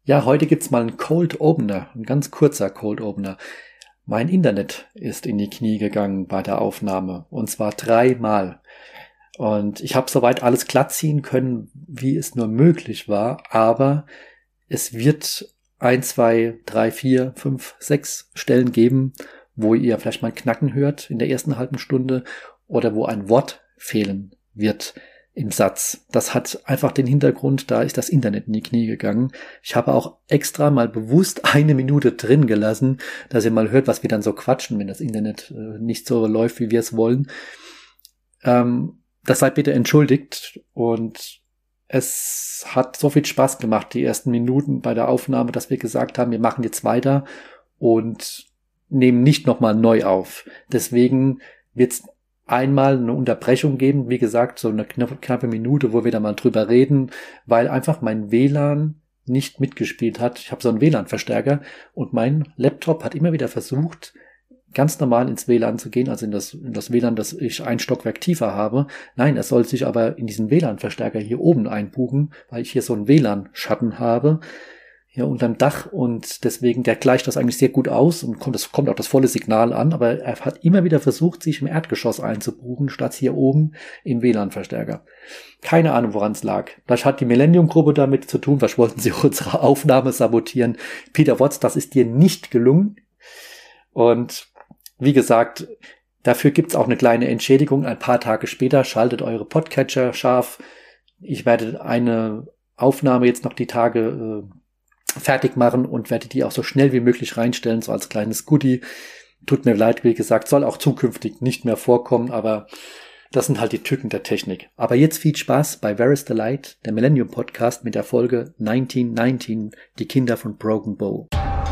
Ja, heute gibt's mal einen Cold Opener, ein ganz kurzer Cold Opener. Mein Internet ist in die Knie gegangen bei der Aufnahme, und zwar 3-mal. Und ich habe soweit alles glatt ziehen können, wie es nur möglich war, aber es wird 1, 2, 3, 4, 5, 6 Stellen geben, wo ihr vielleicht mal ein Knacken hört in der ersten halben Stunde oder wo ein Wort fehlen wird im Satz. Das hat einfach den Hintergrund, da ist das Internet in die Knie gegangen. Ich habe auch extra mal bewusst 1 Minute drin gelassen, dass ihr mal hört, was wir dann so quatschen, wenn das Internet nicht so läuft, wie wir es wollen. Das seid bitte entschuldigt, und es hat so viel Spaß gemacht, die ersten Minuten bei der Aufnahme, dass wir gesagt haben, wir machen jetzt weiter und nehmen nicht nochmal neu auf. Deswegen wird's einmal eine Unterbrechung geben, wie gesagt, so eine knappe Minute, wo wir da mal drüber reden, weil einfach mein WLAN nicht mitgespielt hat. Ich habe so einen WLAN-Verstärker und mein Laptop hat immer wieder versucht, ganz normal ins WLAN zu gehen, also in das WLAN, das ich ein Stockwerk tiefer habe. Nein, er soll sich aber in diesen WLAN-Verstärker hier oben einbuchen, weil ich hier so einen WLAN-Schatten habe, hier unterm Dach, und deswegen, der gleicht das eigentlich sehr gut aus und es kommt auch das volle Signal an, aber er hat immer wieder versucht, sich im Erdgeschoss einzubuchen, statt hier oben im WLAN-Verstärker. Keine Ahnung, woran es lag. Vielleicht hat die Millennium-Gruppe damit zu tun, vielleicht wollten sie unsere Aufnahme sabotieren. Peter Watts, das ist dir nicht gelungen. Und wie gesagt, dafür gibt's auch eine kleine Entschädigung. Ein paar Tage später schaltet eure Podcatcher scharf. Ich werde eine Aufnahme jetzt noch die Tage fertig machen und werde die auch so schnell wie möglich reinstellen, so als kleines Goodie. Tut mir leid, wie gesagt, soll auch zukünftig nicht mehr vorkommen, aber das sind halt die Tücken der Technik. Aber jetzt viel Spaß bei Where is the Light, der Millennium Podcast mit der Folge 1919, die Kinder von Broken Bow.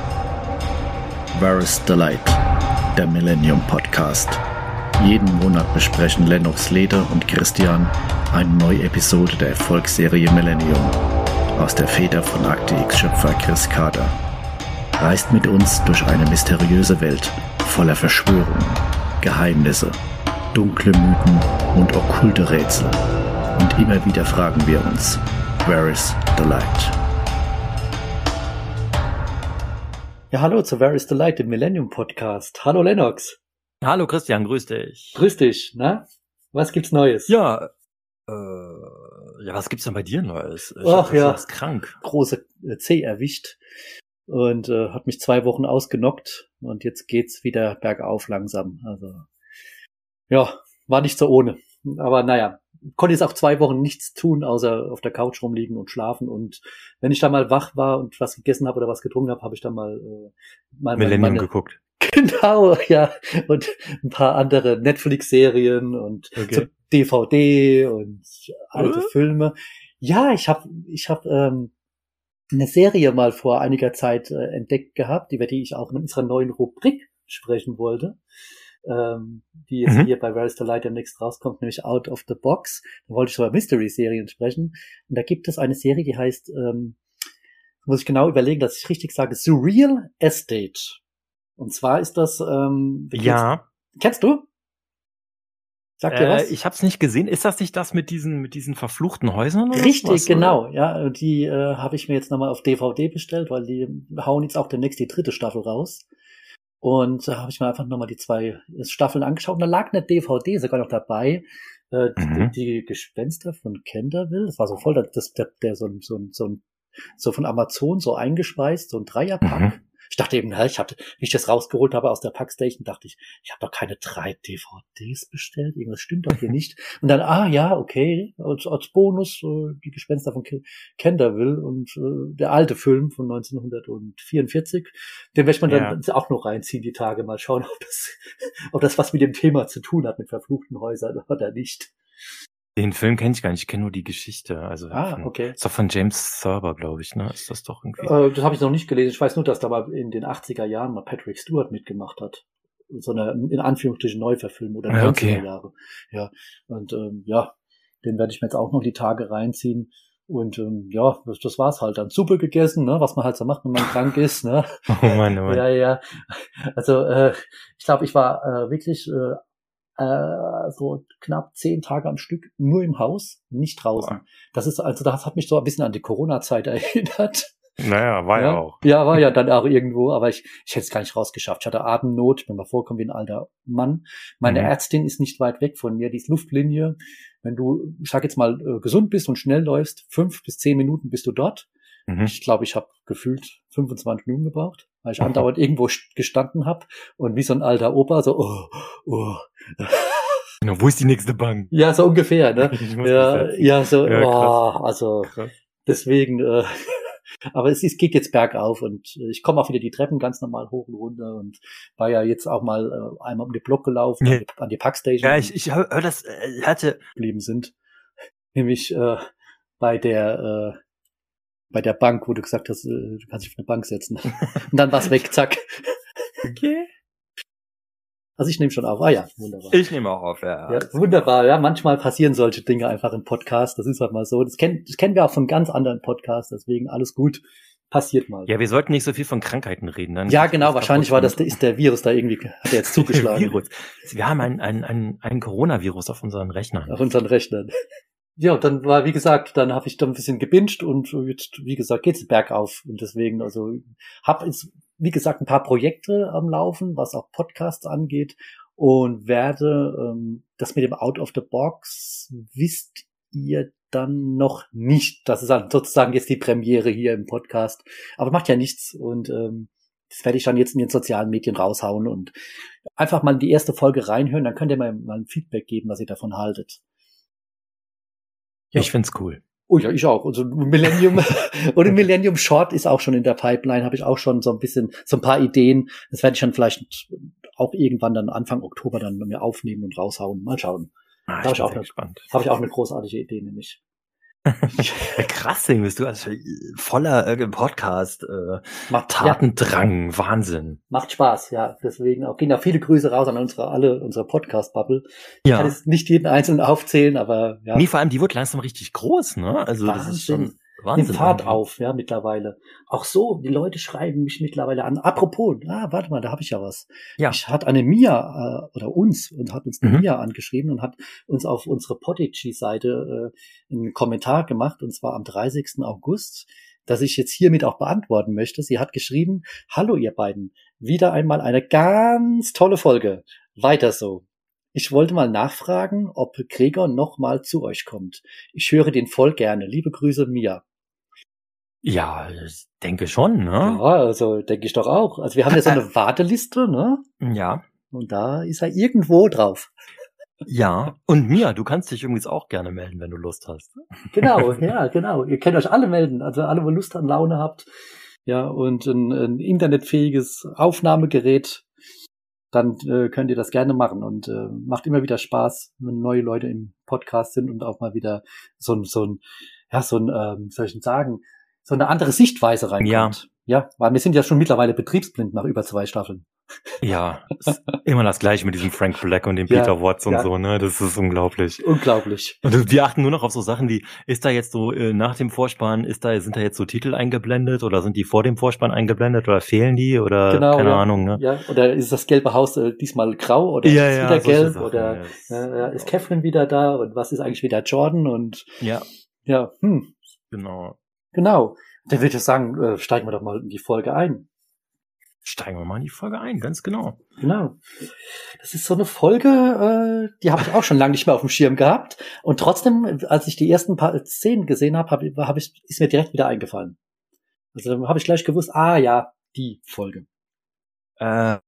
Where is the Light, der Millennium Podcast. Jeden Monat besprechen Lennox Leder und Christian eine neue Episode der Erfolgsserie Millennium aus der Feder von Akte X-Schöpfer Chris Carter. Reist mit uns durch eine mysteriöse Welt voller Verschwörungen, Geheimnisse, dunkle Mythen und okkulte Rätsel. Und immer wieder fragen wir uns, where is the light? Ja, hallo zu Where is the Light, dem Millennium Podcast. Hallo Lennox. Hallo Christian, grüß dich. Grüß dich, na? Was gibt's Neues? Ja, was gibt's denn bei dir Neues? Ach ja, ist krank. Große C erwischt und hat mich 2 Wochen ausgenockt, und jetzt geht's wieder bergauf langsam. Also ja, war nicht so ohne. Aber naja, konnte jetzt auch 2 Wochen nichts tun, außer auf der Couch rumliegen und schlafen. Und wenn ich da mal wach war und was gegessen habe oder was getrunken habe, habe ich dann mal Millennium geguckt. Genau, ja. Und ein paar andere Netflix-Serien und so DVD und alte Filme. Ja, ich hab eine Serie mal vor einiger Zeit entdeckt gehabt, über die ich auch in unserer neuen Rubrik sprechen wollte, die jetzt hier bei Where is the Light demnächst rauskommt, nämlich Out of the Box. Da wollte ich über Mystery-Serien sprechen. Und da gibt es eine Serie, die heißt, muss ich genau überlegen, dass ich richtig sage, Surreal Estate. Und zwar ist das, Ja. Kennst du? Sagt dir was? Ich hab's nicht gesehen. Ist das nicht das mit diesen verfluchten Häusern oder Richtig, was, genau. Oder? Ja, die habe ich mir jetzt nochmal auf DVD bestellt, weil die hauen jetzt auch demnächst die 3. Staffel raus. Und da habe ich mir einfach nochmal die 2 Staffeln angeschaut. Und da lag eine DVD sogar noch dabei. Die Gespenster von Canterville. Das war so voll, der so von Amazon so eingespeist, so ein Dreierpack. Ich dachte eben, wie ich das rausgeholt habe aus der Packstation, dachte ich habe doch keine 3 DVDs bestellt, irgendwas stimmt doch hier nicht. Und dann, okay, als Bonus die Gespenster von Canterville und der alte Film von 1944, den werde ich mir dann auch noch reinziehen die Tage, mal schauen, ob das was mit dem Thema zu tun hat, mit verfluchten Häusern oder nicht. Den Film kenne ich gar nicht, ich kenne nur die Geschichte. Also okay. Ist doch von James Thurber, glaube ich, ne? Ist das doch irgendwie? Das habe ich noch nicht gelesen. Ich weiß nur, dass da mal in den 80er Jahren mal Patrick Stewart mitgemacht hat. So eine, in Anführungsstrichen, Neuverfilmung oder 90er Jahre. Ja, und den werde ich mir jetzt auch noch die Tage reinziehen. Und das war's halt. Dann Suppe gegessen, ne, was man halt so macht, wenn man krank ist, ne? Oh Mann. Ja. Also ich glaube, ich war wirklich so knapp 10 Tage am Stück nur im Haus, nicht draußen. Das hat mich so ein bisschen an die Corona-Zeit erinnert. Naja, war ja auch. Ja, war ja dann auch irgendwo, aber ich hätte es gar nicht rausgeschafft. Ich hatte Atemnot, bin mal vorgekommen wie ein alter Mann. Meine Ärztin ist nicht weit weg von mir, die ist Luftlinie. Wenn du, ich sag jetzt mal, gesund bist und schnell läufst, 5 bis 10 Minuten bist du dort. Ich glaube, ich habe gefühlt 25 Minuten gebraucht, weil ich andauernd irgendwo gestanden habe und wie so ein alter Opa so, Wo ist die nächste Bank? Ja, so ungefähr, ne? Ja, so, ja, also krass. Deswegen, aber es geht jetzt bergauf und ich komme auch wieder die Treppen ganz normal hoch und runter und war ja jetzt auch mal einmal um den Block gelaufen, an die Packstation. Ja, ich hör das, hatte geblieben sind. Nämlich bei der Bank, wo du gesagt hast, du kannst dich auf eine Bank setzen. Und dann war's weg, zack. Okay. Also ich nehme schon auf. Ah ja, wunderbar. Ich nehme auch auf, ja. Wunderbar, ja. Manchmal passieren solche Dinge einfach im Podcast. Das ist halt mal so. Das kennen wir auch von ganz anderen Podcasts. Deswegen alles gut. Passiert mal. Ja, wir sollten nicht so viel von Krankheiten reden. Dann ja, genau. Wahrscheinlich ist der Virus da irgendwie, hat er jetzt zugeschlagen. Virus. Wir haben ein Coronavirus auf unseren Rechnern. Auf unseren Rechnern. Ja, dann war, wie gesagt, dann habe ich da ein bisschen gebinged und jetzt, wie gesagt, geht's bergauf. Und deswegen, also, habe jetzt, wie gesagt, ein paar Projekte am Laufen, was auch Podcasts angeht und werde das mit dem Out of the Box wisst ihr dann noch nicht. Das ist dann sozusagen jetzt die Premiere hier im Podcast. Aber macht ja nichts und das werde ich dann jetzt in den sozialen Medien raushauen und einfach mal in die erste Folge reinhören, dann könnt ihr mal ein Feedback geben, was ihr davon haltet. Ja. Ich find's cool. Oh ja, ich auch. Also Millennium oder Millennium Short ist auch schon in der Pipeline, habe ich auch schon so ein paar Ideen. Das werde ich dann vielleicht auch irgendwann dann Anfang Oktober dann mir aufnehmen und raushauen. Mal schauen. Da habe ich auch eine großartige Idee, nämlich. Krass, Ding bist du, also voller Podcast, Tatendrang, ja. Wahnsinn. Macht Spaß, ja. Deswegen auch gehen ja viele Grüße raus an unsere Podcast-Bubble. Ja. Ich kann jetzt nicht jeden einzelnen aufzählen, aber ja. Nee, vor allem, die wird langsam richtig groß, ne? Also Wahnsinn. Das ist schon Wahnsinn. Nimmt Fahrt auf, ja, mittlerweile. Auch so, die Leute schreiben mich mittlerweile an. Apropos, warte mal, da habe ich ja was. Ja. Ich hat eine Mia hat uns eine Mia angeschrieben und hat uns auf unsere Podigy-Seite einen Kommentar gemacht, und zwar am 30. August, das ich jetzt hiermit auch beantworten möchte. Sie hat geschrieben: Hallo ihr beiden, wieder einmal eine ganz tolle Folge. Weiter so. Ich wollte mal nachfragen, ob Gregor noch mal zu euch kommt. Ich höre den voll gerne. Liebe Grüße, Mia. Ja, ich denke schon, ne? Ja, also denke ich doch auch. Also wir haben ja so eine Warteliste, ne? Ja. Und da ist er irgendwo drauf. Ja, und Mia, du kannst dich übrigens auch gerne melden, wenn du Lust hast. Genau, ja, genau. Ihr könnt euch alle melden, also alle, wo Lust an Laune habt. Ja, und ein internetfähiges Aufnahmegerät, dann könnt ihr das gerne machen und macht immer wieder Spaß, wenn neue Leute im Podcast sind und auch mal wieder so ein soll ich denn sagen, so eine andere Sichtweise reinkommt. Ja, weil wir sind ja schon mittlerweile betriebsblind nach über 2 Staffeln. Ja, ist immer das Gleiche mit diesem Frank Black und dem Peter Watts und so, ne? Das ist unglaublich. Unglaublich. Und die achten nur noch auf so Sachen wie, ist da jetzt so nach dem Vorspann, sind da jetzt so Titel eingeblendet oder sind die vor dem Vorspann eingeblendet oder fehlen die oder keine Ahnung, ne? Ja, oder ist das gelbe Haus diesmal grau oder ist es wieder gelb Sachen, oder ist Catherine wieder da und was ist eigentlich wieder Jordan und Genau. Dann würde ich sagen, steigen wir doch mal in die Folge ein. Steigen wir mal in die Folge ein, ganz genau. Genau. Das ist so eine Folge, die habe ich auch schon lange nicht mehr auf dem Schirm gehabt. Und trotzdem, als ich die ersten paar Szenen gesehen habe, ist mir direkt wieder eingefallen. Also dann habe ich gleich gewusst, die Folge. Nee.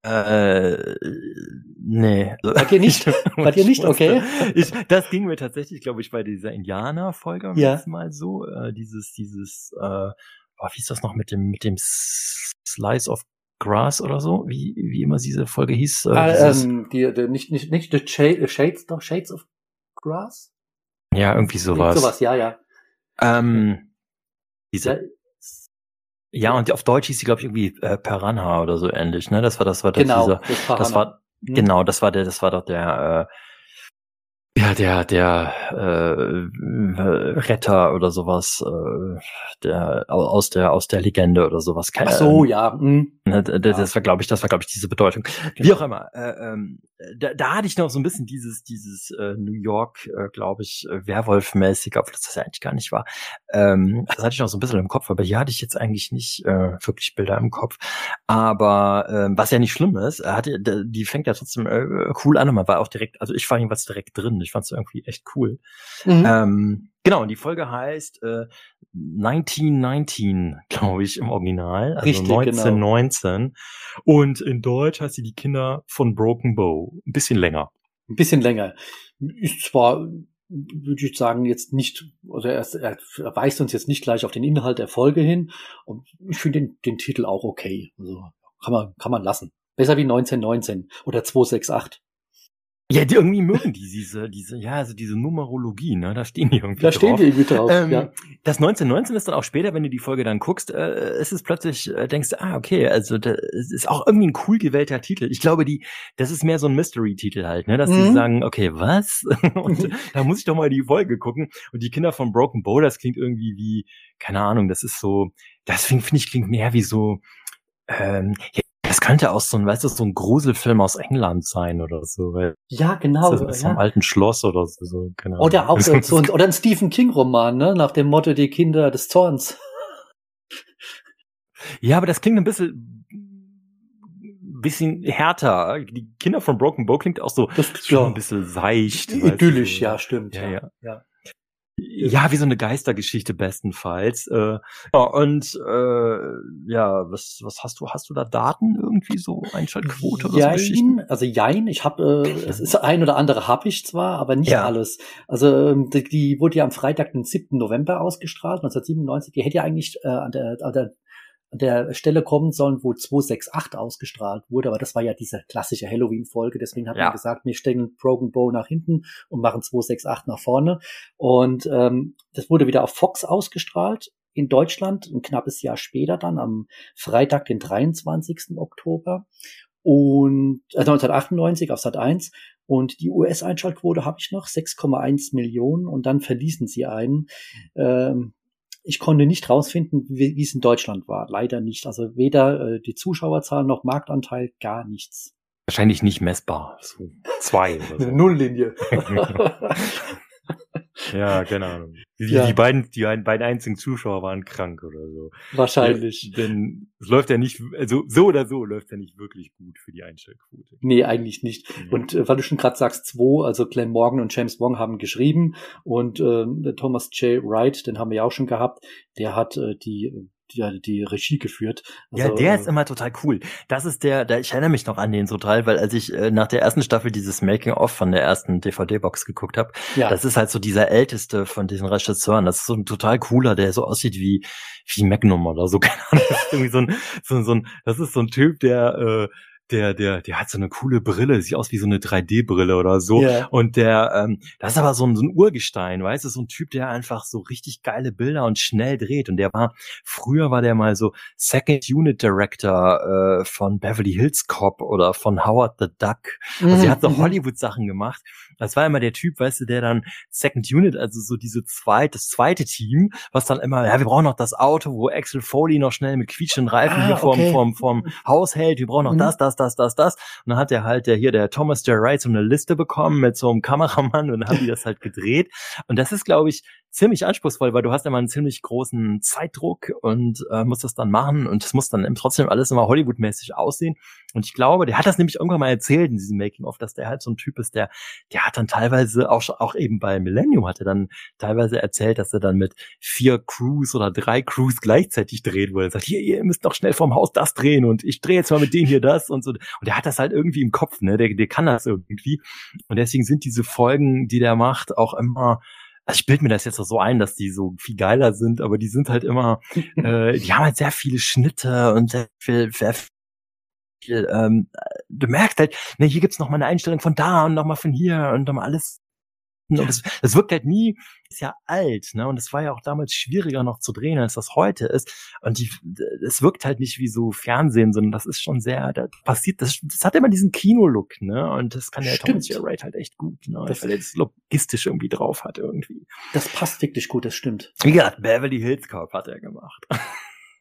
Bei dir nicht? Bei dir nicht, okay. Das ging mir tatsächlich, glaube ich, bei dieser Indianer-Folge mal so. Wie ist das noch mit dem Slice of Grass oder so? Wie immer diese Folge hieß. Nicht the Shades, doch Shades of Grass? Ja, irgendwie sowas. Sowas, ja. Ja, und auf Deutsch hieß sie, glaube ich, irgendwie Piranha oder so ähnlich, ne? Das war genau, das war doch der Retter oder sowas, der aus der Legende oder sowas. Ach so, ja. Das war, glaube ich, diese Bedeutung. Wie auch immer. da hatte ich noch so ein bisschen dieses New York, glaube ich, Werwolf-mäßig, obwohl das ja eigentlich gar nicht war. Das hatte ich noch so ein bisschen im Kopf, aber hier hatte ich jetzt eigentlich nicht wirklich Bilder im Kopf. Aber was ja nicht schlimm ist, die fängt ja trotzdem cool an und man war auch direkt, also ich war jedenfalls direkt drin. Ich fand es irgendwie echt cool. Genau, und die Folge heißt 1919, glaube ich, im Original. Also richtig, 1919. Genau. Und in Deutsch heißt sie die Kinder von Broken Bow. Ein bisschen länger. Ein bisschen länger. Ist zwar, würde ich sagen, jetzt nicht, also er weist uns jetzt nicht gleich auf den Inhalt der Folge hin. Und ich finde den Titel auch okay. Also kann man lassen. Besser wie 1919 oder 268. Ja, irgendwie mögen diese Numerologie, ne, da stehen die irgendwie drauf. Da stehen die irgendwie drauf, ja. Das 1919 ist dann auch später, wenn du die Folge dann guckst, ist es plötzlich, denkst du, okay, also das ist auch irgendwie ein cool gewählter Titel. Ich glaube, das ist mehr so ein Mystery-Titel halt, ne, dass die sagen, okay, was? Und da muss ich doch mal die Folge gucken. Und die Kinder von Broken Bow, das klingt irgendwie wie, keine Ahnung, das ist so, das finde ich klingt mehr wie so, das könnte auch so ein Gruselfilm aus England sein oder so. Ja, genau. Das ist so ein alten Schloss oder so. Genau. Oder auch oder ein Stephen King-Roman, ne? Nach dem Motto Die Kinder des Zorns. Ja, aber das klingt ein bisschen härter. Die Kinder von Broken Bow klingt auch so schon ein bisschen seicht. Idyllisch, so. Ja, stimmt. Ja. Ja, wie so eine Geistergeschichte bestenfalls. Was hast du da Daten irgendwie so, Einschaltquote oder so Geschichten? Also jein, ich habe, es ist ein oder andere habe ich zwar, aber nicht alles. Also die wurde ja am Freitag, den 7. November ausgestrahlt, 1997. Die hätte ja eigentlich an der Stelle kommen sollen, wo 268 ausgestrahlt wurde, aber das war ja diese klassische Halloween-Folge, deswegen hat man gesagt, wir stellen Broken Bow nach hinten und machen 268 nach vorne. Und das wurde wieder auf Fox ausgestrahlt in Deutschland, ein knappes Jahr später dann, am Freitag, den 23. Oktober und 1998 auf Sat.1. Und die US-Einschaltquote habe ich noch, 6,1 Millionen, und dann verließen sie einen. Ich konnte nicht rausfinden, wie es in Deutschland war. Leider nicht. Also weder die Zuschauerzahl noch Marktanteil, gar nichts. Wahrscheinlich nicht messbar. So 2 oder so. Eine Nulllinie. Ja, genau. Die beiden einzigen Zuschauer waren krank oder so. Wahrscheinlich. Denn es läuft ja nicht, also so oder so läuft ja nicht wirklich gut für die Einstellquote. Nee, eigentlich nicht. Ja. Und weil du schon gerade sagst, 2, also Glenn Morgan und James Wong haben geschrieben und Thomas J. Wright, den haben wir ja auch schon gehabt, der hat die Regie geführt. Also, ja, der ist immer total cool. Das ist ich erinnere mich noch an den total, weil als ich nach der ersten Staffel dieses Making-of von der ersten DVD-Box geguckt habe, das ist halt so dieser älteste von diesen Regisseuren. Das ist so ein total cooler, der so aussieht wie Magnum oder so. Das ist irgendwie das ist so ein Typ, der hat so eine coole Brille, sieht aus wie so eine 3D-Brille oder so. Yeah. Und das ist aber so ein Urgestein, weißt du, so ein Typ, der einfach so richtig geile Bilder und schnell dreht. Und früher war der mal so Second Unit Director von Beverly Hills Cop oder von Howard the Duck. Also er hat so Hollywood-Sachen gemacht. Das war immer der Typ, weißt du, der dann Second Unit, also so das zweite Team, was dann immer, wir brauchen noch das Auto, wo Axel Foley noch schnell mit quietschenden Reifen hier vorm Haus hält. Wir brauchen noch das. Und dann hat der Thomas J. Wright so eine Liste bekommen mit so einem Kameramann und dann haben die das halt gedreht. Und das ist, glaube ich, ziemlich anspruchsvoll, weil du hast immer einen ziemlich großen Zeitdruck und musst das dann machen und es muss dann trotzdem alles immer Hollywood-mäßig aussehen. Und ich glaube, der hat das nämlich irgendwann mal erzählt in diesem Making-of, dass der halt so ein Typ ist, der hat dann teilweise auch eben bei Millennium hat er dann teilweise erzählt, dass er dann mit 4 Crews oder 3 Crews gleichzeitig dreht, wo er sagt, hier, ihr müsst doch schnell vorm Haus das drehen und ich drehe jetzt mal mit denen hier das und so. Und der hat das halt irgendwie im Kopf, ne? Der kann das irgendwie. Und deswegen sind diese Folgen, die der macht, auch immer, also ich bilde mir das jetzt so ein, dass die so viel geiler sind, aber die sind halt immer, die haben halt sehr viele Schnitte und sehr viel, du merkst halt, ne, hier gibt's noch mal eine Einstellung von da und noch mal von hier und noch mal alles. Und das wirkt halt nie, ist ja alt, ne? Und es war ja auch damals schwieriger noch zu drehen, als das heute ist. Und es wirkt halt nicht wie so Fernsehen, sondern das ist schon sehr, das hat immer diesen Kino-Look, ne? Und das kann der Thomas J. Wright halt echt gut, ne? Weil er das logistisch irgendwie drauf hat irgendwie. Das passt wirklich gut, das stimmt. Wie gesagt, Beverly Hills Cop hat er gemacht.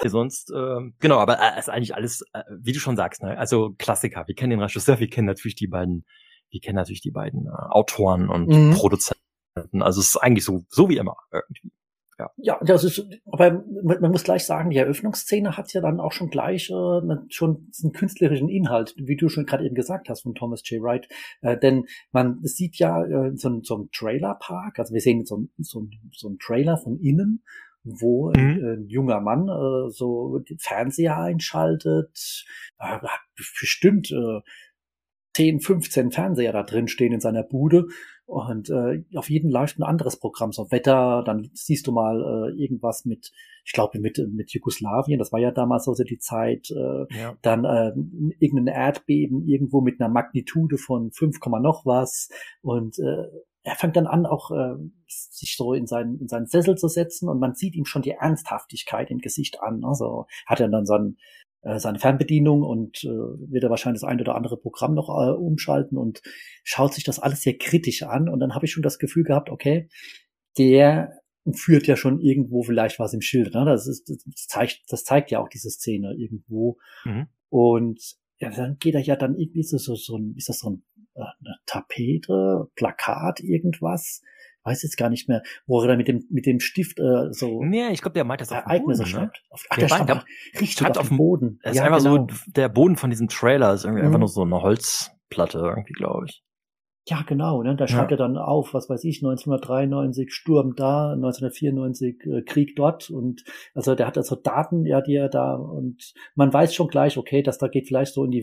sonst, genau, aber ist eigentlich alles, wie du schon sagst, ne? Also Klassiker. Wir kennen den Regisseur, wir kennen natürlich die beiden Autoren und Produzenten. Also es ist eigentlich so wie immer irgendwie. Ja, das ist, aber man muss gleich sagen, die Eröffnungsszene hat ja dann auch schon gleich schon einen künstlerischen Inhalt, wie du schon gerade eben gesagt hast von Thomas J. Wright. Denn man sieht ja so einen Trailerpark, also wir sehen so einen Trailer von innen, wo ein junger Mann so den Fernseher einschaltet, bestimmt 10, 15 Fernseher da drin stehen in seiner Bude und auf jeden läuft ein anderes Programm, so Wetter, dann siehst du mal irgendwas mit, ich glaube mit Jugoslawien, das war ja damals so die Zeit, dann irgendein Erdbeben irgendwo mit einer Magnitude von 5, noch was und er fängt dann an, auch sich so in seinen Sessel zu setzen und man sieht ihm schon die Ernsthaftigkeit im Gesicht an. Also hat er dann seine Fernbedienung und wird er wahrscheinlich das ein oder andere Programm noch umschalten und schaut sich das alles sehr kritisch an. Und dann habe ich schon das Gefühl gehabt, okay, der führt ja schon irgendwo vielleicht was im Schild. Ne? Das zeigt ja auch diese Szene irgendwo. Und ja, dann geht er ja dann irgendwie ist das so eine Tapete, Plakat, irgendwas? Weiß jetzt gar nicht mehr, wo er dann mit dem Stift so. Nee, ich glaube, der meint das auf Ereignisse dem Boden, schreibt. Ne? Der schreibt richtig auf dem Boden. Es ist einfach so, der Boden von diesem Trailer ist irgendwie einfach nur so eine Holzplatte irgendwie, glaube ich. Ja, genau, ne? Da schreibt er dann auf, was weiß ich, 1993 Sturm da, 1994 Krieg dort und also der hat also Daten, ja, die er da und man weiß schon gleich, okay, dass da geht vielleicht so in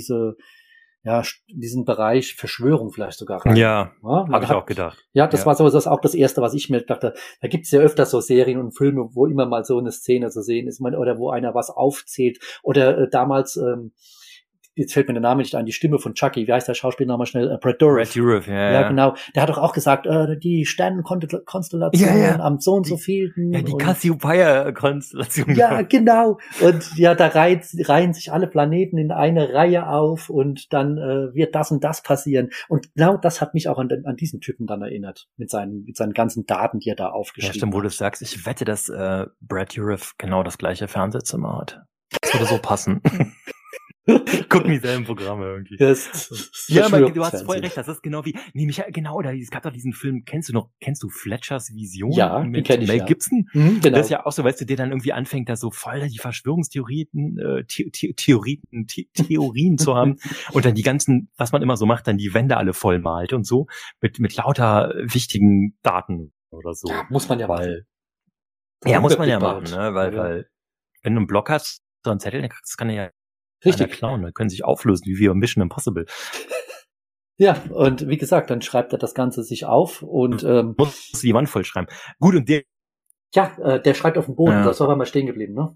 diesen Bereich Verschwörung vielleicht sogar rein. Ja, habe ich auch gedacht. Ja, das war so das auch das Erste, was ich mir dachte. Da gibt's ja öfter so Serien und Filme, wo immer mal so eine Szene zu sehen ist, oder wo einer was aufzählt. Oder damals, jetzt fällt mir der Name nicht ein, die Stimme von Chucky, wie heißt der Schauspieler nochmal schnell? Brad Dourif. Ja, genau. Der hat doch auch gesagt, die Sternenkonstellationen am so und so vielten. Ja, die Cassiopeia-Konstellation. Ja, genau. Und ja, da reihen sich alle Planeten in eine Reihe auf und dann wird das und das passieren. Und genau das hat mich auch an diesen Typen dann erinnert, mit seinen ganzen Daten, die er da aufgeschrieben hat. Ja, stimmt, wo du sagst, ich wette, dass Brad Dourif genau das gleiche Fernsehzimmer hat. Das würde so passen. Gucken dieselben Programme irgendwie. Ja, aber du hast voll recht, das ist genau wie, oder es gab doch diesen Film, kennst du Fletchers Vision? Ja, mit Mel Gibson? Genau. Das ist ja auch so, weißt du, der dann irgendwie anfängt, da so voll die Verschwörungstheorien, Theorien zu haben und dann die ganzen, was man immer so macht, dann die Wände alle voll malt und so, mit lauter wichtigen Daten oder so. Ja, muss man ja machen. Ja, muss man ja machen, ne, weil, wenn du einen Block hast, so einen Zettel, das kann ja richtig klauen, dann können sich auflösen, wie wir Mission Impossible. Ja, und wie gesagt, dann schreibt er das Ganze sich auf und muss die Wand voll schreiben. Gut, und der schreibt auf dem Boden, das war mal stehen geblieben, ne?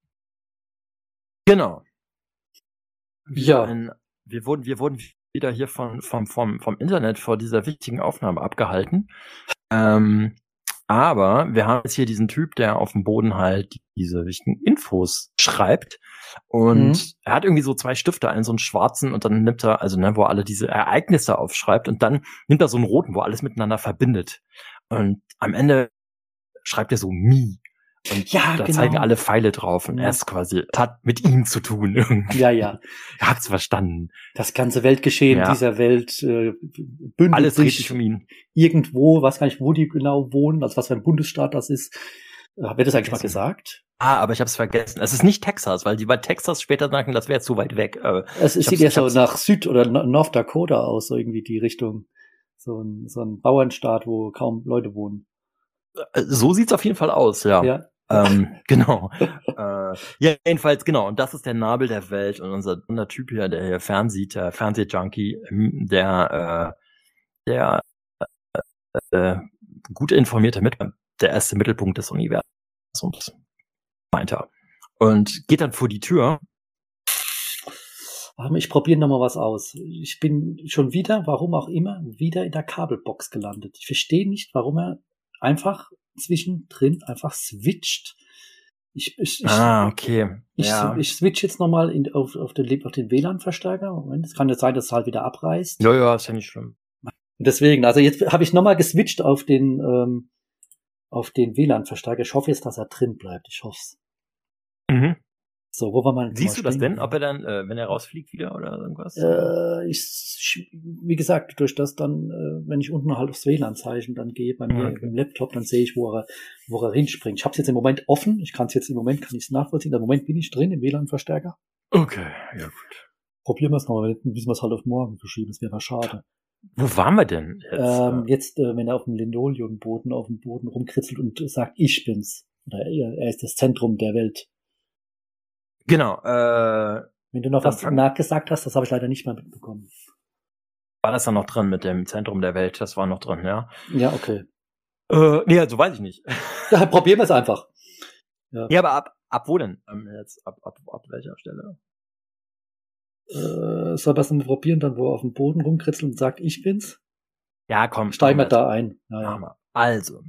Genau. Ja. Wir wurden wieder hier vom Internet vor dieser wichtigen Aufnahme abgehalten. Aber wir haben jetzt hier diesen Typ, der auf dem Boden halt diese wichtigen Infos schreibt. Und er hat irgendwie so 2 Stifte, einen so einen schwarzen und dann nimmt er, wo er alle diese Ereignisse aufschreibt und dann nimmt er so einen roten, wo er alles miteinander verbindet. Und am Ende schreibt er so Me. Und da zeigen alle Pfeile drauf und er ist quasi, hat mit ihm zu tun irgendwie. Ja. Er hat's verstanden. Das ganze Weltgeschehen dieser Welt bündelt alles sich richtig um ihn. Irgendwo, weiß gar nicht, wo die genau wohnen, also was für ein Bundesstaat das ist. Wird das eigentlich mal gesagt? Aber ich habe es vergessen. Es ist nicht Texas, weil die bei Texas später sagen, das wäre zu weit weg. Es sieht ja so nach Süd- oder North Dakota aus, so irgendwie die Richtung. So ein Bauernstaat, wo kaum Leute wohnen. So sieht's auf jeden Fall aus, ja. Genau. Jedenfalls, genau. Und das ist der Nabel der Welt und unser Typ hier, der hier fernsieht, der Fernsehjunkie, der gut informierte der erste Mittelpunkt des Universums, meint er. Und geht dann vor die Tür. Ich probiere nochmal was aus. Ich bin schon wieder, warum auch immer, wieder in der Kabelbox gelandet. Ich verstehe nicht, warum er einfach zwischendrin einfach switcht. Okay. Ich switch jetzt nochmal auf den WLAN-Verstärker. Moment, es kann jetzt sein, dass es halt wieder abreißt. Ja, ist ja nicht schlimm. Deswegen, also jetzt habe ich nochmal geswitcht auf den WLAN-Verstärker. Ich hoffe jetzt, dass er drin bleibt. Ich hoffe es. Mhm. So, wo war man? Siehst du das denn, ob er dann, wenn er rausfliegt wieder oder irgendwas? Wie gesagt, durch das dann, wenn ich unten halt aufs WLAN-Zeichen dann gehe bei mir im Laptop, dann sehe ich, wo er hinspringt. Ich habe es jetzt im Moment offen. Ich kann es nachvollziehen. Im Moment bin ich drin im WLAN-Verstärker. Okay, ja gut. Probieren wir es nochmal, müssen wir es halt auf morgen verschieben. Das wäre schade. Wo waren wir denn jetzt? Wenn er auf dem Linoleumboden auf dem Boden rumkritzelt und sagt, ich bin's. Oder er ist das Zentrum der Welt. Genau. Wenn du noch was nachgesagt hast, das habe ich leider nicht mehr mitbekommen. War das dann noch drin mit dem Zentrum der Welt? Das war noch drin, ja? Ja, okay. Nee, also weiß ich nicht. Ja, probieren wir es einfach. Ja, aber ab wo denn? Jetzt ab welcher Stelle? Soll man es mal probieren, dann wo er auf dem Boden rumkritzelt und sagt, ich bin's? Ja, komm. Steigen wir da ein. Ja. Also,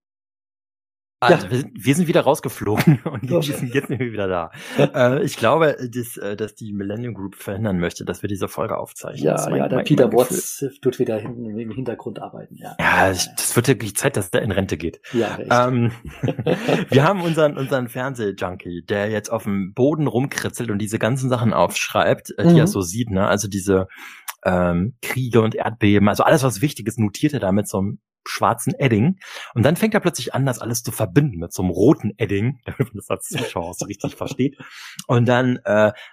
wir sind wieder rausgeflogen und wir sind jetzt wieder da. Ich glaube, dass die Millennium Group verhindern möchte, dass wir diese Folge aufzeichnen. Ja, der Peter Watts tut wieder hinten im Hintergrund arbeiten. Ja, das wird wirklich Zeit, dass der in Rente geht. Ja, echt. Wir haben unseren Fernsehjunkie, der jetzt auf dem Boden rumkritzelt und diese ganzen Sachen aufschreibt, die er so sieht, ne? Also diese Kriege und Erdbeben, also alles, was wichtig ist, notiert er da mit so einem schwarzen Edding. Und dann fängt er plötzlich an, das alles zu verbinden mit so einem roten Edding, damit man das als Zuschauer so richtig versteht. Und dann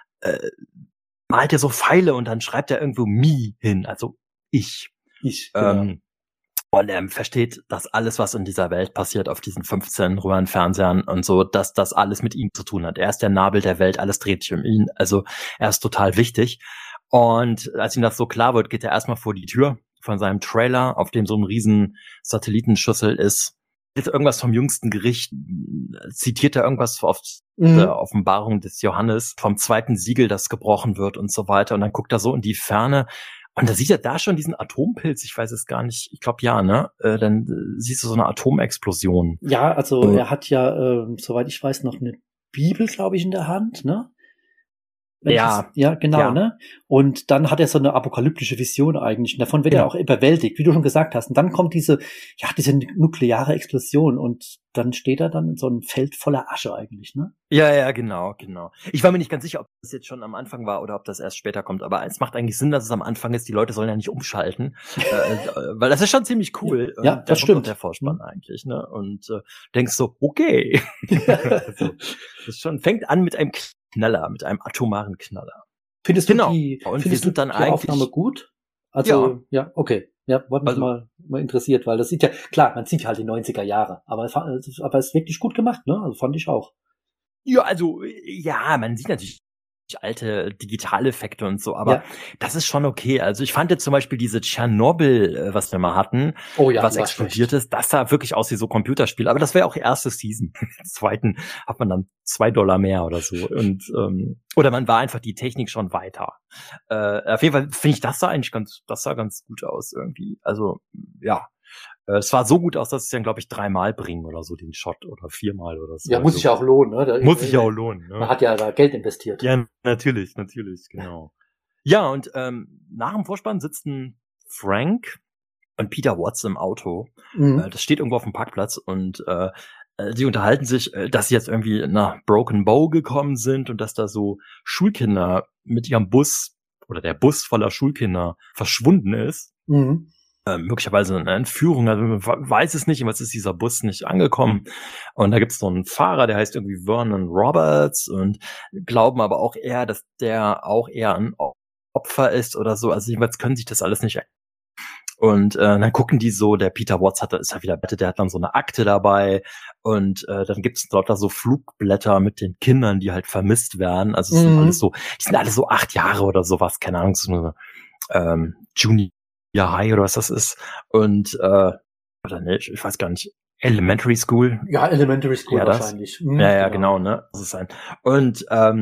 malt er so Pfeile und dann schreibt er irgendwo me hin, also ich. Genau. Und er versteht, dass alles, was in dieser Welt passiert, auf diesen 15 Röhrenfernsehern und so, dass das alles mit ihm zu tun hat. Er ist der Nabel der Welt, alles dreht sich um ihn. Also er ist total wichtig. Und als ihm das so klar wird, geht er erstmal vor die Tür von seinem Trailer, auf dem so ein riesen Satellitenschüssel ist. Jetzt irgendwas vom jüngsten Gericht, zitiert er irgendwas auf der Offenbarung des Johannes, vom zweiten Siegel, das gebrochen wird und so weiter. Und dann guckt er so in die Ferne und da sieht er da schon diesen Atompilz, ich weiß es gar nicht, ich glaube ja, ne? Dann siehst du so eine Atomexplosion. Ja, also er hat ja, soweit ich weiß, noch eine Bibel, glaube ich, in der Hand, ne? Genau, ne? Und dann hat er so eine apokalyptische Vision eigentlich. Und davon wird er auch überwältigt, wie du schon gesagt hast. Und dann kommt diese nukleare Explosion und dann steht er dann in so einem Feld voller Asche eigentlich, ne? Ja, genau. Ich war mir nicht ganz sicher, ob das jetzt schon am Anfang war oder ob das erst später kommt. Aber es macht eigentlich Sinn, dass es am Anfang ist. Die Leute sollen ja nicht umschalten. Weil das ist schon ziemlich cool. Ja, das stimmt. Der Vorspann eigentlich, ne? Und denkst so, okay. Also, das schon fängt an mit einem Knaller, mit einem atomaren Knaller. Findest du die Aufnahme gut? Also, ja okay. Ja, wurde mich mal interessiert, weil das sieht ja, klar, man sieht halt die 90er Jahre, aber es ist wirklich gut gemacht, ne? Also fand ich auch. Ja, also, ja, man sieht natürlich alte Digitaleffekte und so, aber das ist schon okay. Also ich fand jetzt zum Beispiel diese Tschernobyl, was wir mal hatten, was explodiert ist, das sah wirklich aus wie so Computerspiel, aber das wäre auch erste Season. Im zweiten hat man dann $2 mehr oder so und oder man war einfach die Technik schon weiter. Auf jeden Fall finde ich, das sah ganz gut aus irgendwie. Also ja. Es war so gut aus, dass sie dann, glaube ich, 3-mal bringen oder so, den Shot, oder 4-mal oder so. Ja, muss sich ja auch lohnen, ne? Muss sich ja auch lohnen, ne? Man hat ja da Geld investiert. Ja, natürlich, genau. Ja, und nach dem Vorspann sitzen Frank und Peter Watts im Auto. Das steht irgendwo auf dem Parkplatz und die unterhalten sich, dass sie jetzt irgendwie nach Broken Bow gekommen sind und dass da so Schulkinder mit ihrem Bus oder der Bus voller Schulkinder verschwunden ist. Möglicherweise eine Entführung, also man weiß es nicht, was ist dieser Bus nicht angekommen. Und da gibt es so einen Fahrer, der heißt irgendwie Vernon Roberts und glauben aber auch eher, dass der auch eher ein Opfer ist oder so. Also jedenfalls können sich das alles nicht erklären. Und dann gucken die so, der Peter Watts ist ja wieder bettet, der hat dann so eine Akte dabei und dann gibt es dort da so Flugblätter mit den Kindern, die halt vermisst werden. Also es sind alles so, die sind alle so 8 Jahre oder sowas, keine Ahnung, so eine Junior High oder was das ist. Und oder nicht, ich weiß gar nicht. Elementary School? Ja, Elementary School wahrscheinlich. Ja, genau, ne? Das ist ein. Und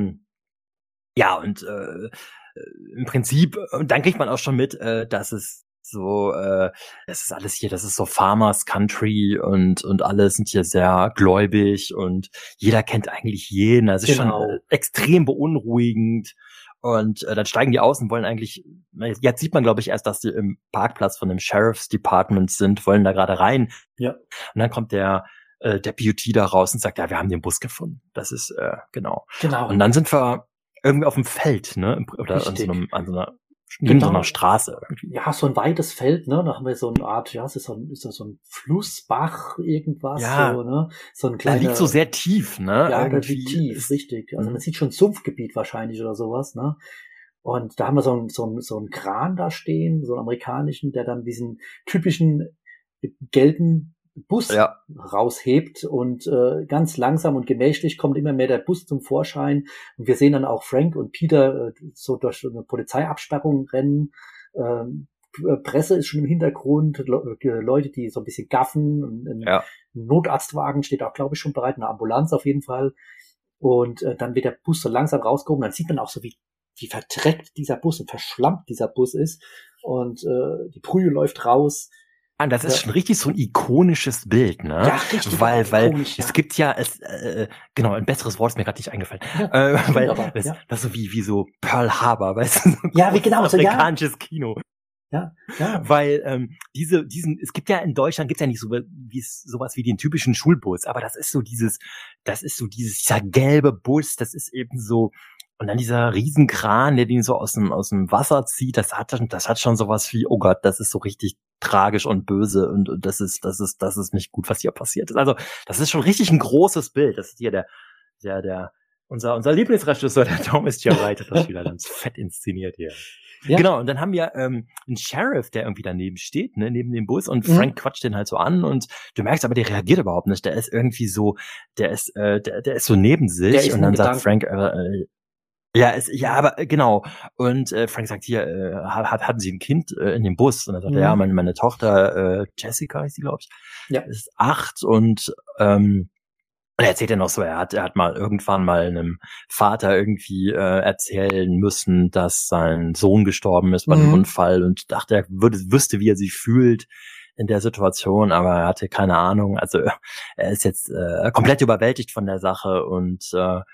im Prinzip, und dann kriegt man auch schon mit, dass es so, das ist alles hier, das ist so Farmers Country und alle sind hier sehr gläubig und jeder kennt eigentlich jeden. Also ist schon extrem beunruhigend. Und dann steigen die aus und wollen eigentlich, jetzt sieht man, glaube ich, erst, dass die im Parkplatz von dem Sheriff's Department sind, wollen da gerade rein. Ja. Und dann kommt der Deputy da raus und sagt, ja, wir haben den Bus gefunden. Das ist, genau. Genau. Und dann sind wir irgendwie auf dem Feld, ne? Oder neben so einer Straße irgendwie. Ja, so ein weites Feld, ne? Da haben wir so eine Art, ja, ist das so ein Flussbach, irgendwas, ja, so, ne? So ein kleiner. Der liegt so sehr tief, ne? Ja, der liegt tief, richtig. Also man sieht schon Sumpfgebiet wahrscheinlich oder sowas, ne? Und da haben wir so einen Kran da stehen, so einen amerikanischen, der dann diesen typischen gelben Bus raushebt und ganz langsam und gemächlich kommt immer mehr der Bus zum Vorschein und wir sehen dann auch Frank und Peter so durch so eine Polizeiabsperrung rennen. Presse ist schon im Hintergrund, Leute, die so ein bisschen gaffen, ein Notarztwagen steht auch, glaube ich, schon bereit, eine Ambulanz auf jeden Fall und dann wird der Bus so langsam rausgehoben, dann sieht man auch so, wie verdreckt dieser Bus und verschlammt dieser Bus ist und die Brühe läuft raus. Das ist schon richtig so ein ikonisches Bild, ne? Ja, richtig. Weil es gibt ja, genau, ein besseres Wort ist mir gerade nicht eingefallen. Weil das so wie so Pearl Harbor, weißt du? Ja, wie genau, so amerikanisches Kino. Ja. Weil es gibt ja in Deutschland gibt's ja nicht sowas wie den typischen Schulbus, aber das ist so dieser gelbe Bus, das ist eben so. Und dann dieser Riesenkran, der den so aus dem Wasser zieht, das hat schon sowas wie, oh Gott, das ist so richtig tragisch und böse und das ist nicht gut, was hier passiert ist. Also, das ist schon richtig ein großes Bild. Das ist hier unser Lieblingsregisseur, der Thomas J. Wright, hat das wieder ganz fett inszeniert hier. Ja. Genau, und dann haben wir einen Sheriff, der irgendwie daneben steht, ne, neben dem Bus und Frank quatscht den halt so an und du merkst aber, der reagiert überhaupt nicht. Der ist irgendwie so, der ist so neben sich und dann sagt Frank, aber genau. Und Frank sagt hier, hatten Sie ein Kind in dem Bus? Und dann sagt er, ja, meine Tochter Jessica ist die, glaube ich, ist 8 und er erzählt ja noch so, er hat mal irgendwann mal einem Vater irgendwie erzählen müssen, dass sein Sohn gestorben ist bei einem Unfall und dachte, er wüsste, wie er sich fühlt in der Situation, aber er hatte keine Ahnung. Also er ist jetzt komplett überwältigt von der Sache und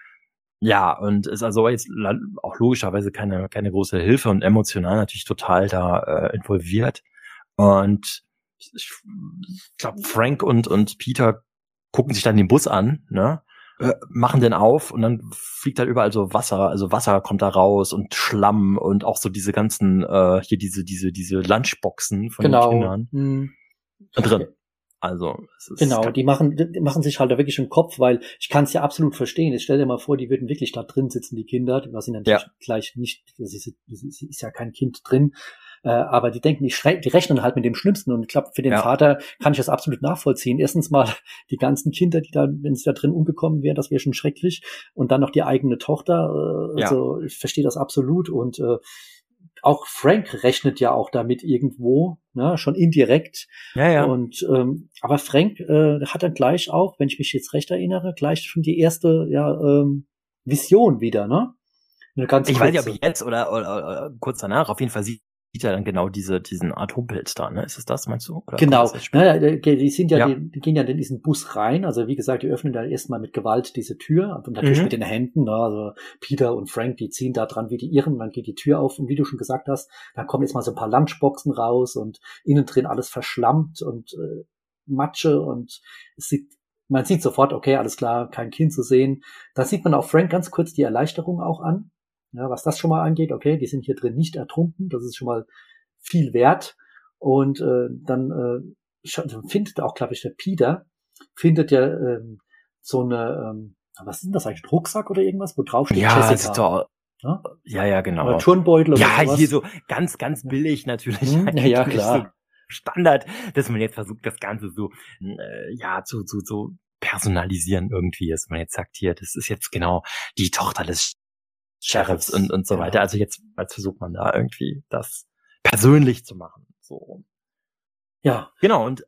und ist also jetzt auch logischerweise keine große Hilfe und emotional natürlich total da involviert. Und ich glaube, Frank und Peter gucken sich dann den Bus an, ne? Machen den auf und dann fliegt halt überall so Wasser, also Wasser kommt da raus und Schlamm und auch so diese ganzen, hier diese Lunchboxen von den Kindern drin. Also es ist genau, die machen sich halt da wirklich im Kopf, weil ich kann es ja absolut verstehen. Jetzt stell dir mal vor, die würden wirklich da drin sitzen, die Kinder, was sind natürlich gleich nicht, das ist ja kein Kind drin, aber die denken, die rechnen halt mit dem Schlimmsten und ich glaube, für den Vater kann ich das absolut nachvollziehen. Erstens mal die ganzen Kinder, die da, wenn sie da drin umgekommen wären, das wäre schon schrecklich und dann noch die eigene Tochter, also ich verstehe das absolut und auch Frank rechnet ja auch damit irgendwo, ne, schon indirekt. Ja. Und aber Frank hat dann gleich auch, wenn ich mich jetzt recht erinnere, gleich schon die erste Vision wieder, ne? Eine ganz kurze. Weiß nicht, ob jetzt oder kurz danach, auf jeden Fall sieht er dann genau diesen Atompilz da, ne? Ist es das, meinst du? Oder genau. Die sind die gehen ja in diesen Bus rein. Also wie gesagt, die öffnen da erstmal mit Gewalt diese Tür und natürlich mit den Händen. Ne? Also Peter und Frank, die ziehen da dran wie die Irren. Dann geht die Tür auf und wie du schon gesagt hast, dann kommen jetzt mal so ein paar Lunchboxen raus und innen drin alles verschlammt und Matsche und man sieht sofort, okay, alles klar, kein Kind zu sehen. Da sieht man auch Frank ganz kurz die Erleichterung auch an. Ja, was das schon mal angeht, okay, die sind hier drin nicht ertrunken, das ist schon mal viel wert. Und dann findet auch, glaube ich, der Peter, findet ja so eine, was ist denn das eigentlich, ein Rucksack oder irgendwas, wo drauf steht Jessica. Ja, genau. Oder Turnbeutel oder sowas. Ja, hier so ganz, ganz billig natürlich. Ja, klar. So Standard, dass man jetzt versucht, das Ganze so zu personalisieren irgendwie, dass man jetzt sagt, hier, das ist jetzt genau die Tochter des Sheriffs und so weiter. Also jetzt versucht man da irgendwie das persönlich zu machen. So. Ja. Genau, und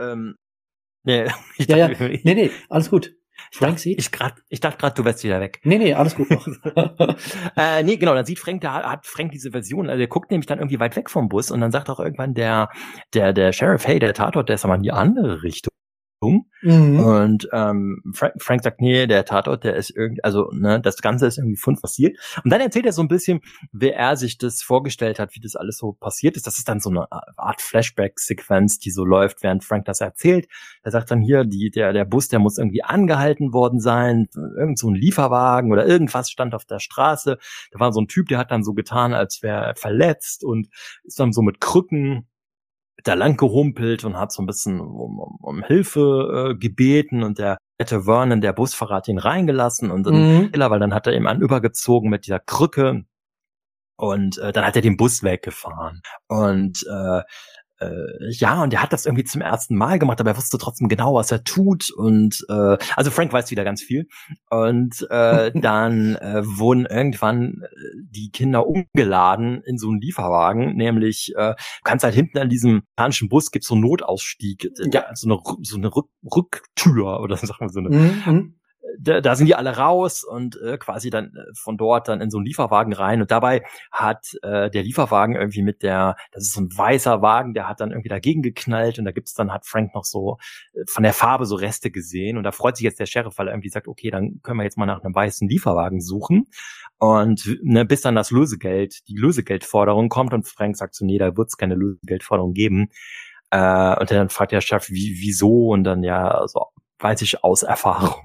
nee, alles gut. Frank sieht. Ich dachte gerade, du wärst wieder weg. Nee, alles gut noch. Nee, genau, dann sieht Frank, da hat Frank diese Version, also der guckt nämlich dann irgendwie weit weg vom Bus und dann sagt auch irgendwann der Sheriff, hey, der Tatort, der ist aber in die andere Richtung. Und Frank sagt, nee, der Tatort, der ist irgendwie, also ne, das Ganze ist irgendwie passiert. Und dann erzählt er so ein bisschen, wie er sich das vorgestellt hat, wie das alles so passiert ist. Das ist dann so eine Art Flashback-Sequenz, die so läuft, während Frank das erzählt. Er sagt dann hier, der Bus, der muss irgendwie angehalten worden sein, irgend so ein Lieferwagen oder irgendwas stand auf der Straße. Da war so ein Typ, der hat dann so getan, als wäre er verletzt und ist dann so mit Krücken da lang gehumpelt und hat so ein bisschen um Hilfe gebeten und der hätte Vernon, der Busfahrer, hat ihn reingelassen und dann, weil dann hat er ihm übergezogen mit dieser Krücke und dann hat er den Bus weggefahren und ja, und er hat das irgendwie zum ersten Mal gemacht, aber er wusste trotzdem genau, was er tut und also Frank weiß wieder ganz viel und dann wurden irgendwann die Kinder umgeladen in so einen Lieferwagen, nämlich du kannst halt hinten an diesem amerikanischen Bus gibt's so einen Notausstieg, so eine Rücktür oder sagen wir so eine da sind die alle raus und quasi dann von dort dann in so einen Lieferwagen rein und dabei hat der Lieferwagen irgendwie das ist so ein weißer Wagen, der hat dann irgendwie dagegen geknallt und da hat Frank noch so von der Farbe so Reste gesehen und da freut sich jetzt der Sheriff, weil er irgendwie sagt, okay, dann können wir jetzt mal nach einem weißen Lieferwagen suchen und bis dann die Lösegeldforderung kommt und Frank sagt so, nee, da wird's keine Lösegeldforderung geben und dann fragt der Sheriff, wieso und dann ja, so weiß ich aus Erfahrung.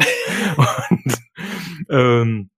und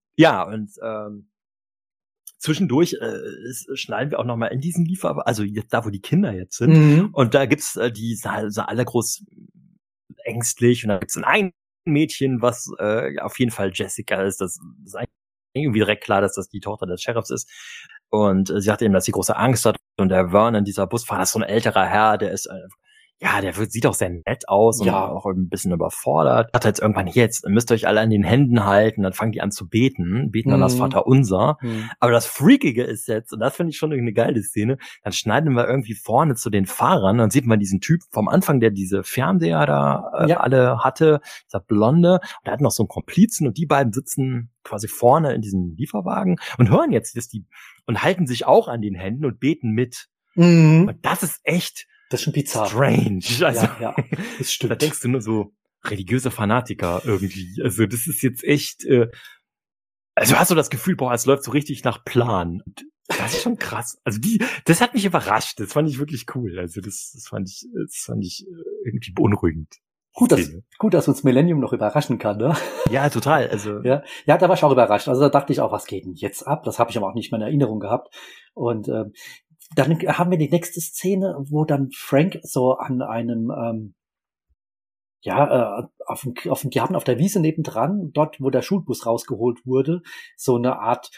zwischendurch schneiden wir auch noch mal in diesen Lieferwagen, also jetzt da, wo die Kinder jetzt sind. Und da gibt's die sind alle groß ängstlich und da gibt's ein Mädchen, was auf jeden Fall Jessica ist. Das ist irgendwie direkt klar, dass das die Tochter des Sheriffs ist. Und sie sagt eben, dass sie große Angst hat. Und der Vernon, dieser Busfahrer, das ist so ein älterer Herr, der ist sieht auch sehr nett aus und auch ein bisschen überfordert. Hat jetzt irgendwann, jetzt müsst ihr euch alle an den Händen halten, dann fangen die an zu beten an das Vaterunser. Aber das Freakige ist jetzt, und das finde ich schon eine geile Szene, dann schneiden wir irgendwie vorne zu den Fahrern, dann sieht man diesen Typ vom Anfang, der diese Fernseher da alle hatte, dieser Blonde, und der hat noch so einen Komplizen und die beiden sitzen quasi vorne in diesem Lieferwagen und hören jetzt, und halten sich auch an den Händen und beten mit. Und das ist echt das ist schon bizarr. Strange. Also, ja, das stimmt. Da denkst du nur so, religiöse Fanatiker irgendwie. Also das ist jetzt echt, also hast du das Gefühl, es läuft so richtig nach Plan. Das ist schon krass. Also das hat mich überrascht. Das fand ich wirklich cool. Also das fand ich irgendwie beunruhigend. Gut, dass uns Millennium noch überraschen kann, ne? Ja, total. Also ja, da war ich auch überrascht. Also da dachte ich auch, was geht denn jetzt ab? Das habe ich aber auch nicht mehr in Erinnerung gehabt. Und dann haben wir die nächste Szene, wo dann Frank so an einem die haben auf der Wiese nebendran, dort, wo der Schulbus rausgeholt wurde, so eine Art,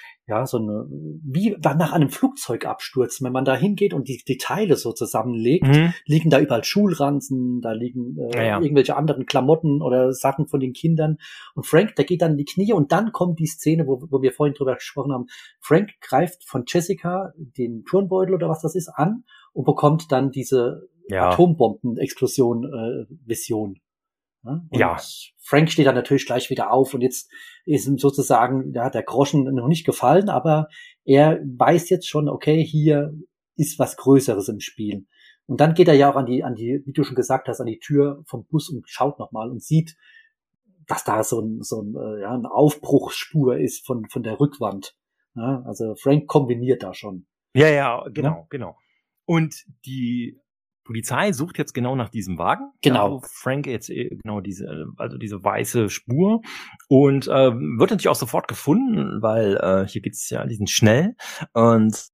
wie nach einem Flugzeugabsturz, wenn man da hingeht und die Teile so zusammenlegt, liegen da überall Schulranzen, da liegen irgendwelche anderen Klamotten oder Sachen von den Kindern. Und Frank, der geht dann in die Knie und dann kommt die Szene, wo wir vorhin drüber gesprochen haben. Frank greift von Jessica den Turnbeutel oder was das ist an und bekommt dann diese Atombomben-Explosion Vision. Und Frank steht dann natürlich gleich wieder auf und jetzt ist ihm sozusagen, da hat der Groschen noch nicht gefallen, aber er weiß jetzt schon, okay, hier ist was Größeres im Spiel. Und dann geht er ja auch an die, wie du schon gesagt hast, an die Tür vom Bus und schaut nochmal und sieht, dass da so eine Aufbruchsspur ist von der Rückwand. Ja, also Frank kombiniert da schon. Ja, genau. Und die Polizei sucht jetzt genau nach diesem Wagen. Genau. Frank jetzt genau diese weiße Spur und wird natürlich auch sofort gefunden, weil hier geht's ja, die sind schnell und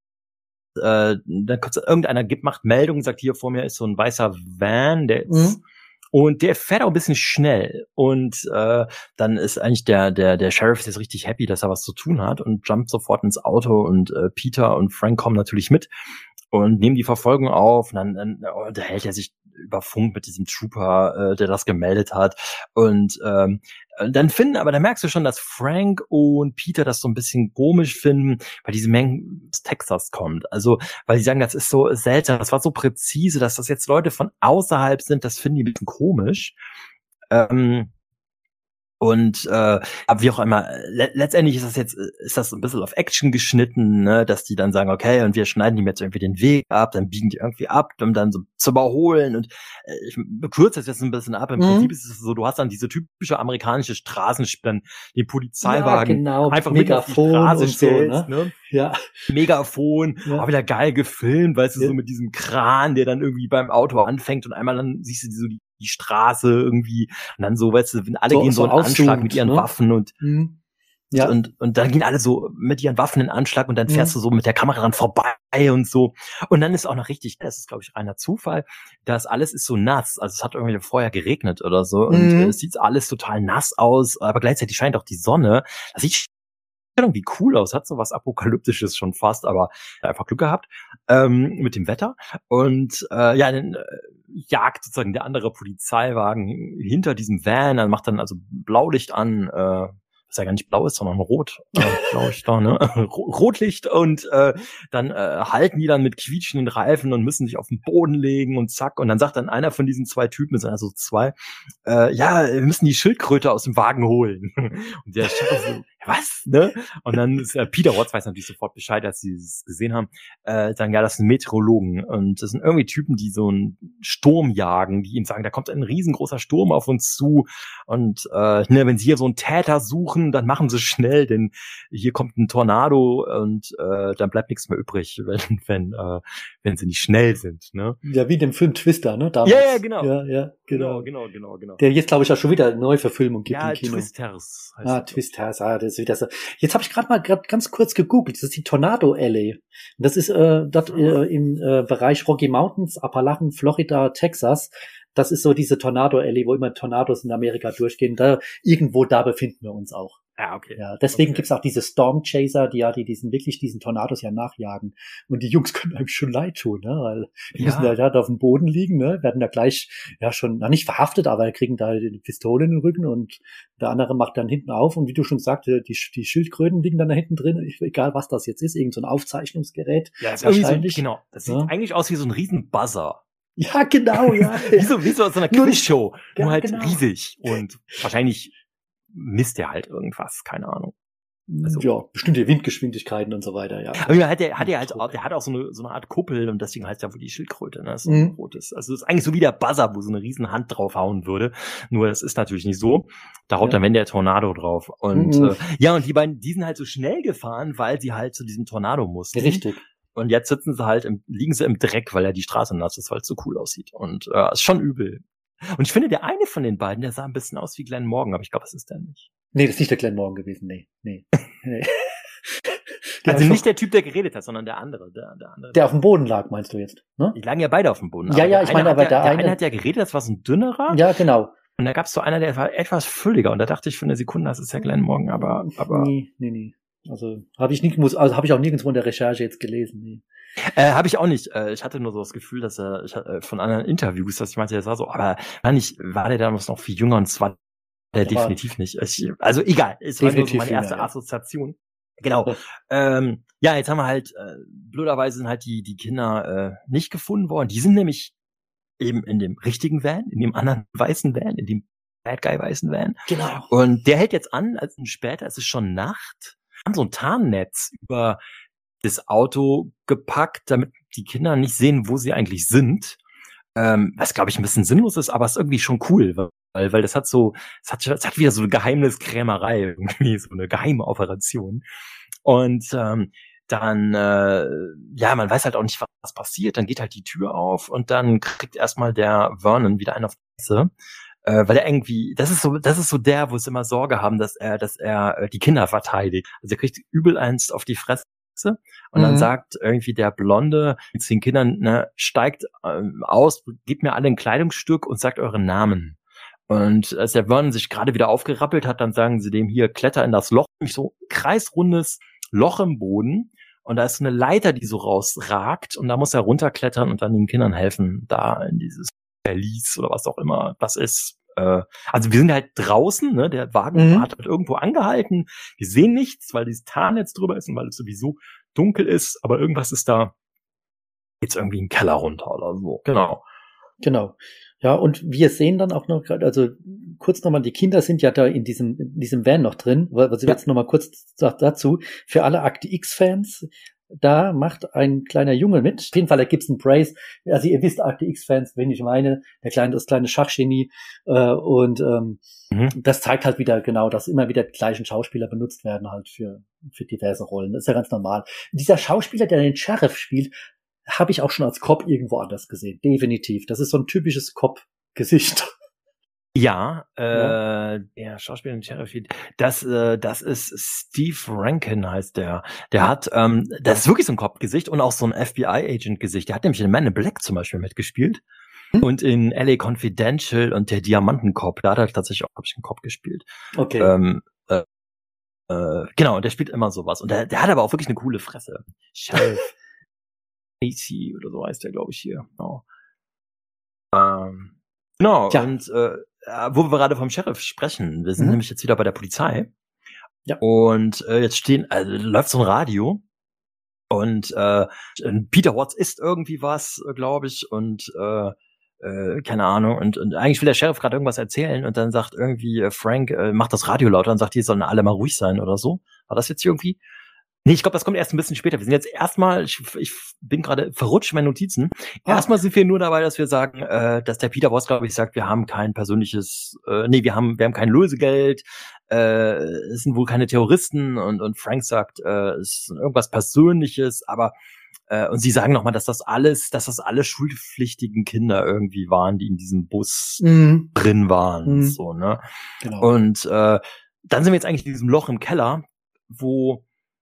dann kommt irgendeiner macht Meldung, sagt, hier vor mir ist so ein weißer Van, der ist und der fährt auch ein bisschen schnell und dann ist eigentlich der Sheriff ist richtig happy, dass er was zu tun hat und jumpt sofort ins Auto und Peter und Frank kommen natürlich mit und nehmen die Verfolgung auf. Und dann unterhält er sich über Funk mit diesem Trooper, der das gemeldet hat. Und dann merkst du schon, dass Frank und Peter das so ein bisschen komisch finden, weil diese Menge aus Texas kommt. Also, weil die sagen, das ist so seltsam, das war so präzise, dass das jetzt Leute von außerhalb sind, das finden die ein bisschen komisch. Und aber wie auch immer, letztendlich ist das ein bisschen auf Action geschnitten, ne, dass die dann sagen, okay, und wir schneiden ihm jetzt irgendwie den Weg ab, dann biegen die irgendwie ab, um dann so zu überholen. Und ich bekürze das jetzt ein bisschen ab. Im Prinzip ist es so, du hast dann diese typische amerikanische Straßensperren, den Polizeiwagen einfach mit auf die Straße stellst, so, ne? Ja. Megafon, auch wieder geil gefilmt, weißt du, so mit diesem Kran, der dann irgendwie beim Auto anfängt und einmal dann siehst du die Straße irgendwie und dann so, weißt du, wenn alle gehen so in Anschlag mit ihren Waffen und und dann gehen alle so mit ihren Waffen in Anschlag und dann fährst du so mit der Kamera dran vorbei und so. Und dann ist auch noch richtig, das ist glaube ich reiner Zufall, das alles ist so nass, also es hat irgendwie vorher geregnet oder so und es sieht alles total nass aus, aber gleichzeitig scheint auch die Sonne. Das sieht irgendwie cool aus, hat so was Apokalyptisches schon fast, aber einfach Glück gehabt mit dem Wetter. Und dann jagt sozusagen der andere Polizeiwagen hinter diesem Van, dann macht dann also Blaulicht an, was ja gar nicht blau ist, sondern rot, Blaulicht da, ne? Rotlicht und dann halten die dann mit quietschenden Reifen und müssen sich auf den Boden legen und zack. Und dann sagt dann einer von diesen zwei Typen, es sind also zwei, wir müssen die Schildkröte aus dem Wagen holen. Und der Sheriff so, was, ne? Und dann ist Peter Watts weiß natürlich sofort Bescheid, als sie es gesehen haben. Sagen, ja, das sind Meteorologen und das sind irgendwie Typen, die so einen Sturm jagen, die ihm sagen, da kommt ein riesengroßer Sturm auf uns zu und wenn sie hier so einen Täter suchen, dann machen sie schnell, denn hier kommt ein Tornado und dann bleibt nichts mehr übrig, wenn sie nicht schnell sind, ne? Ja, wie in dem Film Twister, ne? Damals. Ja, genau. Ja, genau. Genau. Der jetzt, glaube ich, auch schon wieder eine Neuverfilmung gibt im Kino. Twisters heißt Twisters, das ist wieder so. Jetzt habe ich gerade ganz kurz gegoogelt. Das ist die Tornado Alley. Das ist dort im Bereich Rocky Mountains, Appalachen, Florida, Texas. Das ist so diese Tornado Alley, wo immer Tornados in Amerika durchgehen. Irgendwo da befinden wir uns auch. Ja, okay. Ja, deswegen gibt's auch diese Storm Chaser, die diesen Tornados ja nachjagen. Und die Jungs können einem schon leid tun, ne? Weil die müssen da auf dem Boden liegen, ne? Werden da gleich, schon, nicht verhaftet, aber kriegen da die Pistole in den Rücken und der andere macht dann hinten auf. Und wie du schon sagte, die Schildkröten liegen dann da hinten drin, egal was das jetzt ist, irgend so ein Aufzeichnungsgerät. Ja, das ist wahrscheinlich. Genau. Das sieht eigentlich aus wie so ein riesen Buzzer. Ja, genau, ja. wie so aus so einer Quizshow. Nur halt riesig. Und wahrscheinlich misst der halt irgendwas, keine Ahnung. Also, ja, bestimmte Windgeschwindigkeiten und so weiter, ja. Aber der hat auch so eine Art Kuppel und deswegen heißt ja wohl die Schildkröte, ne? So ein rotes. Also das ist eigentlich so wie der Buzzer, wo so eine riesen Hand draufhauen würde. Nur das ist natürlich nicht so. Da haut dann wenn der Tornado drauf. Und und die beiden, die sind halt so schnell gefahren, weil sie halt zu diesem Tornado mussten. Richtig. Und jetzt liegen sie im Dreck, weil ja die Straße nass ist, weil es so cool aussieht. Und ist schon übel. Und ich finde, der eine von den beiden, der sah ein bisschen aus wie Glenn Morgan, aber ich glaube, das ist der nicht. Nee, das ist nicht der Glenn Morgan gewesen, nee. Also nicht der Typ, der geredet hat, sondern der andere. Der auf dem Boden lag, meinst du jetzt? Ne? Die lagen ja beide auf dem Boden. Ja, ich meine aber der eine hat ja geredet, das war so ein dünnerer. Ja, genau. Und da gab es so einer, der war etwas fülliger. Und da dachte ich für eine Sekunde, das ist ja Glenn Morgan, aber. Nee. Also habe ich auch nirgendwo in der Recherche jetzt gelesen. Nee. Habe ich auch nicht. Ich hatte nur so das Gefühl, dass von anderen Interviews, dass ich meinte, der sah so, aber war der damals noch viel jünger und zwar der definitiv nicht. Also egal, es war nur so meine erste Assoziation. Genau. Jetzt haben wir halt, blöderweise sind halt die Kinder nicht gefunden worden. Die sind nämlich eben in dem richtigen Van, in dem anderen weißen Van, in dem Bad Guy weißen Van. Genau. Und der hält jetzt an, später, es ist schon Nacht, haben so ein Tarnnetz über das Auto gepackt, damit die Kinder nicht sehen, wo sie eigentlich sind. Was, glaube ich, ein bisschen sinnlos ist, aber ist irgendwie schon cool, weil das hat wieder so eine Geheimniskrämerei, irgendwie so eine geheime Operation. Und dann, man weiß halt auch nicht, was passiert. Dann geht halt die Tür auf und dann kriegt erstmal der Vernon wieder einen auf die Fresse. Weil er irgendwie, das ist so der, wo sie immer Sorge haben, dass er die Kinder verteidigt. Also er kriegt übel eins auf die Fresse. Und dann sagt irgendwie der Blonde mit 10 Kindern, ne, steigt aus, gebt mir alle ein Kleidungsstück und sagt euren Namen. Und als der Vernon sich gerade wieder aufgerappelt hat, dann sagen sie dem hier, kletter in das Loch, so kreisrundes Loch im Boden. Und da ist eine Leiter, die so rausragt. Und da muss er runterklettern und dann den Kindern helfen, da in dieses Verlies oder was auch immer das ist. Also wir sind halt draußen, ne? Der Wagen hat halt irgendwo angehalten. Wir sehen nichts, weil dieses Tarnnetz drüber ist und weil es sowieso dunkel ist. Aber irgendwas ist da jetzt irgendwie ein Keller runter oder so. Genau. Genau. Ja, und wir sehen dann auch noch, also kurz nochmal, die Kinder sind ja da in diesem Van noch drin, also jetzt nochmal kurz dazu, für alle Akte X-Fans, da macht ein kleiner Junge mit. Auf jeden Fall, da gibt's einen Praise. Also ihr wisst, Akte X-Fans, wen ich meine, das kleine Schachgenie. Das zeigt halt wieder genau, dass immer wieder die gleichen Schauspieler benutzt werden halt für diverse Rollen. Das ist ja ganz normal. Dieser Schauspieler, der den Sheriff spielt, habe ich auch schon als Cop irgendwo anders gesehen. Definitiv. Das ist so ein typisches Cop-Gesicht. Ja, der Schauspieler in Sheriff, das ist Steve Rankin heißt der. Der hat, das ist wirklich so ein Cop-Gesicht und auch so ein FBI-Agent-Gesicht. Der hat nämlich in Man in Black zum Beispiel mitgespielt und in LA Confidential und der Diamantencop. Da hat er tatsächlich auch, glaube ich, einen Cop gespielt. Okay. Genau, der spielt immer sowas. Und der hat aber auch wirklich eine coole Fresse. Sheriff AC oder so heißt der, glaube ich, hier. Genau. Genau, ja. Und wo wir gerade vom Sheriff sprechen, wir sind nämlich jetzt wieder bei der Polizei. Ja. Und jetzt läuft so ein Radio und Peter Watts isst irgendwie was, glaube ich, und keine Ahnung, und eigentlich will der Sheriff gerade irgendwas erzählen und dann sagt irgendwie Frank, macht das Radio lauter und sagt, die sollen alle mal ruhig sein oder so. War das jetzt irgendwie? Nee, ich glaube, das kommt erst ein bisschen später. Wir sind jetzt erstmal, ich bin gerade verrutscht in meinen Notizen. Erstmal sind wir nur dabei, dass wir sagen, dass der Peter Watts, glaube ich, sagt, wir haben kein persönliches, wir haben kein Lösegeld, es sind wohl keine Terroristen und Frank sagt, es ist irgendwas Persönliches, aber und sie sagen nochmal, dass das alle schulpflichtigen Kinder irgendwie waren, die in diesem Bus drin waren, so, ne? Genau. Und dann sind wir jetzt eigentlich in diesem Loch im Keller, wo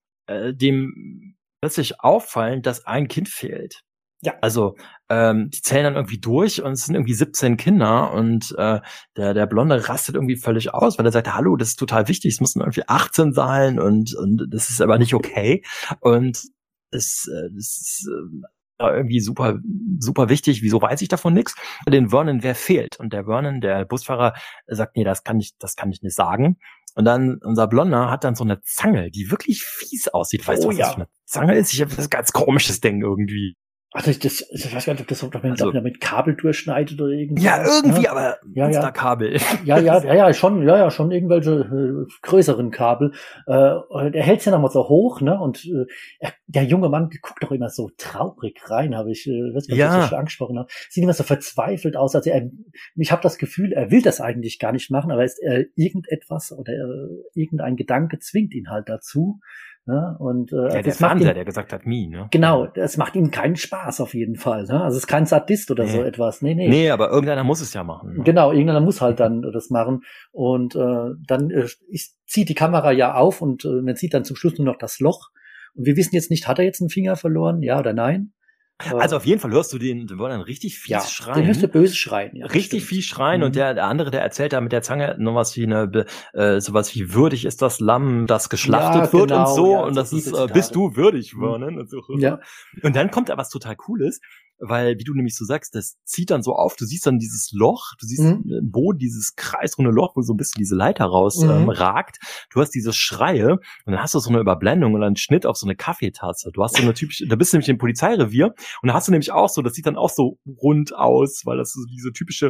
dem plötzlich auffallen, dass ein Kind fehlt. Ja. Also die zählen dann irgendwie durch und es sind irgendwie 17 Kinder und der Blonde rastet irgendwie völlig aus, weil er sagt, hallo, das ist total wichtig, es müssen irgendwie 18 sein und das ist aber nicht okay. Und das ist irgendwie super, super wichtig. Wieso weiß ich davon nichts? Den Vernon, wer fehlt? Und der Vernon, der Busfahrer, sagt, nee, das kann ich nicht sagen. Und dann, unser Blonder hat dann so eine Zange, die wirklich fies aussieht. Weißt du, was das für eine Zange ist? Ich habe das ganz komisches Ding irgendwie. Also ich weiß gar nicht, ob das mit Kabel durchschneidet oder irgendwas. Ja, irgendwie, ne? Aber Kabel. Ja, schon irgendwelche größeren Kabel. Er hält's ja nochmal so hoch, ne? Und der junge Mann guckt doch immer so traurig rein, habe ich, weiß nicht, ob ich das schon angesprochen habe. Sieht immer so verzweifelt aus, also ich habe das Gefühl, er will das eigentlich gar nicht machen, aber irgendetwas oder irgendein Gedanke zwingt ihn halt dazu. Ne? Und der Fernseher, der gesagt hat, ne? Genau, das macht ihm keinen Spaß auf jeden Fall. Ne? Also es ist kein Sadist oder so etwas. Nee, aber irgendeiner muss es ja machen. Ne? Genau, irgendeiner muss halt dann das machen. Und dann zieht die Kamera ja auf und man sieht dann zum Schluss nur noch das Loch. Und wir wissen jetzt nicht, hat er jetzt einen Finger verloren, ja oder nein? Also auf jeden Fall hörst du den dann richtig fies schreien. Den hörst du böse schreien, ja. Richtig fies schreien und der andere, der erzählt da mit der Zange noch was wie sowas wie würdig ist das Lamm, das geschlachtet wird und so. Ja, und das ist, bist du würdig, Vernon? Und so. Ja. Und dann kommt da was total Cooles, weil, wie du nämlich so sagst, das zieht dann so auf, du siehst dann dieses Loch, du siehst im Boden dieses kreisrunde Loch, wo so ein bisschen diese Leiter raus ragt. Du hast diese Schreie und dann hast du so eine Überblendung und einen Schnitt auf so eine Kaffeetasse. Du hast so eine typische, da bist du nämlich im Polizeirevier und da hast du nämlich auch so, das sieht dann auch so rund aus, weil das so dieser typische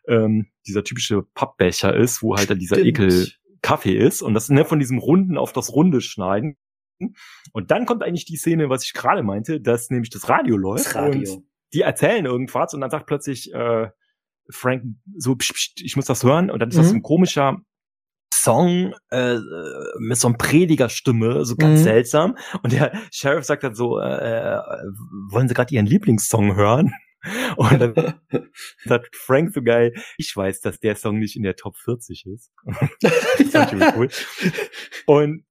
Pappbecher ist, wo halt dann dieser Ekel Kaffee ist und das von diesem Runden auf das Runde schneiden. Und dann kommt eigentlich die Szene, was ich gerade meinte, dass nämlich das Radio läuft und die erzählen irgendwas und dann sagt plötzlich Frank so, psch, psch, ich muss das hören und dann ist das ein komischer Song mit so einer Predigerstimme, so ganz seltsam und der Sheriff sagt dann so, wollen Sie gerade Ihren Lieblingssong hören? Und dann sagt Frank so geil, ich weiß, dass der Song nicht in der Top 40 ist. Das fand ich cool. Und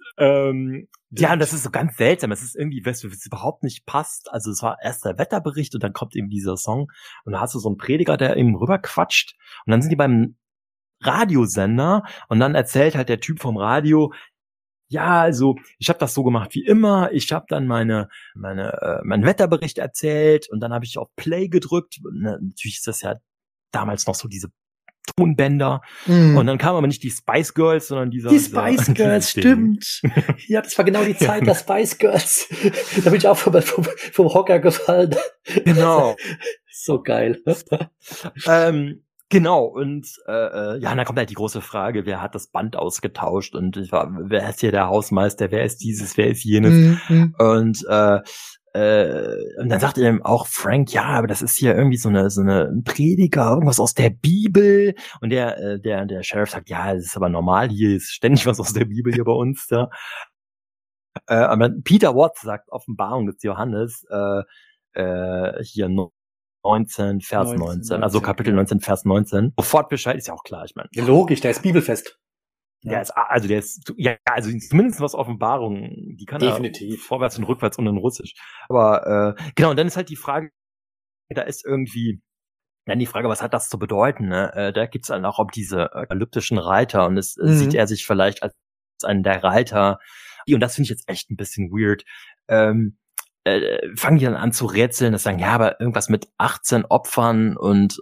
ja, das ist so ganz seltsam. Es ist irgendwie, weißt du, es überhaupt nicht passt. Also es war erst der Wetterbericht und dann kommt eben dieser Song und da hast du so einen Prediger, der eben rüberquatscht und dann sind die beim Radiosender und dann erzählt halt der Typ vom Radio, ja, also ich habe das so gemacht wie immer. Ich habe dann meinen Wetterbericht erzählt und dann habe ich auf Play gedrückt. Natürlich ist das ja damals noch so diese Tonbänder. Und dann kamen aber nicht die Spice Girls, sondern die Spice Girls, stimmt. Ja, das war genau die Zeit der Spice Girls. Da bin ich auch vom Hocker gefallen. Genau. So geil. Genau, und dann kommt halt die große Frage, wer hat das Band ausgetauscht und wer ist hier der Hausmeister, wer ist dieses, wer ist jenes? Und dann sagt ihm auch Frank, ja, aber das ist hier irgendwie so eine Prediger, irgendwas aus der Bibel. Und der Sheriff sagt, ja, das ist aber normal, hier ist ständig was aus der Bibel hier bei uns. Ja. Aber Peter Watts sagt Offenbarung des Johannes, hier 19, Vers 19, also Kapitel 19, Vers 19. Sofort Bescheid, ist ja auch klar, ich meine. Logisch, der ist bibelfest. Der ist zumindest was Offenbarung, die kann definitiv vorwärts und rückwärts und in Russisch. Aber genau, und dann ist halt die Frage, da ist irgendwie dann die Frage, was hat das zu bedeuten? Ne? Da gibt's dann auch diese apokalyptischen Reiter und es sieht er sich vielleicht als einen der Reiter. Und das finde ich jetzt echt ein bisschen weird. Fangen die dann an zu rätseln, das sagen, ja, aber irgendwas mit 18 Opfern und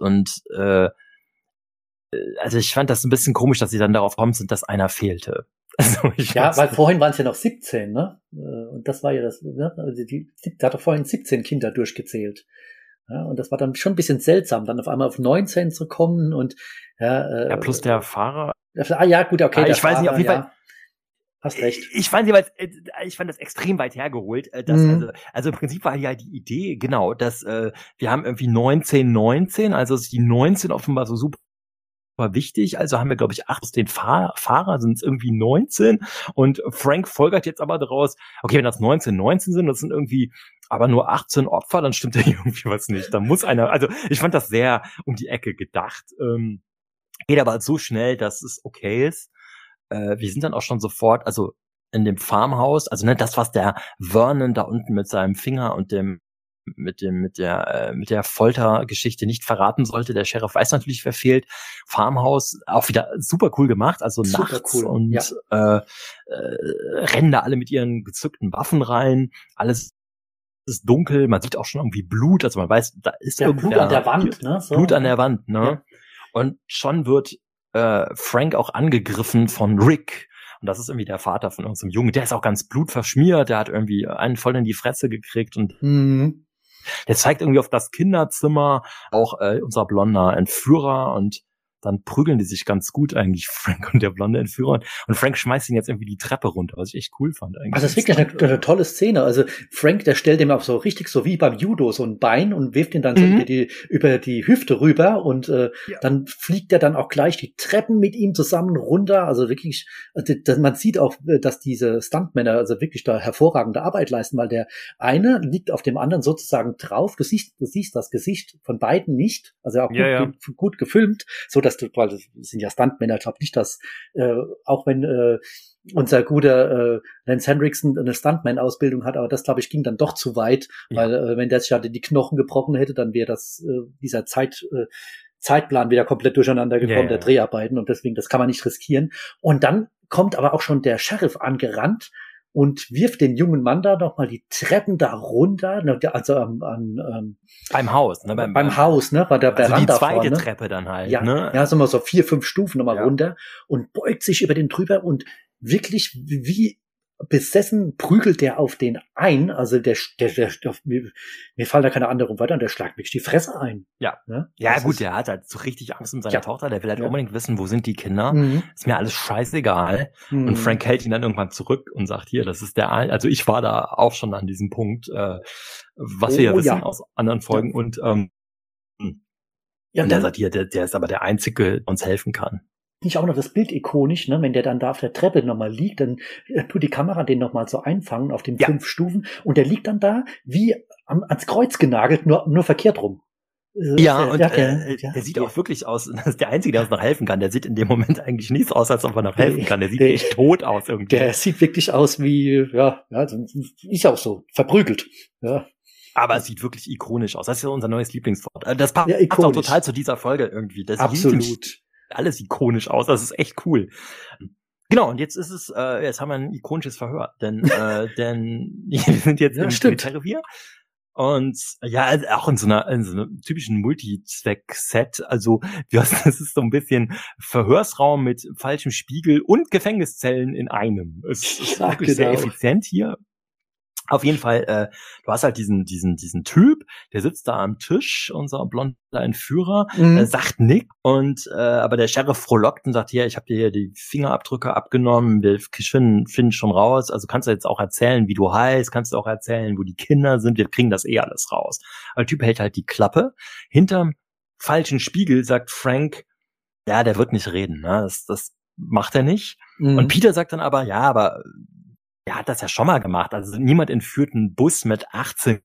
also ich fand das ein bisschen komisch, dass sie dann darauf kommen sind, dass einer fehlte. Also weil vorhin waren es ja noch 17, ne? Und das war ja das, ne? Also die hat doch vorhin 17 Kinder durchgezählt. Ja, und das war dann schon ein bisschen seltsam, dann auf einmal auf 19 zu kommen und plus der Fahrer. Ja, gut, okay. Ich weiß nicht, auf jeden Fall. Hast recht. Ich fand das extrem weit hergeholt. Also im Prinzip war ja die Idee, genau, dass wir haben irgendwie 19, also ist die 19 offenbar so super wichtig, also haben wir, glaube ich, 8 aus den Fahrer sind es irgendwie 19 und Frank folgert jetzt aber daraus, okay, wenn das 19 sind, das sind irgendwie aber nur 18 Opfer, dann stimmt ja irgendwie was nicht. Da muss einer, also ich fand das sehr um die Ecke gedacht, geht aber so schnell, dass es okay ist. Wir sind dann auch schon sofort, also in dem Farmhaus, also das, was der Vernon da unten mit seinem Finger und mit der Foltergeschichte nicht verraten sollte. Der Sheriff weiß natürlich, wer fehlt. Farmhaus auch wieder super cool gemacht, also super nachts cool. Und rennen da alle mit ihren gezückten Waffen rein. Alles ist dunkel, man sieht auch schon irgendwie Blut, also man weiß, da ist Blut an der Wand, ne? So. Blut an der Wand, ne? Ja. Und schon wird Frank auch angegriffen von Rick. Und das ist irgendwie der Vater von unserem Jungen. Der ist auch ganz blutverschmiert, der hat irgendwie einen voll in die Fresse gekriegt und der zeigt irgendwie auf das Kinderzimmer, auch unser blonder Entführer und dann prügeln die sich ganz gut eigentlich, Frank und der blonde Entführer. Und Frank schmeißt ihn jetzt irgendwie die Treppe runter, was ich echt cool fand eigentlich. Also das ist wirklich eine tolle Szene. Also Frank, der stellt ihm auch so richtig so wie beim Judo so ein Bein und wirft ihn dann so über die Hüfte rüber und dann fliegt er dann auch gleich die Treppen mit ihm zusammen runter. Also wirklich, man sieht auch, dass diese Stuntmänner also wirklich da hervorragende Arbeit leisten, weil der eine liegt auf dem anderen sozusagen drauf. Du siehst das Gesicht von beiden nicht, also auch gut gefilmt, so dass weil das sind ja Stuntmänner, ich glaube nicht, dass auch wenn unser guter Lance Henriksen eine Stuntman-Ausbildung hat, aber das, glaube ich, ging dann doch zu weit, weil wenn der sich halt die Knochen gebrochen hätte, dann wäre das dieser Zeitplan wieder komplett durcheinander gekommen, der Dreharbeiten, und deswegen, das kann man nicht riskieren. Und dann kommt aber auch schon der Sheriff angerannt und wirft den jungen Mann da noch mal die Treppen da runter, also beim Haus, ne? Beim Haus, ne? Bei der Veranda die zweite vorne. Treppe dann halt, ja, ne? Ja, so mal so 4, 5 Stufen nochmal runter und beugt sich über den drüber und wirklich wie besessen prügelt der auf den ein, also der mir fallen da keine anderen Wörter an, der schlagt wirklich die Fresse ein. Ja, ne? Ja gut, der hat halt so richtig Angst um seine Tochter, der will halt unbedingt wissen, wo sind die Kinder, ist mir alles scheißegal, und Frank hält ihn dann irgendwann zurück und sagt, hier, das ist also ich war da auch schon an diesem Punkt, was wir ja wissen aus anderen Folgen, und und der sagt, hier, der ist aber der Einzige, der uns helfen kann. Nicht auch noch das Bild ikonisch, ne? Wenn der dann da auf der Treppe nochmal liegt, dann tut die Kamera den nochmal so einfangen auf den 5 Stufen und der liegt dann da wie ans Kreuz genagelt, nur verkehrt rum. Der sieht auch wirklich aus, das ist der Einzige, der uns noch helfen kann. Der sieht in dem Moment eigentlich nicht aus, als ob er noch helfen kann. Der sieht echt tot aus irgendwie. Der sieht wirklich aus wie, ist auch so, verprügelt. Ja. Aber es sieht wirklich ikonisch aus. Das ist ja unser neues Lieblingswort. Das passt auch total zu dieser Folge irgendwie. Das absolut. Alles ikonisch aus, das ist echt cool. Genau, und jetzt ist es, jetzt haben wir ein ikonisches Verhör, denn wir sind jetzt im Polizeirevier und auch in so einer typischen Multizweck-Set, also das ist so ein bisschen Verhörsraum mit falschem Spiegel und Gefängniszellen in einem. Es ist wirklich sehr effizient hier. Auf jeden Fall, du hast halt diesen Typ, der sitzt da am Tisch, unser blonder Entführer, sagt nix und aber der Sheriff frohlockt und sagt, ja, ich habe dir hier die Fingerabdrücke abgenommen, wir finden schon raus, also kannst du jetzt auch erzählen, wie du heißt, kannst du auch erzählen, wo die Kinder sind, wir kriegen das alles raus. Aber der Typ hält halt die Klappe. Hinterm falschen Spiegel sagt Frank, ja, der wird nicht reden, ne? Das macht er nicht. Und Peter sagt dann aber, ja, aber er hat das ja schon mal gemacht. Also niemand entführt einen Bus mit 18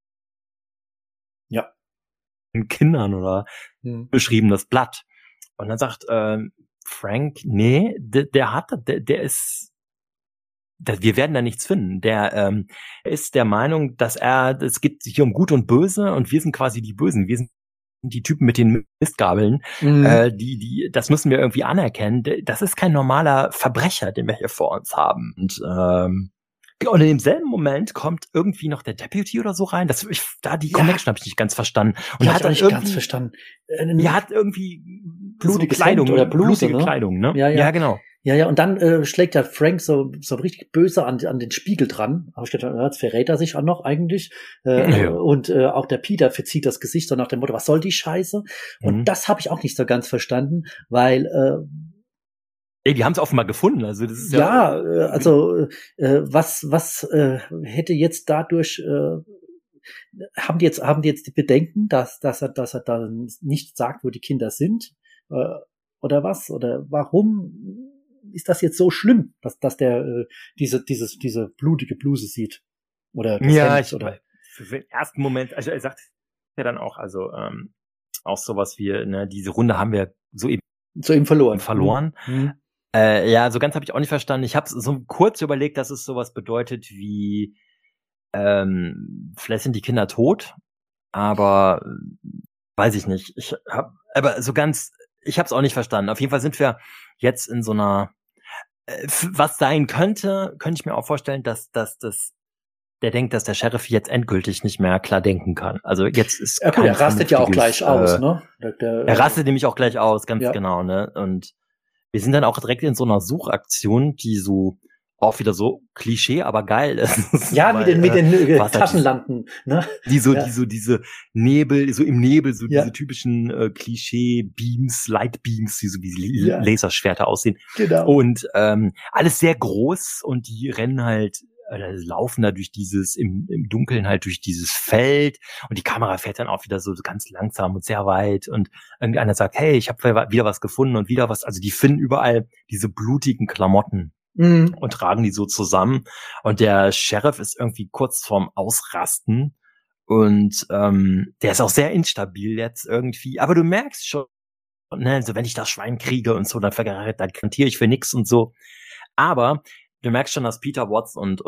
Kindern oder beschriebenes Blatt. Und dann sagt Frank, nee, der ist, wir werden da nichts finden. Der ist der Meinung, dass es geht hier um Gut und Böse und wir sind quasi die Bösen. Wir sind die Typen mit den Mistgabeln, das müssen wir irgendwie anerkennen. Das ist kein normaler Verbrecher, den wir hier vor uns haben. Und in demselben Moment kommt irgendwie noch der Deputy oder so rein. Die Connection habe ich nicht ganz verstanden. Und er hat auch nicht ganz verstanden. Er hat irgendwie blutige so Kleidung oder Bluse, blutige Kleidung, ne? Ja, genau. Ja, und dann schlägt ja Frank so richtig böse an den Spiegel dran. Habe ich gedacht, jetzt verrät er sich auch noch eigentlich. Und auch der Peter verzieht das Gesicht so nach dem Motto, was soll die Scheiße? Und das habe ich auch nicht so ganz verstanden, weil die haben es offenbar gefunden. Also das ist was hätte jetzt dadurch haben die jetzt die Bedenken, dass er dann nicht sagt, wo die Kinder sind? Oder was? Oder warum ist das jetzt so schlimm, dass der diese blutige Bluse sieht? Oder das Hemd, oder? Für den ersten Moment, also er sagt ja dann auch, also auch sowas wie, ne, diese Runde haben wir soeben verloren. So ganz habe ich auch nicht verstanden. Ich habe so kurz überlegt, dass es sowas bedeutet wie vielleicht sind die Kinder tot, aber weiß ich nicht. Ich habe es auch nicht verstanden. Auf jeden Fall sind wir jetzt in so einer was sein könnte ich mir auch vorstellen, dass der denkt, dass der Sheriff jetzt endgültig nicht mehr klar denken kann. Also jetzt ist er rastet ja auch gleich aus, ne? Er rastet nämlich auch gleich aus, ganz genau, ne? Und wir sind dann auch direkt in so einer Suchaktion, die so auch wieder so Klischee, aber geil ist. Ja, mit den Taschenlampen, ne? Diese Nebel, so im Nebel, so diese typischen Klischee-Beams, Lightbeams, die so wie Laserschwerter aussehen. Genau. Und alles sehr groß und die rennen halt, laufen da durch im Dunkeln halt durch dieses Feld und die Kamera fährt dann auch wieder so ganz langsam und sehr weit und irgendeiner sagt, hey, ich habe wieder was gefunden und wieder was, also die finden überall diese blutigen Klamotten und tragen die so zusammen und der Sheriff ist irgendwie kurz vorm Ausrasten und der ist auch sehr instabil jetzt irgendwie, aber du merkst schon, ne, so wenn ich das Schwein kriege und so, dann garantiere ich für nix und so, aber du merkst schon, dass Peter Watts und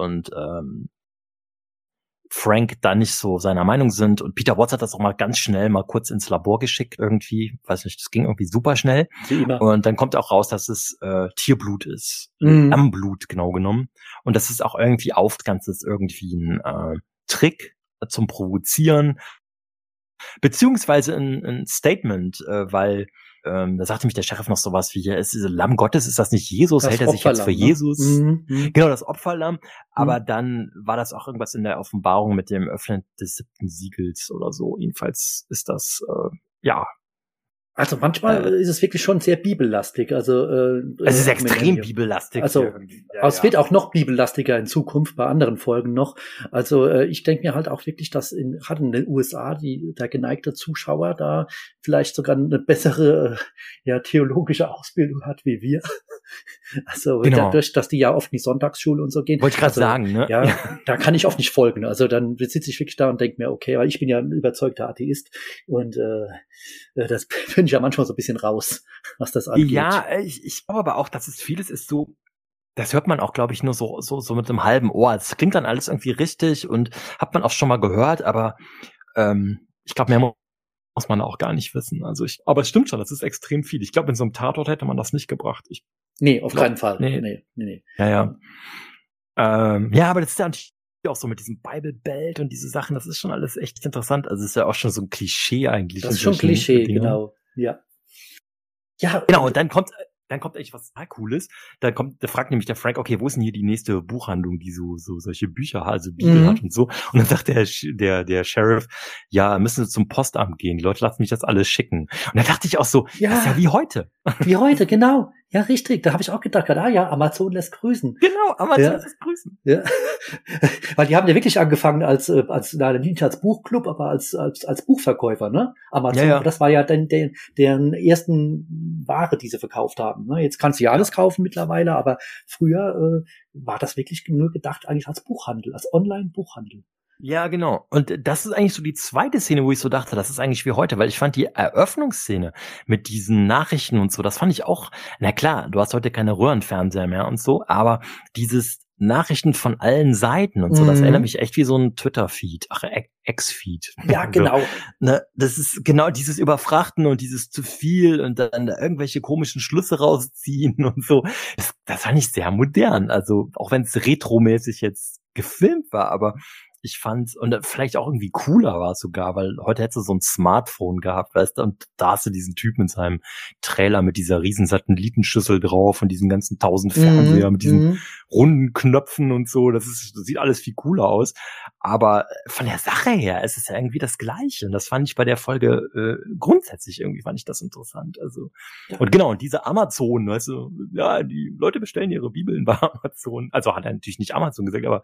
Frank da nicht so seiner Meinung sind. Und Peter Watts hat das auch mal ganz schnell mal kurz ins Labor geschickt irgendwie. Weiß nicht, das ging irgendwie super schnell. Und dann kommt auch raus, dass es Tierblut ist. Ammblut, genau genommen. Und das ist auch irgendwie Ganzes irgendwie ein Trick zum Provozieren. Beziehungsweise ein Statement, weil da sagte mich der Sheriff noch sowas wie, ist dieses Lamm Gottes, ist das nicht Jesus? Hält er sich jetzt für Jesus? Genau, das Opferlamm. Aber dann war das auch irgendwas in der Offenbarung mit dem Öffnen des 7. Siegels oder so. Jedenfalls ist das, Also manchmal ist es wirklich schon sehr bibellastig. Also es ist extrem bibellastig. Also es wird auch noch bibellastiger in Zukunft bei anderen Folgen noch. Also ich denke mir halt auch wirklich, dass gerade in den USA der geneigte Zuschauer da vielleicht sogar eine bessere theologische Ausbildung hat wie wir. Also dadurch, dass die ja oft in die Sonntagsschule und so gehen. Wollte ich gerade sagen, ne? Ja, da kann ich oft nicht folgen. Also dann sitze ich wirklich da und denke mir, okay, weil ich bin ja ein überzeugter Atheist und das finde ich ja manchmal so ein bisschen raus, was das angeht. Ja, ich glaube aber auch, dass es vieles ist so, das hört man auch, glaube ich, nur so mit einem halben Ohr. Es klingt dann alles irgendwie richtig und hat man auch schon mal gehört, aber ich glaube, mehr muss man auch gar nicht wissen. Also aber es stimmt schon, das ist extrem viel. Ich glaube, in so einem Tatort hätte man das nicht gebracht. Nee, auf keinen Fall. Nee. Ja. Aber das ist ja natürlich auch so mit diesem Bible Belt und diese Sachen, das ist schon alles echt interessant. Also es ist ja auch schon so ein Klischee eigentlich. Das ist schon ein Klischee, genau. Ja. Genau, und dann kommt dann kommt echt was total Cooles. Da fragt nämlich der Frank, okay, wo ist denn hier die nächste Buchhandlung, die so solche Bücher hat, also Bibel hat und so. Und dann sagt der Sheriff, ja, müssen Sie zum Postamt gehen. Die Leute lassen mich das alles schicken. Und da dachte ich auch so, das ist ja wie heute. Wie heute, genau. Ja, richtig. Da habe ich auch gedacht, Amazon lässt grüßen. Genau, Amazon lässt grüßen. Ja. Weil die haben ja wirklich angefangen nicht als Buchclub, aber als Buchverkäufer, ne? Amazon, das war ja deren ersten Ware, die sie verkauft haben. Ne? Jetzt kannst du ja alles kaufen mittlerweile, aber früher war das wirklich nur gedacht eigentlich als Buchhandel, als Online-Buchhandel. Ja, genau. Und das ist eigentlich so die zweite Szene, wo ich so dachte, das ist eigentlich wie heute, weil ich fand die Eröffnungsszene mit diesen Nachrichten und so, das fand ich auch, na klar, du hast heute keine Röhrenfernseher mehr und so, aber dieses Nachrichten von allen Seiten und so, das erinnert mich echt wie so ein Twitter-Feed, X-Feed. Ja, genau. Ne, das ist genau dieses Überfrachten und dieses zu viel und dann irgendwelche komischen Schlüsse rausziehen und so. Das fand ich sehr modern, also auch wenn es retromäßig jetzt gefilmt war, aber ich fand's, und vielleicht auch irgendwie cooler war es sogar, weil heute hättest du so ein Smartphone gehabt, weißt du, und da hast du diesen Typ mit seinem Trailer mit dieser riesen Satellitenschüssel drauf und diesen ganzen 1000 Fernseher mit diesen runden Knöpfen und so, das sieht alles viel cooler aus, aber von der Sache her ist es ja irgendwie das Gleiche und das fand ich bei der Folge grundsätzlich irgendwie fand ich das interessant, also und genau, und diese Amazon, weißt du, ja, die Leute bestellen ihre Bibeln bei Amazon, also hat er natürlich nicht Amazon gesagt, aber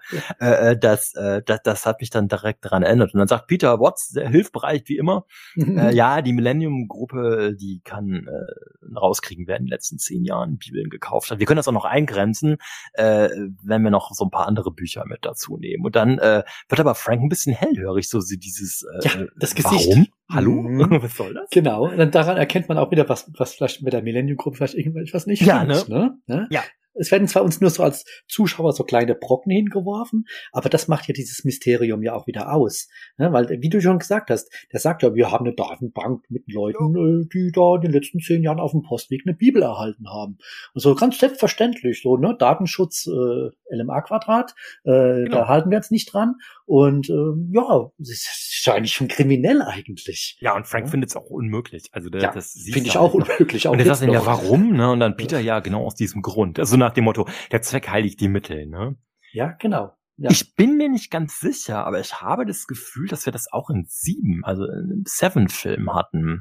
das hat mich dann direkt daran erinnert. Und dann sagt Peter Watts, sehr hilfsbereit wie immer, ja, die Millennium-Gruppe, die kann rauskriegen, wer in den letzten 10 Jahren Bibeln gekauft hat. Wir können das auch noch eingrenzen, wenn wir noch so ein paar andere Bücher mit dazu nehmen. Und dann wird aber Frank ein bisschen hellhörig, so dieses das Gesicht. Warum? Hallo? Was soll das? Genau, und dann daran erkennt man auch wieder, was vielleicht mit der Millennium-Gruppe vielleicht irgendwas nicht stimmt. Ne? Ja. Es werden zwar uns nur so als Zuschauer so kleine Brocken hingeworfen, aber das macht ja dieses Mysterium ja auch wieder aus. Ne? Weil, wie du schon gesagt hast, der sagt ja, wir haben eine Datenbank mit Leuten, die da in den letzten 10 Jahren auf dem Postweg eine Bibel erhalten haben. Und so ganz selbstverständlich, so, ne, Datenschutz, LMA-Quadrat, da halten wir jetzt nicht dran. Und das ist eigentlich schon kriminell eigentlich. Ja, und Frank findet es auch unmöglich. Also das finde ich auch unmöglich. Auch und der sagt dann ja, warum? Ne? Und dann Peter, ja, genau aus diesem Grund. Also nach dem Motto, der Zweck heiligt die Mittel. Ne? Ja, genau. Ja. Ich bin mir nicht ganz sicher, aber ich habe das Gefühl, dass wir das auch in 7, also im 7-Film hatten.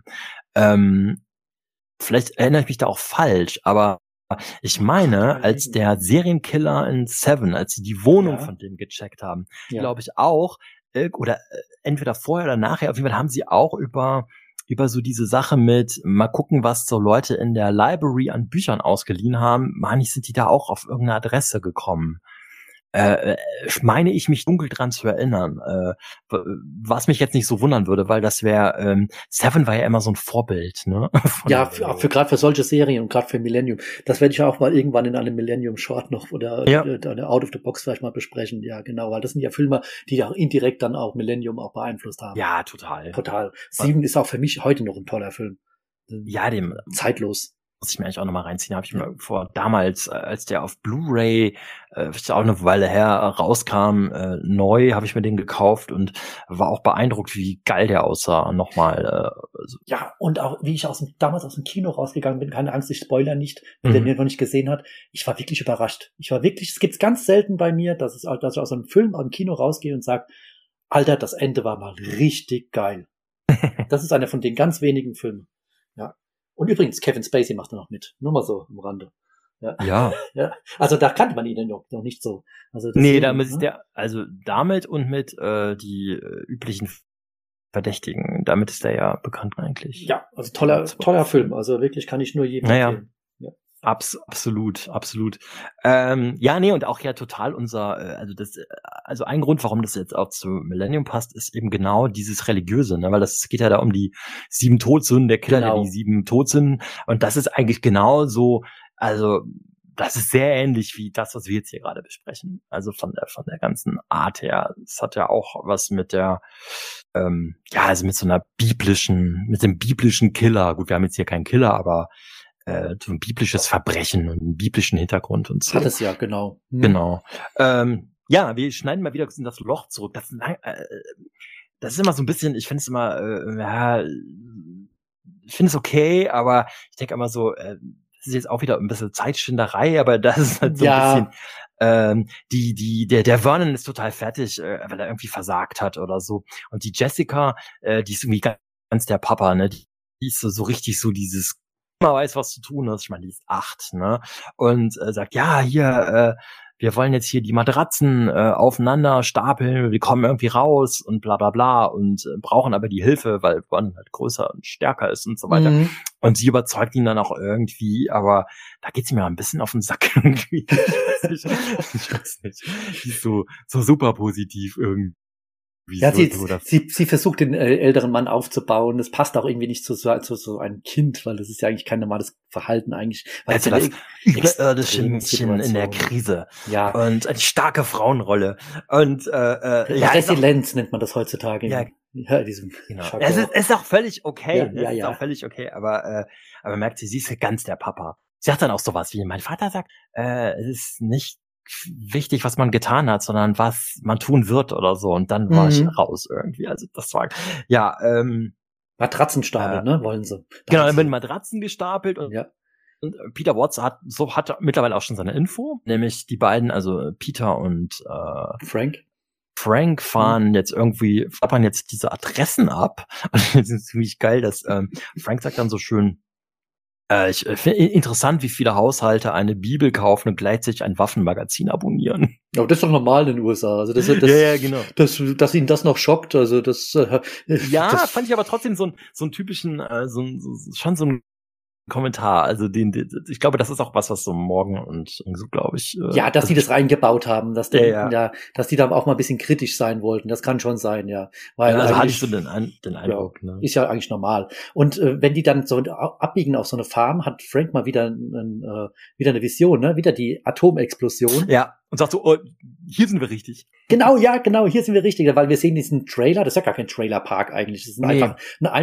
Vielleicht erinnere ich mich da auch falsch, aber ich meine, als der Serienkiller in 7, als sie die Wohnung von dem gecheckt haben, glaube ich auch, oder entweder vorher oder nachher, auf jeden Fall haben sie auch über so diese Sache mit, mal gucken, was so Leute in der Library an Büchern ausgeliehen haben, sind die da auch auf irgendeine Adresse gekommen. Meine ich mich dunkel dran zu erinnern, was mich jetzt nicht so wundern würde, weil das wäre, 7 war ja immer so ein Vorbild, ne? Ja, für gerade für solche Serien und gerade für Millennium. Das werde ich auch mal irgendwann in einem Millennium Short noch oder eine Out of the Box vielleicht mal besprechen. Ja, genau, weil das sind ja Filme, die auch indirekt dann auch Millennium auch beeinflusst haben. Ja, total. 7 ist auch für mich heute noch ein toller Film. Ja, zeitlos. Muss ich mir eigentlich auch nochmal reinziehen, habe ich mir damals, als der auf Blu-ray, ist auch eine Weile her, rauskam, neu, habe ich mir den gekauft und war auch beeindruckt, wie geil der aussah, nochmal. Ja, und auch, wie ich damals aus dem Kino rausgegangen bin, keine Angst, ich spoiler nicht, wenn der den noch nicht gesehen hat, ich war wirklich überrascht. Es gibt's ganz selten bei mir, dass ich aus einem Film, aus dem Kino rausgehe und sage, Alter, das Ende war mal richtig geil. Das ist einer von den ganz wenigen Filmen. Ja. Und übrigens, Kevin Spacey macht da noch mit. Nur mal so am Rande. Ja. Also da kannte man ihn noch nicht so. Also deswegen, damit ist damit und mit die üblichen Verdächtigen, damit ist der ja bekannt eigentlich. Ja, also toller Film. Also wirklich kann ich nur jedem empfehlen. Absolut. Und auch ja total also ein Grund, warum das jetzt auch zu Millennium passt, ist eben genau dieses Religiöse, ne, weil das geht ja da um die 7 Todsünden, der Killer, der die 7 Todsünden, und das ist eigentlich genau so, also das ist sehr ähnlich wie das, was wir jetzt hier gerade besprechen, also von der ganzen Art her. Es hat ja auch was mit der, also mit so einer mit dem biblischen Killer, gut, wir haben jetzt hier keinen Killer, aber so ein biblisches Verbrechen und einen biblischen Hintergrund und so. Hat es ja, genau. Genau. Wir schneiden mal wieder in das Loch zurück. Das ist immer so ein bisschen, ich finde es immer, ich finde es okay, aber ich denke immer so, das ist jetzt auch wieder ein bisschen Zeitschinderei, aber das ist halt so ein bisschen, der Vernon ist total fertig, weil er irgendwie versagt hat oder so. Und die Jessica, die ist irgendwie ganz der Papa, ne? Die ist so richtig so dieses, man weiß, was zu tun ist. Ich meine, die ist 8, ne? Und sagt, ja, hier, wir wollen jetzt hier die Matratzen aufeinander stapeln, wir kommen irgendwie raus und bla bla bla und brauchen aber die Hilfe, weil Vernon halt größer und stärker ist und so weiter. Mhm. Und sie überzeugt ihn dann auch irgendwie, aber da geht's mir ein bisschen auf den Sack irgendwie. Ich weiß nicht. Die ist so super positiv irgendwie. Ja, sie versucht, den älteren Mann aufzubauen. Das passt auch irgendwie nicht zu so einem Kind, weil das ist ja eigentlich kein normales Verhalten eigentlich. Weil also das überirdische Mädchen in der Krise. Ja. Und eine starke Frauenrolle. Und Resilienz nennt man das heutzutage. Ja, diesem genau. Es ist auch völlig okay. Ist auch völlig okay, aber merkt sie ist ja ganz der Papa. Sie sagt dann auch sowas wie, mein Vater sagt, es ist nicht wichtig, was man getan hat, sondern was man tun wird oder so. Und dann war ich raus irgendwie. Also das war, Matratzenstapel, ne, wollen sie. Genau, dann werden Matratzen gestapelt und Peter Watts hat mittlerweile auch schon seine Info, nämlich die beiden, also Peter und Frank fahren jetzt irgendwie, klappern jetzt diese Adressen ab. Und das ist ziemlich geil, dass Frank sagt dann so schön, ich finde interessant, wie viele Haushalte eine Bibel kaufen und gleichzeitig ein Waffenmagazin abonnieren. Aber das ist doch normal in den USA. Also das genau. Dass ihn das noch schockt, also das fand ich aber trotzdem so einen typischen, schon so ein Kommentar, also ich glaube, das ist auch was so Morgan und so, glaube ich. Dass die das reingebaut haben, dass dass die da auch mal ein bisschen kritisch sein wollten, das kann schon sein, ja. Weil also hatte ich so den Eindruck, ne? Ist ja eigentlich normal. Und wenn die dann so abbiegen auf so eine Farm, hat Frank mal wieder eine Vision, ne? Wieder die Atomexplosion. Ja. Und sagt so, oh, hier sind wir richtig. Genau, hier sind wir richtig, weil wir sehen diesen Trailer, das ist ja gar kein Trailerpark eigentlich, das ist einfach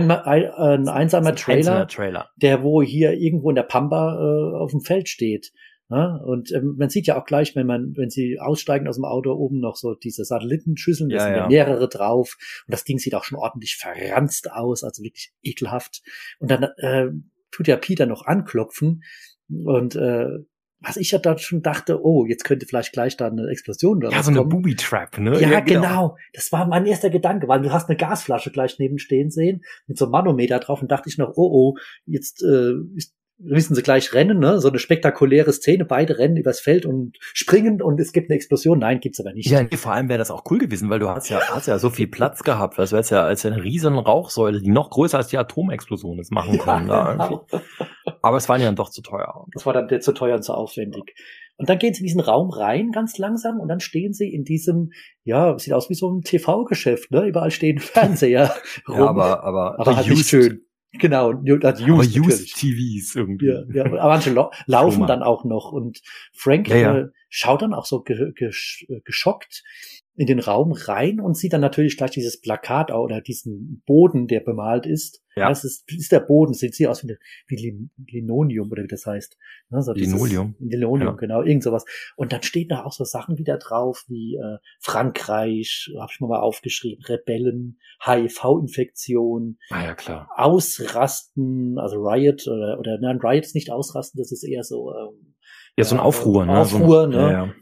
ein einsamer Trailer, der wo hier irgendwo in der Pampa auf dem Feld steht. Ja? Und man sieht ja auch gleich, wenn sie aussteigen aus dem Auto, oben noch so diese Satellitenschüsseln, da sind mehrere drauf und das Ding sieht auch schon ordentlich verranzt aus, also wirklich ekelhaft. Und dann tut ja Peter noch anklopfen und was ich ja dann schon dachte, oh, jetzt könnte vielleicht gleich da eine Explosion oder so eine Booby-Trap, ne? Ja, genau. Das war mein erster Gedanke, weil du hast eine Gasflasche gleich neben stehen sehen, mit so einem Manometer drauf und dachte ich noch, oh, jetzt müssen sie gleich rennen, ne? So eine spektakuläre Szene, beide rennen übers Feld und springen und es gibt eine Explosion. Nein, gibt's aber nicht. Ja, vor allem wäre das auch cool gewesen, weil du hast ja so viel Platz gehabt. Das wäre ja als eine riesen Rauchsäule, die noch größer als die Atomexplosion ist machen können. Genau. Aber es war ja dann doch zu teuer. Das war dann zu teuer und zu aufwendig. Und dann gehen sie in diesen Raum rein, ganz langsam, und dann stehen sie in diesem, sieht aus wie so ein TV-Geschäft, ne? Überall stehen Fernseher rum. Ja, aber halt nicht schön. Genau, das used TVs irgendwie. Ja, aber manche laufen dann auch noch und Frank schaut dann auch so geschockt in den Raum rein und sieht dann natürlich gleich dieses Plakat oder diesen Boden, der bemalt ist. Ja. Das ist der Boden, sieht aus wie Linoleum oder wie das heißt. So Linoleum, genau, irgend sowas. Und dann steht da auch so Sachen wieder drauf wie Frankreich, habe ich mal aufgeschrieben, Rebellen, HIV-Infektion, klar. Ausrasten, also Riot oder nein, Riot ist nicht ausrasten, das ist eher so so ein Aufruhr, ne? Aufruhr, ne?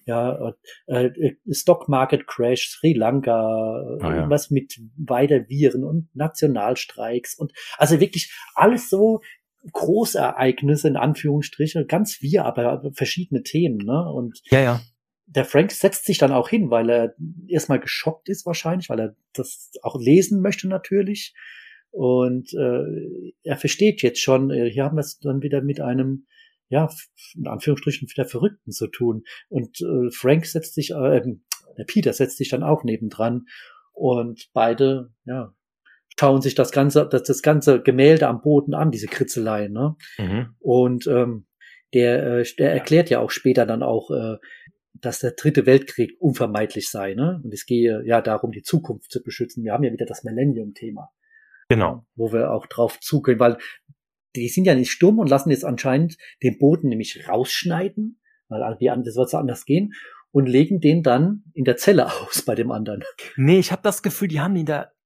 Stock Market Crash, Sri Lanka, irgendwas mit weiter Viren und Nationalstreiks und also wirklich alles so Großereignisse in Anführungsstrichen, ganz aber verschiedene Themen, ne? Und der Frank setzt sich dann auch hin, weil er erstmal geschockt ist wahrscheinlich, weil er das auch lesen möchte natürlich. Und er versteht jetzt schon, hier haben wir es dann wieder mit einem in Anführungsstrichen wieder Verrückten zu tun. Und Frank setzt sich, der Peter setzt sich dann auch nebendran und beide, schauen sich das ganze Gemälde am Boden an, diese Kritzelei, ne? Mhm. Und der erklärt ja auch später dann auch, dass der 3. Weltkrieg unvermeidlich sei, ne? Und es gehe darum, die Zukunft zu beschützen. Wir haben ja wieder das Millennium-Thema. Genau. Wo wir auch drauf zugehen, weil die sind ja nicht stumm und lassen jetzt anscheinend den Boden nämlich rausschneiden, weil das wird so anders gehen, und legen den dann in der Zelle aus bei dem anderen. Nee, ich habe das Gefühl, die haben ihn da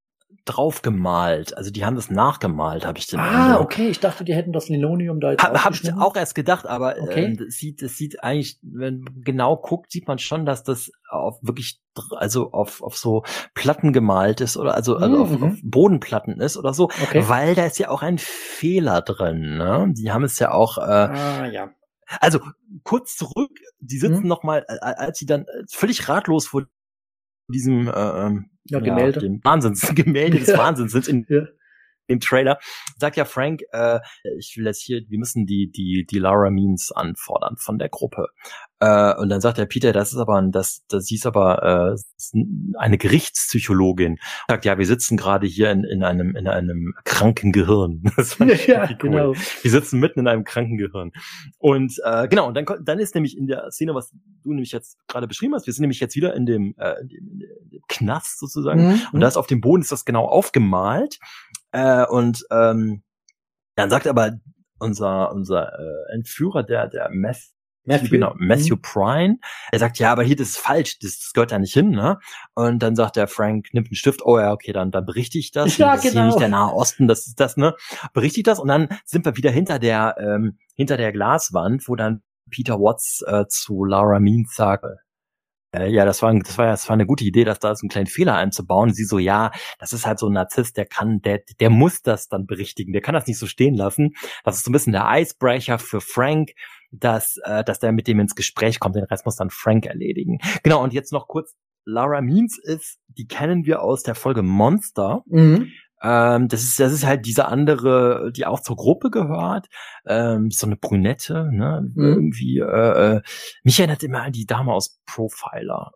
draufgemalt. Also die haben das nachgemalt, habe ich den Eindruck. Okay, ich dachte, die hätten das Linoleum da jetzt Hab ich auch erst gedacht, aber okay. Es sieht eigentlich, wenn man genau guckt, sieht man schon, dass das auf wirklich, also auf so Platten gemalt ist oder also auf Bodenplatten ist oder so, weil da ist ja auch ein Fehler drin. Ne? Die haben es ja auch ja. Also kurz zurück, die sitzen noch mal, als sie dann völlig ratlos vor diesem Gemälde. Dem Gemälde des Wahnsinns sind in dem Trailer, sagt ja Frank, ich will jetzt hier, wir müssen die Lara Means anfordern von der Gruppe. Und dann sagt der Peter, sie ist aber eine Gerichtspsychologin. Sagt, ja, wir sitzen gerade hier in einem kranken Gehirn. Das fand ich cool. Genau. Wir sitzen mitten in einem kranken Gehirn. Und genau, und dann ist nämlich in der Szene, was du nämlich jetzt gerade beschrieben hast, wir sind nämlich jetzt wieder in dem Knast sozusagen. Und da ist auf dem Boden ist das genau aufgemalt. Und dann sagt aber unser Entführer, der Matthew Prine, er sagt, ja, aber hier, das ist falsch, das gehört da nicht hin, ne? Und dann sagt der Frank, nimmt einen Stift, oh ja, okay, dann berichte ich das. Ja, das ist hier nicht der Nahe Osten, das ist das, ne? Berichte ich das und dann sind wir wieder hinter der Glaswand, wo dann Peter Watts zu Lara Means sagt, ja, das war eine gute Idee, dass da so einen kleinen Fehler einzubauen. Und sie so, ja, das ist halt so ein Narzisst, der muss das dann berichtigen, der kann das nicht so stehen lassen. Das ist so ein bisschen der Icebreaker für Frank, dass der mit dem ins Gespräch kommt. Den Rest muss dann Frank erledigen. Genau, und jetzt noch kurz, Lara Means die kennen wir aus der Folge Monster. Das ist halt diese andere, die auch zur Gruppe gehört, so eine Brünette, ne, irgendwie, mich erinnert immer an die Dame aus Profiler.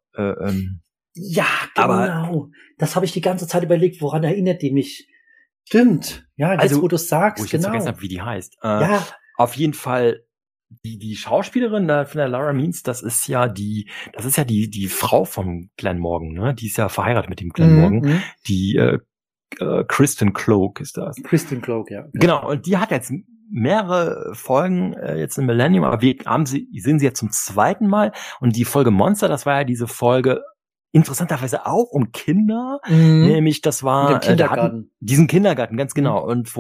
Ja, genau. Aber das habe ich die ganze Zeit überlegt, woran erinnert die mich? Stimmt. Ja, jetzt also, wo du es sagst, wo ich jetzt vergessen habe, wie die heißt. Auf jeden Fall, die Schauspielerin von der Lara Means, das ist ja die Frau von Glenn Morgan, ne? Die ist ja verheiratet mit dem Glenn Morgan. Die Kristen Cloak ist das. Kristen Cloak, ja. Genau, und die hat jetzt mehrere Folgen jetzt in Millennium, aber sehen sie jetzt zum zweiten Mal. Und die Folge Monster, das war ja diese Folge interessanterweise auch um Kinder, nämlich das war diesen Kindergarten, ganz genau. Und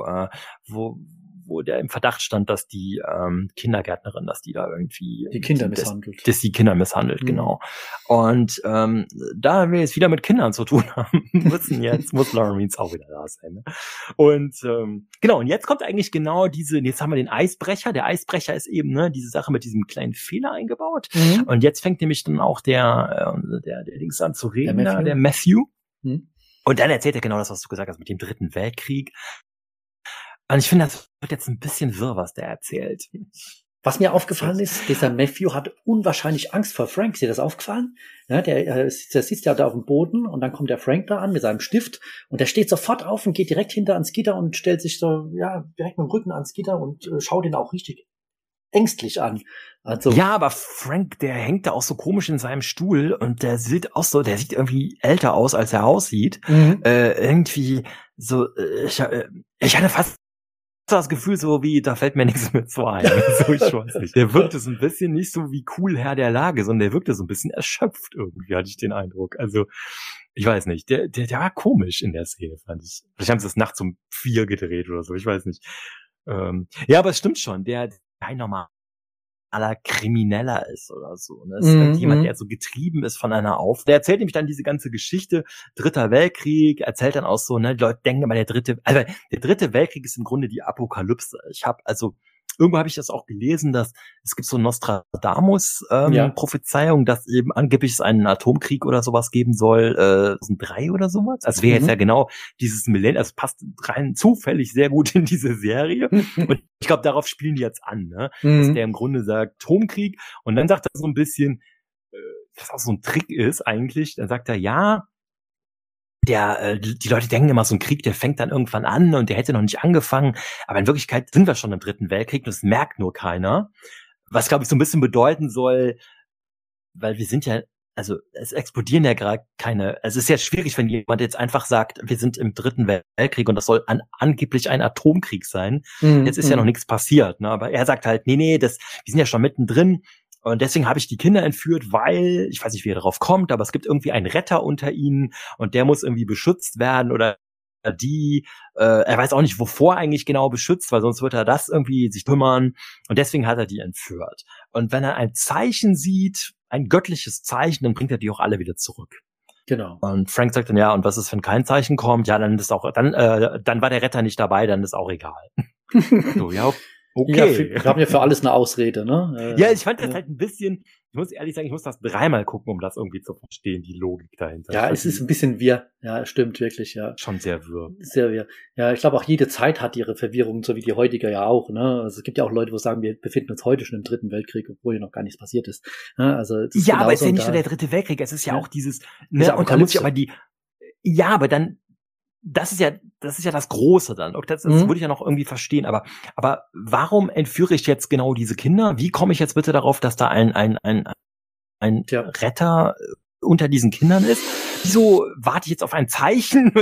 wo der im Verdacht stand, dass die Kindergärtnerin, dass die da irgendwie die Kinder misshandelt. Dass die Kinder misshandelt, genau. Und da wir jetzt wieder mit Kindern zu tun haben, muss Lara Means auch wieder da sein. Ne? Und genau, und jetzt kommt eigentlich genau jetzt haben wir den Eisbrecher. Der Eisbrecher ist eben diese Sache mit diesem kleinen Fehler eingebaut. Und jetzt fängt nämlich dann auch der Dings an zu reden, der Matthew. Und dann erzählt er genau das, was du gesagt hast mit dem Dritten Weltkrieg. Und ich finde, das wird jetzt ein bisschen wirr, was der erzählt. Was mir aufgefallen ist, dieser Matthew hat unwahrscheinlich Angst vor Frank. Ist dir das aufgefallen? Ja, der sitzt ja da auf dem Boden und dann kommt der Frank da an mit seinem Stift und der steht sofort auf und geht direkt hinter ans Gitter und stellt sich so, direkt mit dem Rücken ans Gitter und schaut ihn auch richtig ängstlich an. Also, ja, aber Frank, der hängt da auch so komisch in seinem Stuhl und der sieht irgendwie älter aus, als er aussieht. Irgendwie so, ich hatte fast das Gefühl so wie, da fällt mir nichts mehr zu ein. So, ich weiß nicht. Der wirkte so ein bisschen nicht so wie cool Herr der Lage, sondern der wirkte so ein bisschen erschöpft irgendwie, hatte ich den Eindruck. Also, ich weiß nicht. Der war komisch in der Szene, fand ich. Vielleicht haben sie das nachts um 4 gedreht oder so, ich weiß nicht. Ja, aber es stimmt schon, der kein normaler Krimineller ist oder so. Ne? Das ist halt jemand, der so getrieben ist von einer Der erzählt nämlich dann diese ganze Geschichte, Dritter Weltkrieg, erzählt dann auch so, ne, die Leute denken immer, der Dritte Weltkrieg ist im Grunde die Apokalypse. Irgendwo habe ich das auch gelesen, dass es gibt so Nostradamus Prophezeiung, dass eben angeblich es einen Atomkrieg oder sowas geben soll, 2003 oder sowas. Also wäre jetzt ja genau dieses Millennium, also passt rein zufällig sehr gut in diese Serie. Und ich glaube, darauf spielen die jetzt an, ne? Dass der im Grunde sagt Atomkrieg und dann sagt er so ein bisschen, was auch so ein Trick ist eigentlich, dann sagt er, ja, die Leute denken immer, so ein Krieg, der fängt dann irgendwann an und der hätte noch nicht angefangen. Aber in Wirklichkeit sind wir schon im Dritten Weltkrieg und das merkt nur keiner. Was, glaube ich, so ein bisschen bedeuten soll, weil wir sind ja, also es explodieren ja gerade es ist ja schwierig, wenn jemand jetzt einfach sagt, wir sind im Dritten Weltkrieg und das soll angeblich ein Atomkrieg sein. Jetzt ist ja noch nichts passiert, ne? Aber er sagt halt, nee, wir sind ja schon mittendrin. Und deswegen habe ich die Kinder entführt, weil, ich weiß nicht, wie er darauf kommt, aber es gibt irgendwie einen Retter unter ihnen und der muss irgendwie beschützt werden oder die, er weiß auch nicht, wovor eigentlich genau beschützt, weil sonst wird er das irgendwie sich kümmern und deswegen hat er die entführt. Und wenn er ein Zeichen sieht, ein göttliches Zeichen, dann bringt er die auch alle wieder zurück. Genau. Und Frank sagt dann, ja, und was ist, wenn kein Zeichen kommt? Ja, dann ist auch, dann war der Retter nicht dabei, dann ist auch egal. So, ja, okay. Ja, wir haben ja für alles eine Ausrede, ne? Ja, ich fand das halt ein bisschen, ich muss ehrlich sagen, ich muss das dreimal gucken, um das irgendwie zu verstehen, die Logik dahinter. Ja, es ist ein bisschen wirr. Ja, stimmt, wirklich, ja. Schon sehr wirr. Sehr wirr. Ja, ich glaube auch jede Zeit hat ihre Verwirrungen, so wie die heutige ja auch, ne? Also es gibt ja auch Leute, die sagen, wir befinden uns heute schon im Dritten Weltkrieg, obwohl ja noch gar nichts passiert ist. Ja, also, das ist ja, aber es ist ja nicht nur der Dritte Weltkrieg, es ist ja auch dieses, ne, und da muss ich aber ja, aber dann, das ist ja das Große dann. Das würde ich ja noch irgendwie verstehen. Aber warum entführe ich jetzt genau diese Kinder? Wie komme ich jetzt bitte darauf, dass da ein Retter unter diesen Kindern ist? Wieso warte ich jetzt auf ein Zeichen?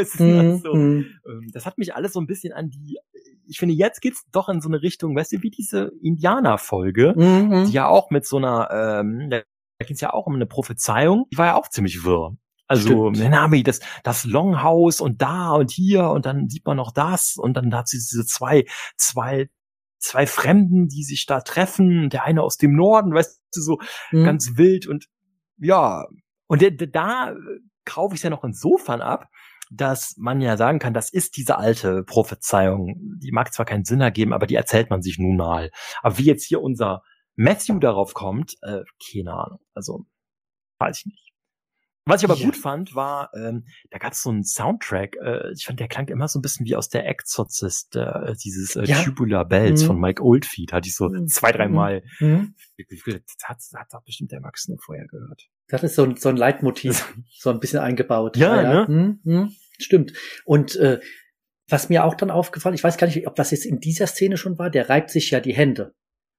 Das hat mich alles so ein bisschen an ich finde, jetzt geht's doch in so eine Richtung, weißt du, wie diese Indianer-Folge, die ja auch mit so einer, da ging's ja auch um eine Prophezeiung, die war ja auch ziemlich wirr. Also, Nami, das Longhouse und da und hier und dann sieht man noch das und dann hat sie diese zwei Fremden, die sich da treffen, der eine aus dem Norden, weißt du, so ganz wild und ja, und da kaufe ich es ja noch insofern ab, dass man ja sagen kann, das ist diese alte Prophezeiung, die mag zwar keinen Sinn ergeben, aber die erzählt man sich nun mal. Aber wie jetzt hier unser Matthew darauf kommt, keine Ahnung, also weiß ich nicht. Was ich aber gut fand, war, da gab es so einen Soundtrack, ich fand, der klang immer so ein bisschen wie aus der Exorcist, dieses Tubular Bells von Mike Oldfield, hatte ich so 2-3 Mal. Das hat bestimmt der Max nur vorher gehört. Das ist so ein Leitmotiv, so ein bisschen eingebaut. Ja, ne? Stimmt. Und was mir auch dann aufgefallen, ich weiß gar nicht, ob das jetzt in dieser Szene schon war, der reibt sich ja die Hände.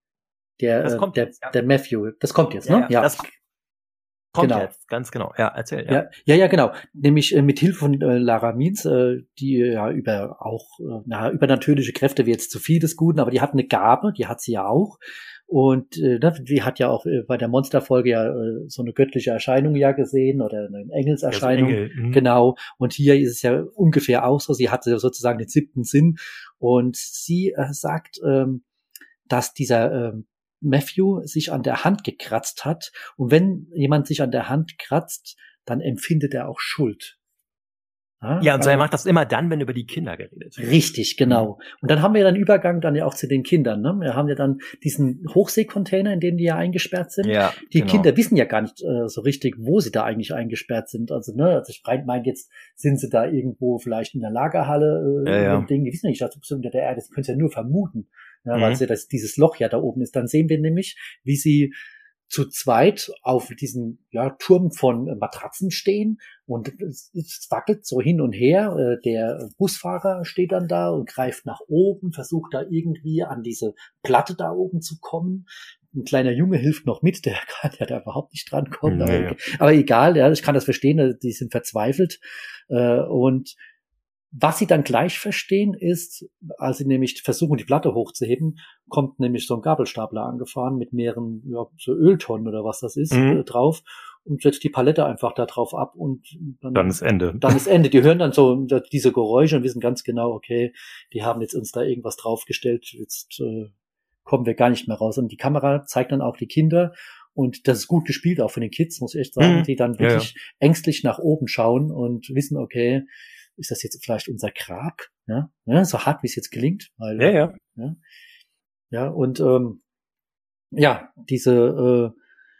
Der Matthew, das kommt jetzt, ne? Ja. Das kommt jetzt, ganz genau. Ja, erzähl. Ja, genau. Nämlich mit Hilfe von Lara Means, die ja über übernatürliche Kräfte wie jetzt zu viel des Guten, aber die hat eine Gabe, die hat sie ja auch. Und die hat ja auch bei der Monsterfolge ja so eine göttliche Erscheinung ja gesehen oder eine Engelserscheinung. Engel, genau. Und hier ist es ja ungefähr auch so. Sie hat sozusagen den 7. Sinn. Und sie sagt, dass dieser Matthew sich an der Hand gekratzt hat. Und wenn jemand sich an der Hand kratzt, dann empfindet er auch Schuld. Ja, und so er macht das immer dann, wenn über die Kinder geredet wird. Richtig, genau. Und dann haben wir dann Übergang dann ja auch zu den Kindern. Ne? Wir haben ja dann diesen Hochseekontainer, in dem die ja eingesperrt sind. Ja, die Kinder wissen ja gar nicht so richtig, wo sie da eigentlich eingesperrt sind. Also, ich meine, jetzt sind sie da irgendwo vielleicht in der Lagerhalle und Ding. Die wissen ja nicht, dass sie unter der Erde, das können sie ja nur vermuten. Ja, weil dieses Loch ja da oben ist. Dann sehen wir nämlich, wie sie zu zweit auf diesen Turm von Matratzen stehen und es wackelt so hin und her. Der Busfahrer steht dann da und greift nach oben, versucht da irgendwie an diese Platte da oben zu kommen. Ein kleiner Junge hilft noch mit, der kann ja da überhaupt nicht drankommen. Aber egal, ich kann das verstehen, die sind verzweifelt. Und was sie dann gleich verstehen ist, als sie nämlich versuchen, die Platte hochzuheben, kommt nämlich so ein Gabelstapler angefahren mit mehreren so Öltonnen oder was das ist drauf und setzt die Palette einfach da drauf ab und dann ist Ende. Dann ist Ende. Die hören dann so diese Geräusche und wissen ganz genau, okay, die haben jetzt uns da irgendwas draufgestellt, jetzt kommen wir gar nicht mehr raus. Und die Kamera zeigt dann auch die Kinder und das ist gut gespielt, auch von den Kids, muss ich echt sagen, die dann wirklich ängstlich nach oben schauen und wissen, okay, ist das jetzt vielleicht unser Grab? Ja, so hart, wie es jetzt klingt. Weil, und diese,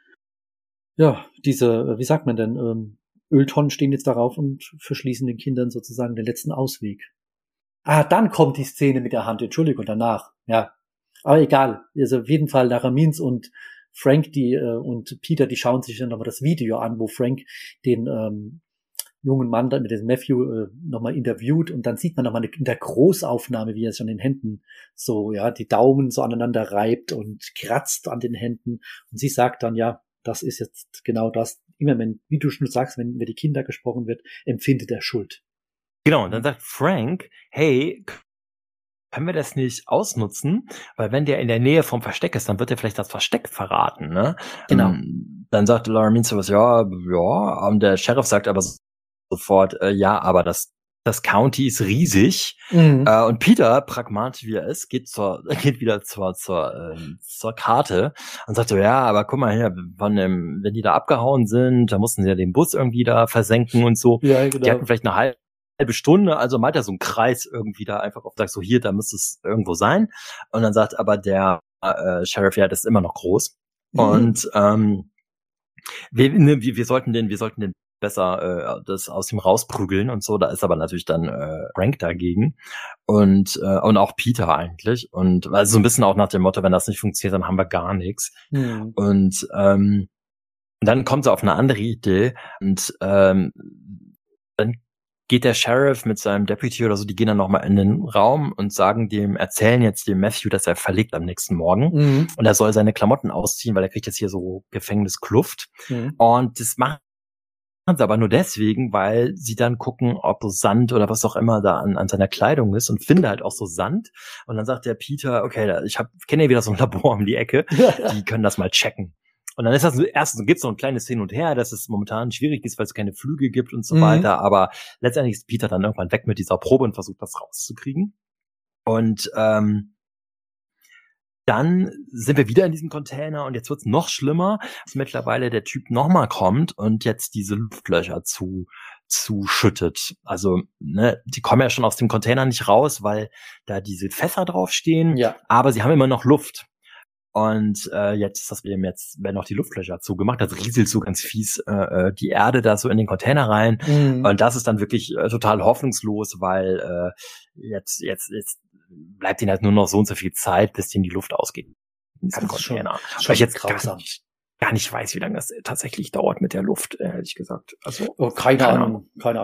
wie sagt man denn, Öltonnen stehen jetzt darauf und verschließen den Kindern sozusagen den letzten Ausweg. Dann kommt die Szene mit der Hand, Entschuldigung, danach. Ja, aber egal. Also auf jeden Fall Lara Means und Frank, und Peter, die schauen sich dann nochmal das Video an, wo Frank den jungen Mann mit dem Matthew nochmal interviewt und dann sieht man nochmal in der Großaufnahme, wie er sich an den Händen so, die Daumen so aneinander reibt und kratzt an den Händen und sie sagt dann, das ist jetzt genau das, immer wenn, wie du schon sagst, wenn über die Kinder gesprochen wird, empfindet er Schuld. Genau, und dann sagt Frank, hey, können wir das nicht ausnutzen? Weil wenn der in der Nähe vom Versteck ist, dann wird er vielleicht das Versteck verraten, ne? Genau. Dann sagt Laura Means sowas, ja, und der Sheriff sagt aber sofort, ja, aber das County ist riesig. Und Peter, pragmatisch wie er ist, geht wieder zur Karte und sagt so, ja, aber guck mal hier, wenn die da abgehauen sind, da mussten sie ja den Bus irgendwie da versenken und so. Ja, genau. Die hatten vielleicht eine halbe Stunde, also meint er so einen Kreis irgendwie da einfach auf, sagt so, hier, da müsste es irgendwo sein. Und dann sagt aber der Sheriff, ja, das ist immer noch groß. Und wir sollten den besser das aus ihm rausprügeln und so. Da ist aber natürlich dann Frank dagegen und auch Peter eigentlich. Und also so ein bisschen auch nach dem Motto, wenn das nicht funktioniert, dann haben wir gar nichts. Und dann kommt sie auf eine andere Idee und dann geht der Sheriff mit seinem Deputy oder so, die gehen dann nochmal in den Raum und erzählen jetzt dem Matthew, dass er verlegt am nächsten Morgen. Und er soll seine Klamotten ausziehen, weil er kriegt jetzt hier so Gefängniskluft. Und das machen sie aber nur deswegen, weil sie dann gucken, ob Sand oder was auch immer da an seiner Kleidung ist und finde halt auch so Sand. Und dann sagt der Peter, okay, kenne ja wieder so ein Labor um die Ecke, die können das mal checken. Und dann ist das erstens gibt's so ein kleines Hin und Her, dass es momentan schwierig ist, weil es keine Flüge gibt und so weiter. Aber letztendlich ist Peter dann irgendwann weg mit dieser Probe und versucht, das rauszukriegen. Und dann sind wir wieder in diesem Container und jetzt wird's noch schlimmer, dass mittlerweile der Typ nochmal kommt und jetzt diese Luftlöcher zuschüttet. Also, ne, die kommen ja schon aus dem Container nicht raus, weil da diese Fässer draufstehen. Ja. Aber sie haben immer noch Luft. Und jetzt ist das Problem, jetzt werden noch die Luftlöcher zugemacht, das rieselt so ganz fies die Erde da so in den Container rein. Und das ist dann wirklich total hoffnungslos, weil jetzt bleibt ihnen halt nur noch so und so viel Zeit, bis denen die Luft ausgeht. Das ist schon weil ich jetzt gar nicht weiß, wie lange das tatsächlich dauert mit der Luft, ehrlich gesagt. Also keine Ahnung,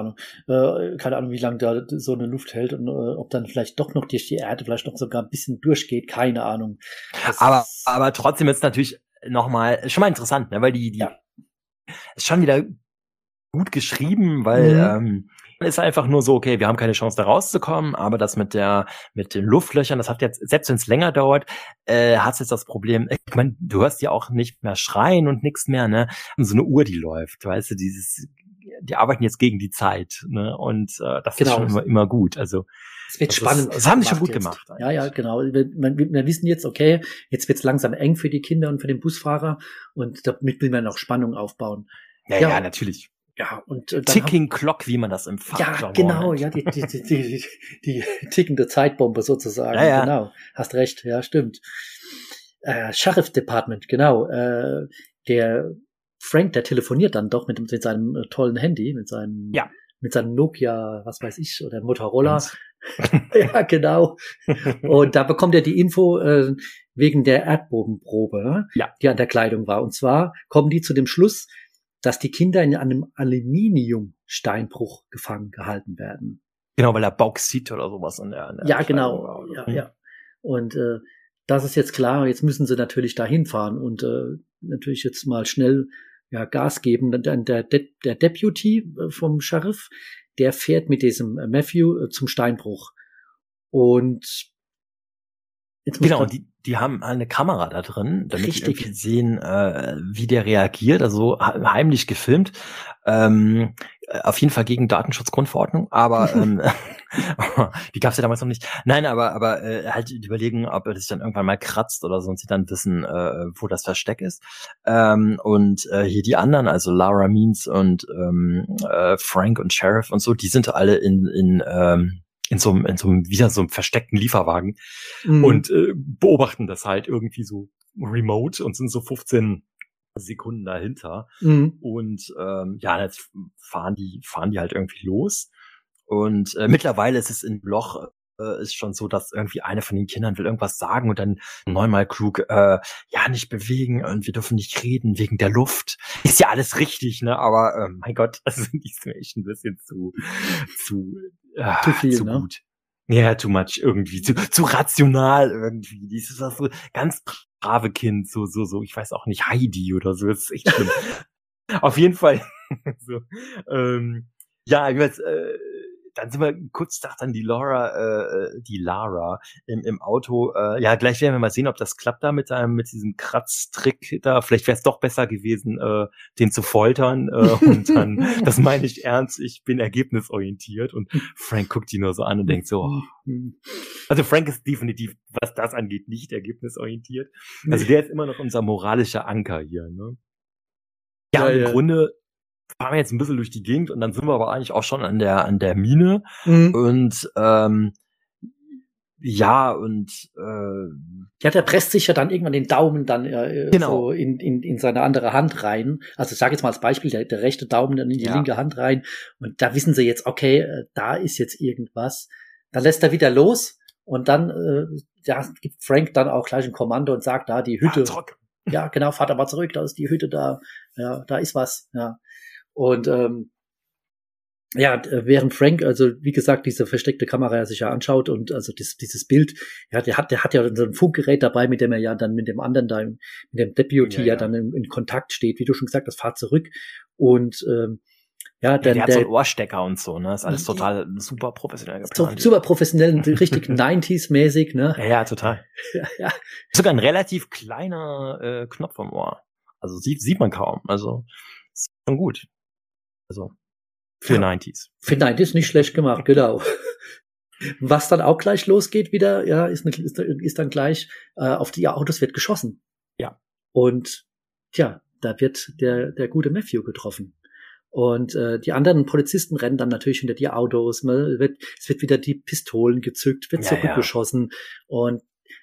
wie lange da so eine Luft hält und ob dann vielleicht doch noch durch die Erde vielleicht noch sogar ein bisschen durchgeht, keine Ahnung. Aber trotzdem ist es natürlich schon mal interessant, ne, weil die ist schon wieder gut geschrieben, weil ist einfach nur so, okay, wir haben keine Chance da rauszukommen, aber das mit den Luftlöchern, das hat jetzt, selbst wenn es länger dauert, hat es jetzt das Problem, ich meine, du hörst ja auch nicht mehr schreien und nichts mehr, ne? Und so eine Uhr, die läuft, weißt du, die arbeiten jetzt gegen die Zeit, ne? Und das ist schon immer gut. Also es wird spannend. Das haben die schon gut gemacht. Ja, genau. Wir wissen jetzt, okay, jetzt wird's langsam eng für die Kinder und für den Busfahrer und damit will man noch Spannung aufbauen. Ja, natürlich. Ja, und Ticking Clock, wie man das im Fachjargon genau, nennt. Ja, die tickende Zeitbombe sozusagen. Ja. Genau, hast recht, ja, stimmt. Sheriff Department, genau. Der Frank, der telefoniert dann doch mit seinem tollen Handy, mit seinem Nokia, was weiß ich, oder Motorola. Ja, genau. Und da bekommt er die Info wegen der Erdbodenprobe, die an der Kleidung war. Und zwar kommen die zu dem Schluss, dass die Kinder in einem Aluminiumsteinbruch gefangen gehalten werden. Genau, weil er Bauxit oder sowas in der ja, genau. War, ja. Und das ist jetzt klar, jetzt müssen sie natürlich da hinfahren und natürlich jetzt mal schnell Gas geben. Der Deputy vom Sheriff, der fährt mit diesem Matthew zum Steinbruch. Und jetzt genau, die haben eine Kamera da drin, damit die irgendwie sehen, wie der reagiert, also heimlich gefilmt. Auf jeden Fall gegen Datenschutzgrundverordnung, aber die gab's ja damals noch nicht. Nein, aber halt überlegen, ob er sich dann irgendwann mal kratzt oder so und sie dann wissen, wo das Versteck ist. Und hier die anderen, also Laura Means und Frank und Sheriff und so, die sind alle in so einem versteckten Lieferwagen und beobachten das halt irgendwie so remote und sind so 15 Sekunden dahinter. Und jetzt fahren die halt irgendwie los. Und mittlerweile ist es in Loch ist schon so, dass irgendwie einer von den Kindern will irgendwas sagen und dann neunmal klug, nicht bewegen und wir dürfen nicht reden wegen der Luft. Ist ja alles richtig, ne? Aber mein Gott, das ist mir echt ein bisschen zu viel, zu ne? gut. Ja, too much irgendwie, zu rational irgendwie. Dieses das so ganz brave Kind, so, ich weiß auch nicht, Heidi oder so, das ist echt schlimm. Auf jeden Fall. So, dann sind wir kurz dann die Lara im Auto. Ja, gleich werden wir mal sehen, ob das klappt da mit diesem Kratztrick da. Vielleicht wäre es doch besser gewesen, den zu foltern. Und dann, das meine ich ernst, ich bin ergebnisorientiert. Und Frank guckt die nur so an und denkt so, also Frank ist definitiv, was das angeht, nicht ergebnisorientiert. Also der ist immer noch unser moralischer Anker hier, ne? Ja, im Grunde fahren wir jetzt ein bisschen durch die Gegend und dann sind wir aber eigentlich auch schon an der Mine. Und der presst sich ja dann irgendwann den Daumen dann so in seine andere Hand rein. Also ich sage jetzt mal als Beispiel, der rechte Daumen dann in die linke Hand rein. Und da wissen sie jetzt, okay, da ist jetzt irgendwas. Dann lässt er wieder los und dann gibt Frank dann auch gleich ein Kommando und sagt, da die Hütte. Ja, genau, fahrt aber zurück, da ist die Hütte da. Ja, da ist was. Ja. Und während Frank, also wie gesagt, diese versteckte Kamera sich ja anschaut und also dieses Bild, ja, der hat ja so ein Funkgerät dabei, mit dem er ja dann mit dem anderen da, mit dem Deputy dann in Kontakt steht, wie du schon gesagt hast, fahrt zurück und der hat so einen Ohrstecker und so, ne? Ist alles total super professionell geplant. Super professionell, richtig 90s-mäßig, ne? Ja, total. Ja. Sogar ein relativ kleiner Knopf am Ohr. Also sieht man kaum. Also ist schon gut. Also für 90s. Für 90s nicht schlecht gemacht, genau. Was dann auch gleich losgeht wieder, ja, ist dann gleich auf die Autos wird geschossen. Ja. Und da wird der gute Matthew getroffen. Und die anderen Polizisten rennen dann natürlich hinter die Autos. Es wird wieder die Pistolen gezückt, wird zurückgeschossen. Und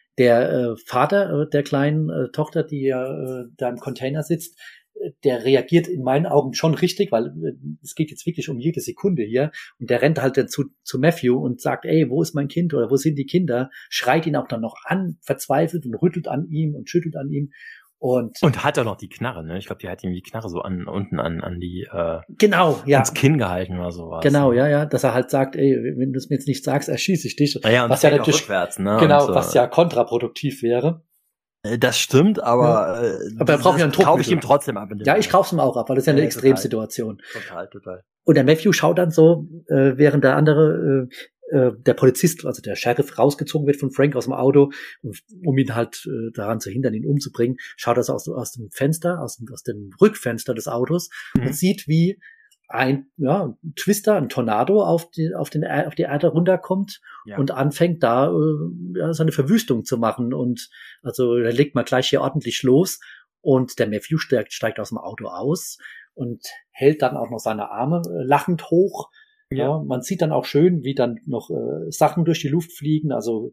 der Vater der kleinen Tochter, die da im Container sitzt, der reagiert in meinen Augen schon richtig, weil es geht jetzt wirklich um jede Sekunde hier. Und der rennt halt dann zu Matthew und sagt, ey, wo ist mein Kind oder wo sind die Kinder? Schreit ihn auch dann noch an, verzweifelt und rüttelt an ihm und schüttelt an ihm. Und hat er noch die Knarre, ne? Ich glaube, die hat ihm die Knarre so unten an die genau, ja, ins Kinn gehalten oder sowas. Genau, ja, dass er halt sagt, ey, wenn du es mir jetzt nicht sagst, erschieße ich dich. Ja, und was ja natürlich rückwärts, ne? Genau, und, was ja kontraproduktiv wäre. Das stimmt, aber aber er braucht ja einen Druck. Kaufe ich ihm trotzdem ab. Ja, ich kauf's ihm auch ab, weil das ist ja eine Extremsituation. Total. Und der Matthew schaut dann so, während der andere der Polizist, also der Sheriff, rausgezogen wird von Frank aus dem Auto, um ihn halt daran zu hindern, ihn umzubringen, schaut er so aus dem Fenster, aus dem Rückfenster des Autos und sieht, wie ein Twister, ein Tornado auf die Erde runterkommt und anfängt da seine Verwüstung zu machen. Und also er legt mal gleich hier ordentlich los und der Matthew steigt aus dem Auto aus und hält dann auch noch seine Arme lachend hoch. Ja, man sieht dann auch schön, wie dann noch Sachen durch die Luft fliegen, also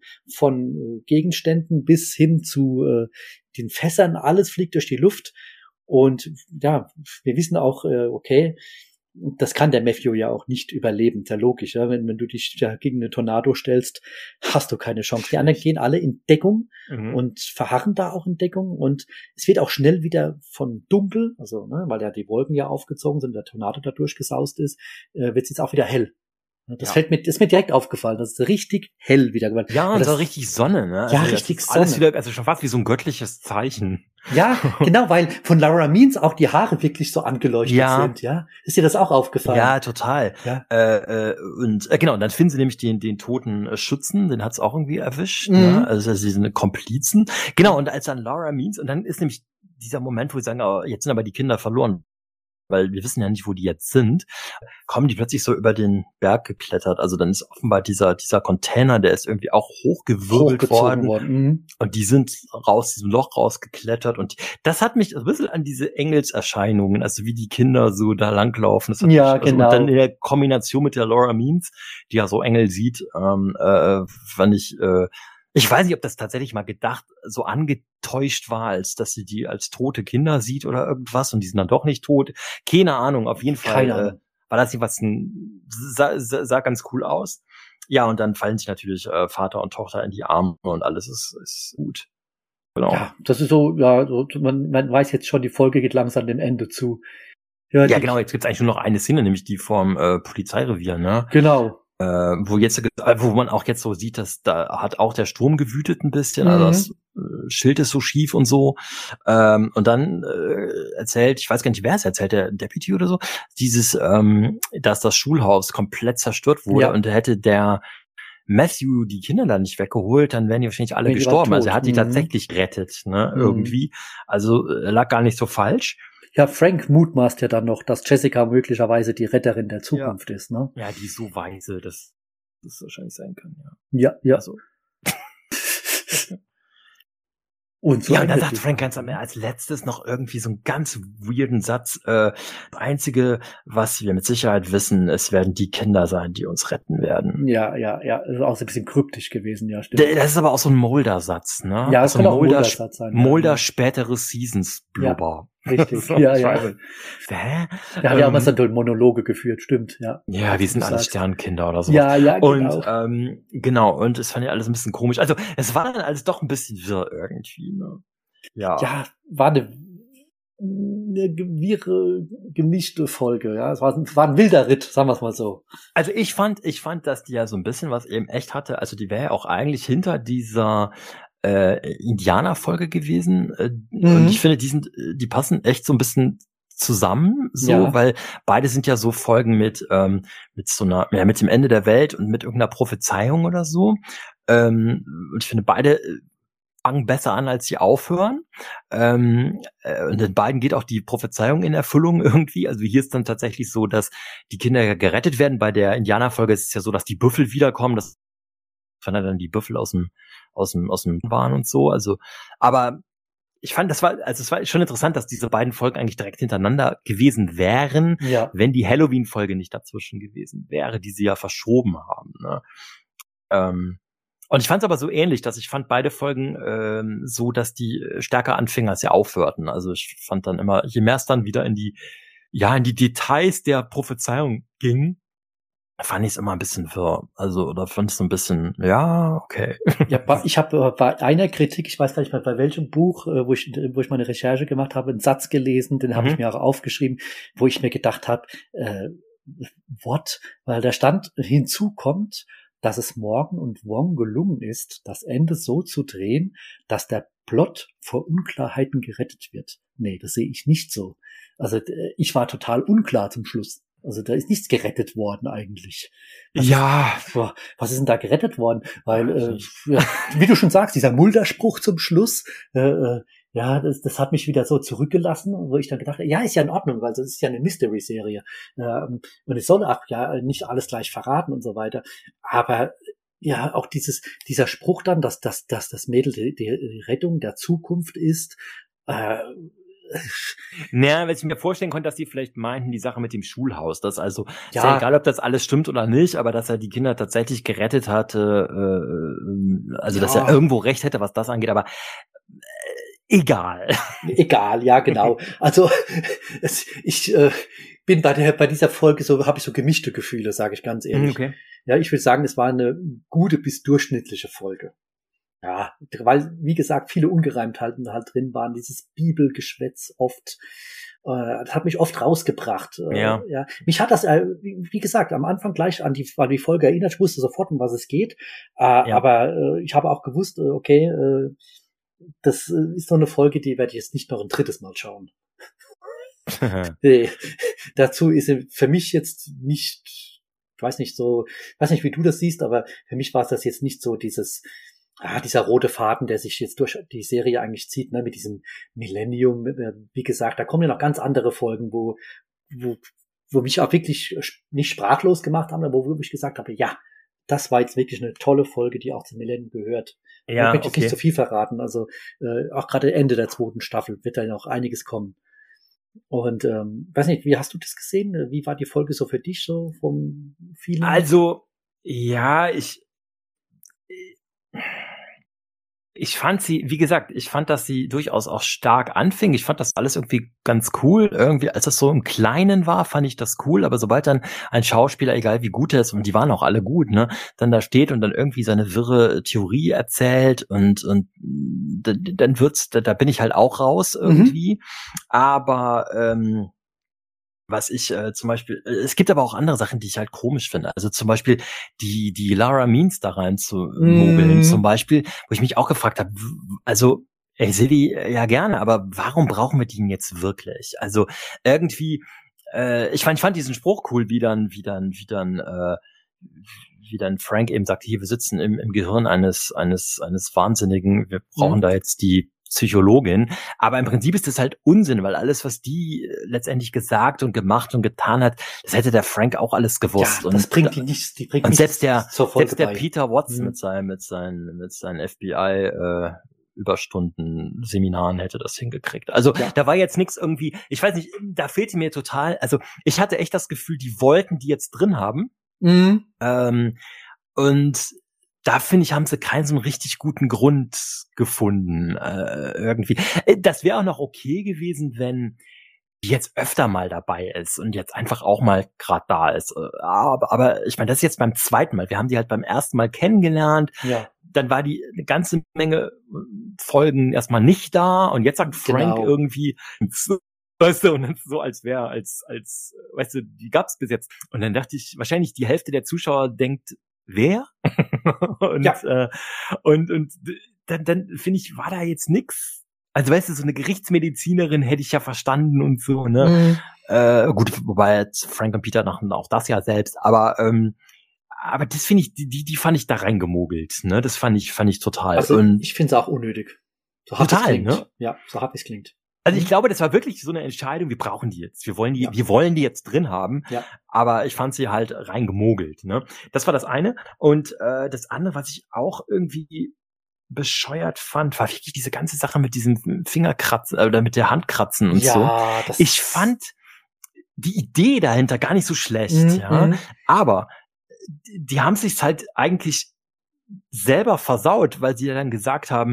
von Gegenständen bis hin zu den Fässern, alles fliegt durch die Luft. Und ja, wir wissen auch, okay, das kann der Matthew ja auch nicht überleben, ist ja logisch. Ja? Wenn du dich gegen eine Tornado stellst, hast du keine Chance. Die anderen gehen alle in Deckung und verharren da auch in Deckung. Und es wird auch schnell wieder von dunkel, also weil ja die Wolken ja aufgezogen sind, der Tornado da durchgesaust ist, wird es jetzt auch wieder hell. Das ist mir direkt aufgefallen. Das ist richtig hell wieder geworden. Ja, und so richtig Sonne, ne? Also ja, richtig Sonne. Alles wieder, also schon fast wie so ein göttliches Zeichen. Ja, genau, weil von Lara Means auch die Haare wirklich so angeleuchtet sind, ja. Ist dir das auch aufgefallen? Ja, total. Ja. Und dann finden sie nämlich den toten Schützen, den hat's auch irgendwie erwischt, ne? Also sie sind Komplizen. Genau, und als dann Lara Means, und dann ist nämlich dieser Moment, wo sie sagen, oh, jetzt sind aber die Kinder verloren, weil wir wissen ja nicht, wo die jetzt sind, kommen die plötzlich so über den Berg geklettert. Also dann ist offenbar dieser Container, der ist irgendwie auch hochgewirbelt worden. Und die sind aus diesem Loch rausgeklettert. Und das hat mich ein bisschen an diese Engelserscheinungen, also wie die Kinder so da langlaufen. Das hat ja, mich, genau. Und dann in der Kombination mit der Lara Means, die ja so Engel sieht, fand ich weiß nicht, ob das tatsächlich mal gedacht, so angetäuscht war, als dass sie die als tote Kinder sieht oder irgendwas und die sind dann doch nicht tot. Keine Ahnung, auf jeden Fall war das jedenfalls sah ganz cool aus. Ja, und dann fallen sich natürlich Vater und Tochter in die Arme und alles ist gut. Genau. Ja, das ist so, man weiß jetzt schon, die Folge geht langsam dem Ende zu. Ja, genau, jetzt gibt's eigentlich nur noch eine Szene, nämlich die vom Polizeirevier, ne? Genau. Wo man auch jetzt so sieht, dass da hat auch der Sturm gewütet ein bisschen, also das Schild ist so schief und so. Und dann erzählt, ich weiß gar nicht, wer es erzählt, der Deputy oder so, dass das Schulhaus komplett zerstört wurde und hätte der Matthew die Kinder da nicht weggeholt, dann wären die wahrscheinlich alle gestorben. Also er hat die tatsächlich gerettet, ne, irgendwie. Also lag gar nicht so falsch. Ja, Frank mutmaßt ja dann noch, dass Jessica möglicherweise die Retterin der Zukunft ist, ne? Ja, die ist so weise, dass das wahrscheinlich sein kann, Ja. Also. Und so ja, und dann sagt Frank ganz am Ende als letztes noch irgendwie so einen ganz weirden Satz. Das Einzige, was wir mit Sicherheit wissen, es werden die Kinder sein, die uns retten werden. Ja. Das ist auch so ein bisschen kryptisch gewesen, ja, stimmt. Das ist aber auch so ein Mulder-Satz, ne? Ja, das kann auch ein Mulder-Satz sein. Mulder spätere Seasons-Blubber. Richtig, ja. Hä? Da hat ja auch mal so Monologe geführt, stimmt, ja. Ja, wir sind alle Sternkinder oder so. Ja, genau. Und genau, und es fand ja alles ein bisschen komisch. Also es war dann alles doch ein bisschen wirr irgendwie, ne? Ja, war eine wirre, gemischte Folge, ja. Es war ein wilder Ritt, sagen wir es mal so. Also ich fand, dass die ja so ein bisschen was eben echt hatte. Also die wäre ja auch eigentlich hinter dieser Indianer-Folge gewesen. Und ich finde, die passen echt so ein bisschen zusammen, so, weil beide sind ja so Folgen mit so einer, mit dem Ende der Welt und mit irgendeiner Prophezeiung oder so. Und ich finde, beide fangen besser an, als sie aufhören. Und in beiden geht auch die Prophezeiung in Erfüllung irgendwie. Also hier ist dann tatsächlich so, dass die Kinder gerettet werden. Bei der Indianer-Folge ist es ja so, dass die Büffel wiederkommen. Das fand dann die Büffel aus dem Bahn und so. Also, aber ich fand, es war schon interessant, dass diese beiden Folgen eigentlich direkt hintereinander gewesen wären, wenn die Halloween-Folge nicht dazwischen gewesen wäre, die sie ja verschoben haben. Ne? Und ich fand es aber so ähnlich, dass ich fand beide Folgen so, dass die stärker anfingen, als sie aufhörten. Also ich fand dann immer, je mehr es dann wieder in die Details der Prophezeiung ging, fand ich es immer ein bisschen wirr. Also, oder fand ich so ein bisschen, okay. Ja, ich habe bei einer Kritik, ich weiß gar nicht mehr, bei welchem Buch, wo ich meine Recherche gemacht habe, einen Satz gelesen, den habe ich mir auch aufgeschrieben, wo ich mir gedacht habe, what? Weil da stand, hinzu kommt, dass es Morgan und Wong gelungen ist, das Ende so zu drehen, dass der Plot vor Unklarheiten gerettet wird. Nee, das sehe ich nicht so. Also ich war total unklar zum Schluss. Also da ist nichts gerettet worden eigentlich. Was ist denn da gerettet worden? Weil, wie du schon sagst, dieser Mulder-Spruch zum Schluss, das hat mich wieder so zurückgelassen, wo ich dann gedacht habe, ist ja in Ordnung, weil das ist ja eine Mystery-Serie. Und es soll auch nicht alles gleich verraten und so weiter. Aber ja, auch dieser Spruch dann, dass das Mädel die Rettung der Zukunft ist, weil ich mir vorstellen konnte, dass die vielleicht meinten, die Sache mit dem Schulhaus, dass ist ja egal, ob das alles stimmt oder nicht, aber dass er die Kinder tatsächlich gerettet hatte, dass er irgendwo recht hätte, was das angeht, aber egal. Egal, ja, genau. Also ich bin bei dieser Folge habe ich so gemischte Gefühle, sage ich ganz ehrlich. Okay. Ja, ich würde sagen, es war eine gute bis durchschnittliche Folge. Ja, weil, wie gesagt, viele Ungereimtheiten halt drin waren, dieses Bibelgeschwätz oft, das hat mich oft rausgebracht. Mich hat das, wie gesagt, am Anfang gleich an die Folge erinnert, ich wusste sofort, um was es geht, aber ich habe auch gewusst, das ist so eine Folge, die werde ich jetzt nicht noch ein drittes Mal schauen. Dazu ist für mich jetzt nicht, ich weiß nicht, wie du das siehst, aber für mich war es das jetzt nicht so dieser rote Faden, der sich jetzt durch die Serie eigentlich zieht, ne, mit diesem Millennium, wie gesagt, da kommen ja noch ganz andere Folgen, wo mich auch wirklich nicht sprachlos gemacht haben, aber wo ich gesagt habe, ja, das war jetzt wirklich eine tolle Folge, die auch zum Millennium gehört. Ja, ich möchte jetzt nicht so viel verraten, also auch gerade Ende der 2. Staffel wird da noch einiges kommen. Und weiß nicht, wie hast du das gesehen? Wie war die Folge so für dich so vom Feeling? Also, ich fand sie, wie gesagt, dass sie durchaus auch stark anfing. Ich fand das alles irgendwie ganz cool. Irgendwie, als das so im Kleinen war, fand ich das cool. Aber sobald dann ein Schauspieler, egal wie gut er ist, und die waren auch alle gut, ne, dann da steht und dann irgendwie seine wirre Theorie erzählt und dann da bin ich halt auch raus irgendwie. Aber was ich zum Beispiel, es gibt aber auch andere Sachen, die ich halt komisch finde. Also zum Beispiel die Lara Means da rein zu mogeln, zum Beispiel, wo ich mich auch gefragt habe, also ich sehe die ja gerne, aber warum brauchen wir die denn jetzt wirklich? Also irgendwie, ich fand diesen Spruch cool, wie dann Frank eben sagt, hier, wir sitzen im Gehirn eines Wahnsinnigen, wir brauchen da jetzt die Psychologin, aber im Prinzip ist das halt Unsinn, weil alles, was die letztendlich gesagt und gemacht und getan hat, das hätte der Frank auch alles gewusst. Ja, das bringt die nicht, und selbst der Peter Watson mit seinen FBI Überstunden Seminaren hätte das hingekriegt. Also da war jetzt nichts irgendwie, ich weiß nicht, da fehlte mir total, also ich hatte echt das Gefühl, die wollten die jetzt drin haben. Und da finde ich, haben sie keinen so einen richtig guten Grund gefunden, irgendwie. Das wäre auch noch okay gewesen, wenn die jetzt öfter mal dabei ist und jetzt einfach auch mal gerade da ist. Aber ich meine, das ist jetzt beim zweiten Mal. Wir haben die halt beim ersten Mal kennengelernt. Ja. Dann war die eine ganze Menge Folgen erstmal nicht da und jetzt sagt Frank irgendwie, weißt du, und dann so als weißt du, die gab's bis jetzt. Und dann dachte ich, wahrscheinlich die Hälfte der Zuschauer denkt, wer? Und dann finde ich, war da jetzt nix. Also weißt du, so eine Gerichtsmedizinerin hätte ich ja verstanden und so, ne? Gut, wobei jetzt Frank und Peter machen auch das ja selbst, aber das finde ich, die fand ich da reingemogelt, ne? Das fand ich total. Also und ich finde es auch unnötig. So hart total, es klingt. Ne? Ja, so hart es klingt. Also ich glaube, das war wirklich so eine Entscheidung, wir brauchen die jetzt. Wir wollen die jetzt drin haben. Ja. Aber ich fand sie halt reingemogelt, ne? Das war das eine. Und das andere, was ich auch irgendwie bescheuert fand, war wirklich diese ganze Sache mit diesem Fingerkratzen oder mit der Handkratzen und so. Ich fand die Idee dahinter gar nicht so schlecht, aber die haben sich's halt eigentlich selber versaut, weil sie ja dann gesagt haben,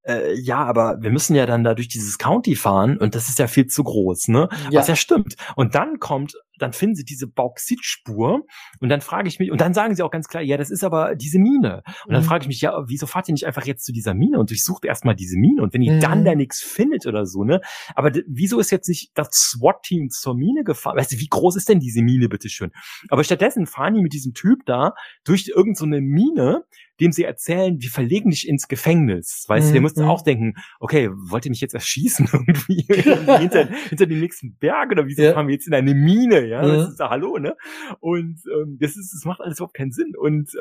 aber wir müssen ja dann da durch dieses County fahren und das ist ja viel zu groß, ne? Ja. Was ja stimmt. Und dann finden sie diese Bauxitspur und dann frage ich mich, und dann sagen sie auch ganz klar, ja, das ist aber diese Mine. Und dann frage ich mich, ja, wieso fahrt ihr nicht einfach jetzt zu dieser Mine und durchsucht erstmal diese Mine und wenn ihr dann da nichts findet oder so, ne? Aber wieso ist jetzt nicht das SWAT-Team zur Mine gefahren? Weißt du, wie groß ist denn diese Mine, bitteschön? Aber stattdessen fahren die mit diesem Typ da durch irgend so eine Mine, dem sie erzählen, wir verlegen dich ins Gefängnis. Weißt du, der musste auch denken, okay, wollt ihr mich jetzt erschießen irgendwie hinter dem nächsten Berg oder wieso fahren wir jetzt in eine Mine? Ja, das ist ja hallo, ne? Und das macht alles überhaupt keinen Sinn.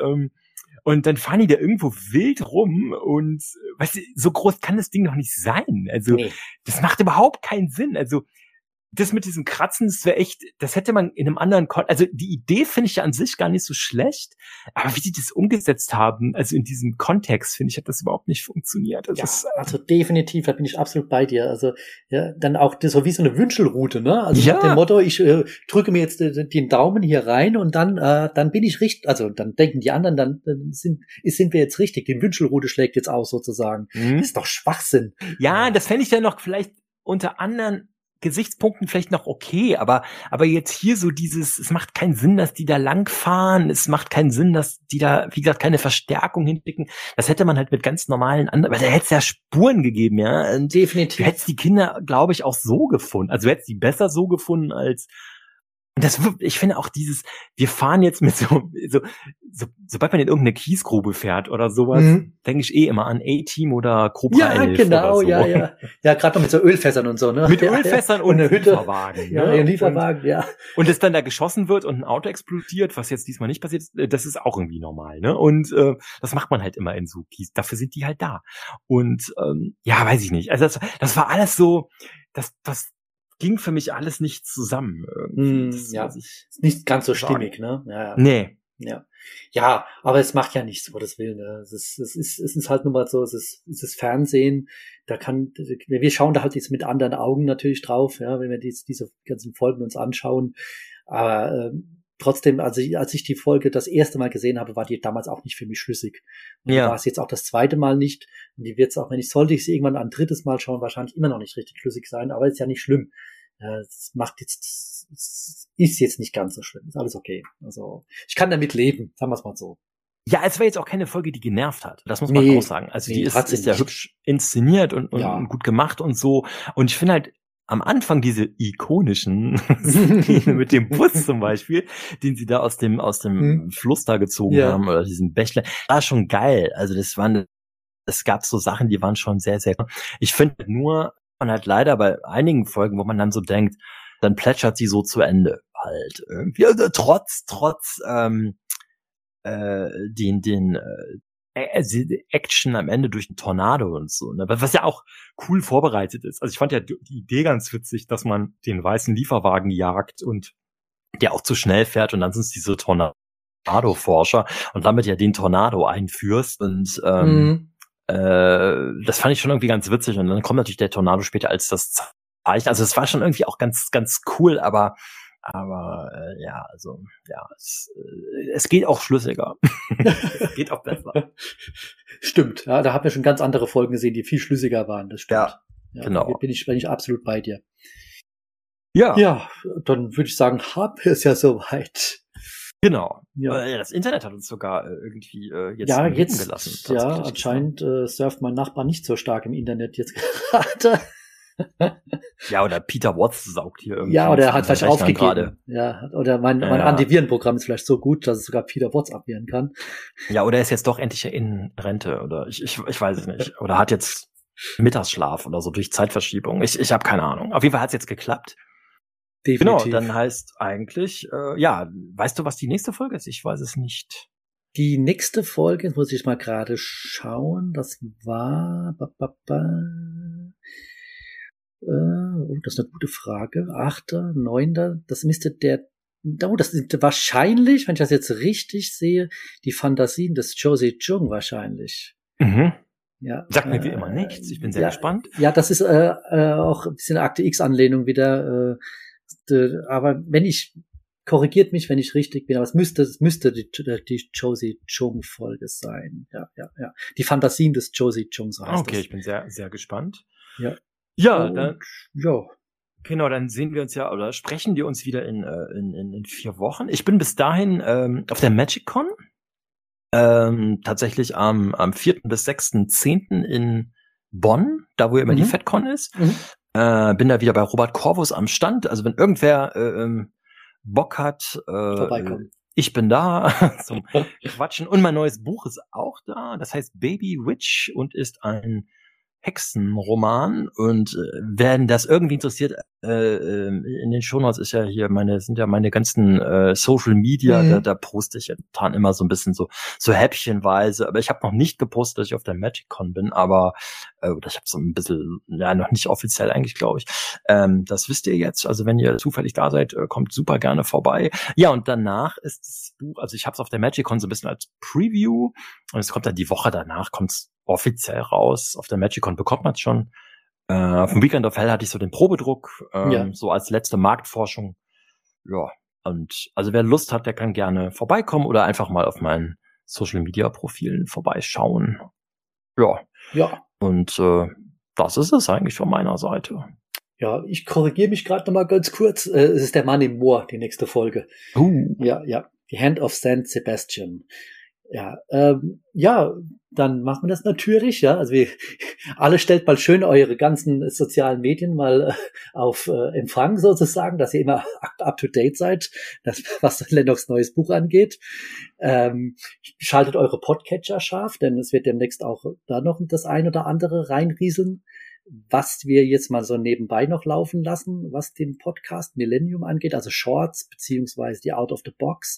Und dann fahren die da irgendwo wild rum und weißt du, so groß kann das Ding doch nicht sein. Also das macht überhaupt keinen Sinn. Also das mit diesem Kratzen, das hätte man in einem anderen also die Idee finde ich ja an sich gar nicht so schlecht, aber wie die das umgesetzt haben, also in diesem Kontext, finde ich, hat das überhaupt nicht funktioniert. Also definitiv, da bin ich absolut bei dir. Also dann auch das so wie so eine Wünschelroute, ne? Also nach dem Motto, ich drücke mir jetzt den Daumen hier rein und dann bin ich richtig, also dann denken die anderen, dann sind wir jetzt richtig. Die Wünschelroute schlägt jetzt aus sozusagen. Das ist doch Schwachsinn. Ja, das fände ich ja noch vielleicht unter anderen Gesichtspunkten vielleicht noch okay, aber jetzt hier so es macht keinen Sinn, dass die da langfahren, es macht keinen Sinn, dass die da, wie gesagt, keine Verstärkung hinpicken. Das hätte man halt mit ganz normalen anderen, weil da hätte es ja Spuren gegeben, ja. Und definitiv. Du hättest die Kinder, glaube ich, auch so gefunden. Also du hättest die besser so gefunden als. Und ich finde auch wir fahren jetzt mit sobald man in irgendeine Kiesgrube fährt oder sowas, denke ich immer an A-Team oder Cobra 11 genau, oder so. Ja, gerade noch mit so Ölfässern und so, ne? Mit Ölfässern und eine Hütte. Lieferwagen. Ja, ein Lieferwagen, Und dass dann da geschossen wird und ein Auto explodiert, was jetzt diesmal nicht passiert ist, das ist auch irgendwie normal, ne? Und das macht man halt immer in so Kies. Dafür sind die halt da. Und weiß ich nicht. Also das war alles so, das ging für mich alles nicht zusammen. Ist nicht ganz so stimmig, ne? Ja. Nee. Ja, aber es macht ja nichts, das will, ne? Es ist halt nun mal so, es ist Fernsehen, wir schauen da halt jetzt mit anderen Augen natürlich drauf, ja, wenn wir diese ganzen Folgen uns anschauen, aber trotzdem, als ich die Folge das erste Mal gesehen habe, war die damals auch nicht für mich schlüssig. Und war es jetzt auch das zweite Mal nicht. Und die wird es auch, sollte ich sie irgendwann ein drittes Mal schauen, wahrscheinlich immer noch nicht richtig schlüssig sein. Aber ist ja nicht schlimm. Es ist jetzt nicht ganz so schlimm. Ist alles okay. Also ich kann damit leben, sagen wir es mal so. Ja, es war jetzt auch keine Folge, die genervt hat. Das muss man auch sagen. Also die ist ja hübsch inszeniert und gut gemacht und so. Und ich finde halt, am Anfang diese ikonischen Szene mit dem Bus zum Beispiel, den sie da aus dem Fluss da gezogen haben, oder diesem Bächlein, war schon geil. Also es gab so Sachen, die waren schon sehr, sehr, ich finde nur, man hat leider bei einigen Folgen, wo man dann so denkt, dann plätschert sie so zu Ende halt irgendwie, also trotz den Action am Ende durch einen Tornado und so, ne? Was ja auch cool vorbereitet ist. Also ich fand ja die Idee ganz witzig, dass man den weißen Lieferwagen jagt und der auch zu schnell fährt und dann sind es diese Tornado-Forscher und damit ja den Tornado einführst und das fand ich schon irgendwie ganz witzig und dann kommt natürlich der Tornado später als das Zeichen. Also es war schon irgendwie auch ganz, ganz cool, aber es geht auch schlüssiger. Es geht auch besser. Stimmt, ja, da haben wir schon ganz andere Folgen gesehen, die viel schlüssiger waren, das stimmt. Ja, genau. Bin ich absolut bei dir. Ja. Ja, dann würde ich sagen, haben wir es ja soweit. Genau. Ja. Das Internet hat uns sogar irgendwie jetzt gelassen. Ja, anscheinend surft mein Nachbar nicht so stark im Internet jetzt gerade. Ja, oder Peter Watts saugt hier irgendwie. Ja, oder er hat vielleicht aufgegeben. Grade. Ja, oder mein Antivirenprogramm ist vielleicht so gut, dass es sogar Peter Watts abwehren kann. Ja, oder er ist jetzt doch endlich in Rente, oder ich weiß es nicht. Oder hat jetzt Mittagsschlaf oder so durch Zeitverschiebung. Ich habe keine Ahnung. Auf jeden Fall hat es jetzt geklappt. Definitiv. Genau, dann heißt eigentlich, weißt du, was die nächste Folge ist? Ich weiß es nicht. Die nächste Folge, jetzt muss ich mal gerade schauen, das war das ist eine gute Frage. 8., 9., das müsste das ist wahrscheinlich, wenn ich das jetzt richtig sehe, die Fantasien des Josie Jung wahrscheinlich. Mhm. Ja. Sagt mir wie immer nichts. Ich bin sehr gespannt. Ja, das ist auch ein bisschen Akte X-Anlehnung wieder. Aber korrigiert mich, wenn ich richtig bin, aber es müsste die Josie Jung-Folge sein. Ja. Die Fantasien des Josie Jung, so heißt okay, das. Ich bin sehr, sehr gespannt. Ja. Ja, dann. Ja. Genau, dann sehen wir uns ja oder sprechen wir uns wieder in 4 Wochen. Ich bin bis dahin auf der MagicCon. Tatsächlich am 4. bis 6.10. in Bonn, da wo immer die FedCon ist. Bin da wieder bei Robert Corvus am Stand. Also wenn irgendwer Bock hat, vorbeikommen. Ich bin da zum Quatschen. Und mein neues Buch ist auch da. Das heißt Baby Witch und ist ein Hexenroman. Und wenn das irgendwie interessiert, in den Shownotes sind ja meine ganzen Social Media, da poste ich ja immer so ein bisschen so häppchenweise. Aber ich habe noch nicht gepostet, dass ich auf der MagicCon bin, aber ich habe so ein bisschen, noch nicht offiziell eigentlich, glaube ich. Das wisst ihr jetzt. Also wenn ihr zufällig da seid, kommt super gerne vorbei. Ja, und danach ist das Buch, also ich habe es auf der MagicCon so ein bisschen als Preview und es kommt dann die Woche danach, kommt's offiziell raus. Auf der MagicCon bekommt man es schon. Auf dem Weekend of Hell hatte ich so den Probedruck, so als letzte Marktforschung. Ja, und also wer Lust hat, der kann gerne vorbeikommen oder einfach mal auf meinen Social-Media-Profilen vorbeischauen. Ja. Und das ist es eigentlich von meiner Seite. Ja, ich korrigiere mich gerade noch mal ganz kurz. Es ist der Mann im Moor, die nächste Folge. Ja. The Hand of Saint Sebastian. Ja, dann machen wir das natürlich, ja. Also alle stellt mal schön eure ganzen sozialen Medien mal auf Empfang sozusagen, dass ihr immer up to date seid, was Lennox neues Buch angeht. Schaltet eure Podcatcher scharf, denn es wird demnächst auch da noch das ein oder andere reinrieseln, was wir jetzt mal so nebenbei noch laufen lassen, was den Podcast Millennium angeht, also Shorts beziehungsweise die Out of the Box.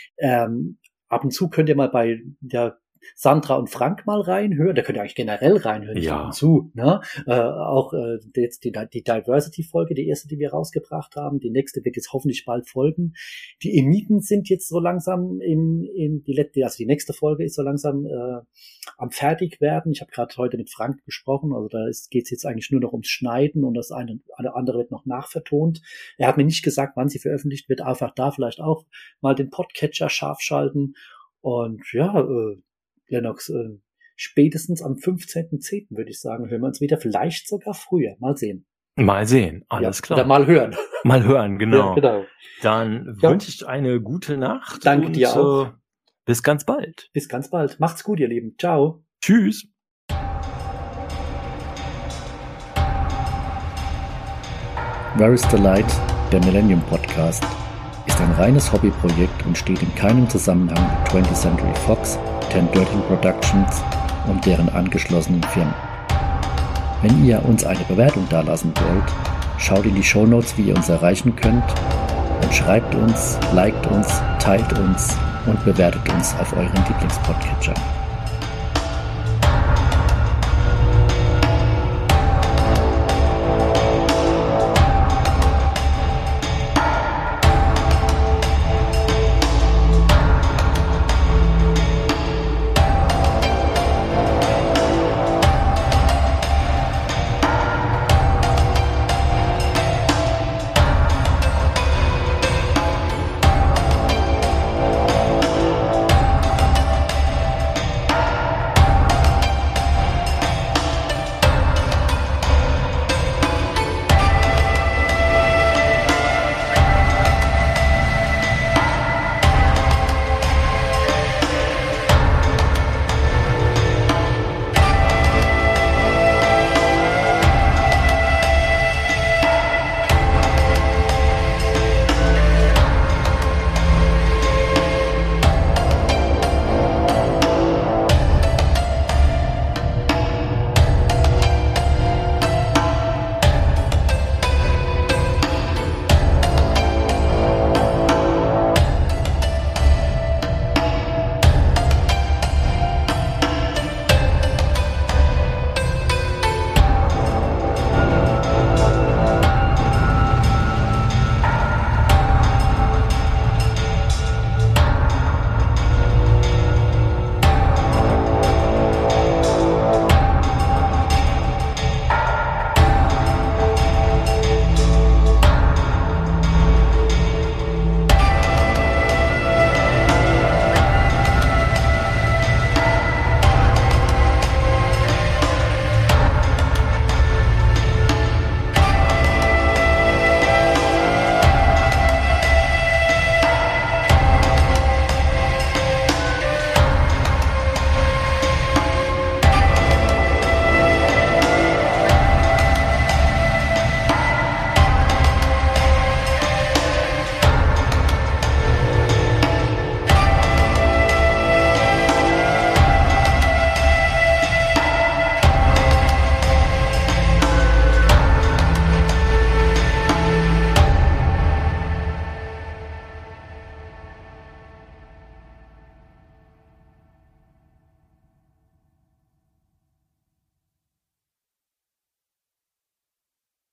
Ab und zu könnt ihr mal bei der Sandra und Frank mal reinhören. Da könnt ihr eigentlich generell reinhören. Ja. Ab und zu, ne? Auch jetzt die Diversity-Folge, die erste, die wir rausgebracht haben. Die nächste wird jetzt hoffentlich bald folgen. Die Emiten sind jetzt so langsam die nächste Folge ist so langsam am Fertigwerden. Ich habe gerade heute mit Frank gesprochen. Also da geht's jetzt eigentlich nur noch ums Schneiden und das eine andere wird noch nachvertont. Er hat mir nicht gesagt, wann sie veröffentlicht wird. Einfach da vielleicht auch mal den Podcatcher scharf schalten. Und ja, Lennox, spätestens am 15.10. würde ich sagen, hören wir uns wieder. Vielleicht sogar früher. Mal sehen. Alles klar. Oder mal hören. Mal hören, genau. Ja, genau. Dann wünsche ich eine gute Nacht. Danke dir auch. Bis ganz bald. Bis ganz bald. Macht's gut, ihr Lieben. Ciao. Tschüss. Where is the Light, der Millennium Podcast, ist ein reines Hobbyprojekt und steht in keinem Zusammenhang mit 20th Century Fox, 1013 Productions und deren angeschlossenen Firmen. Wenn ihr uns eine Bewertung dalassen wollt, schaut in die Shownotes, wie ihr uns erreichen könnt, und schreibt uns, liked uns, teilt uns und bewertet uns auf euren Lieblingspodcatcher.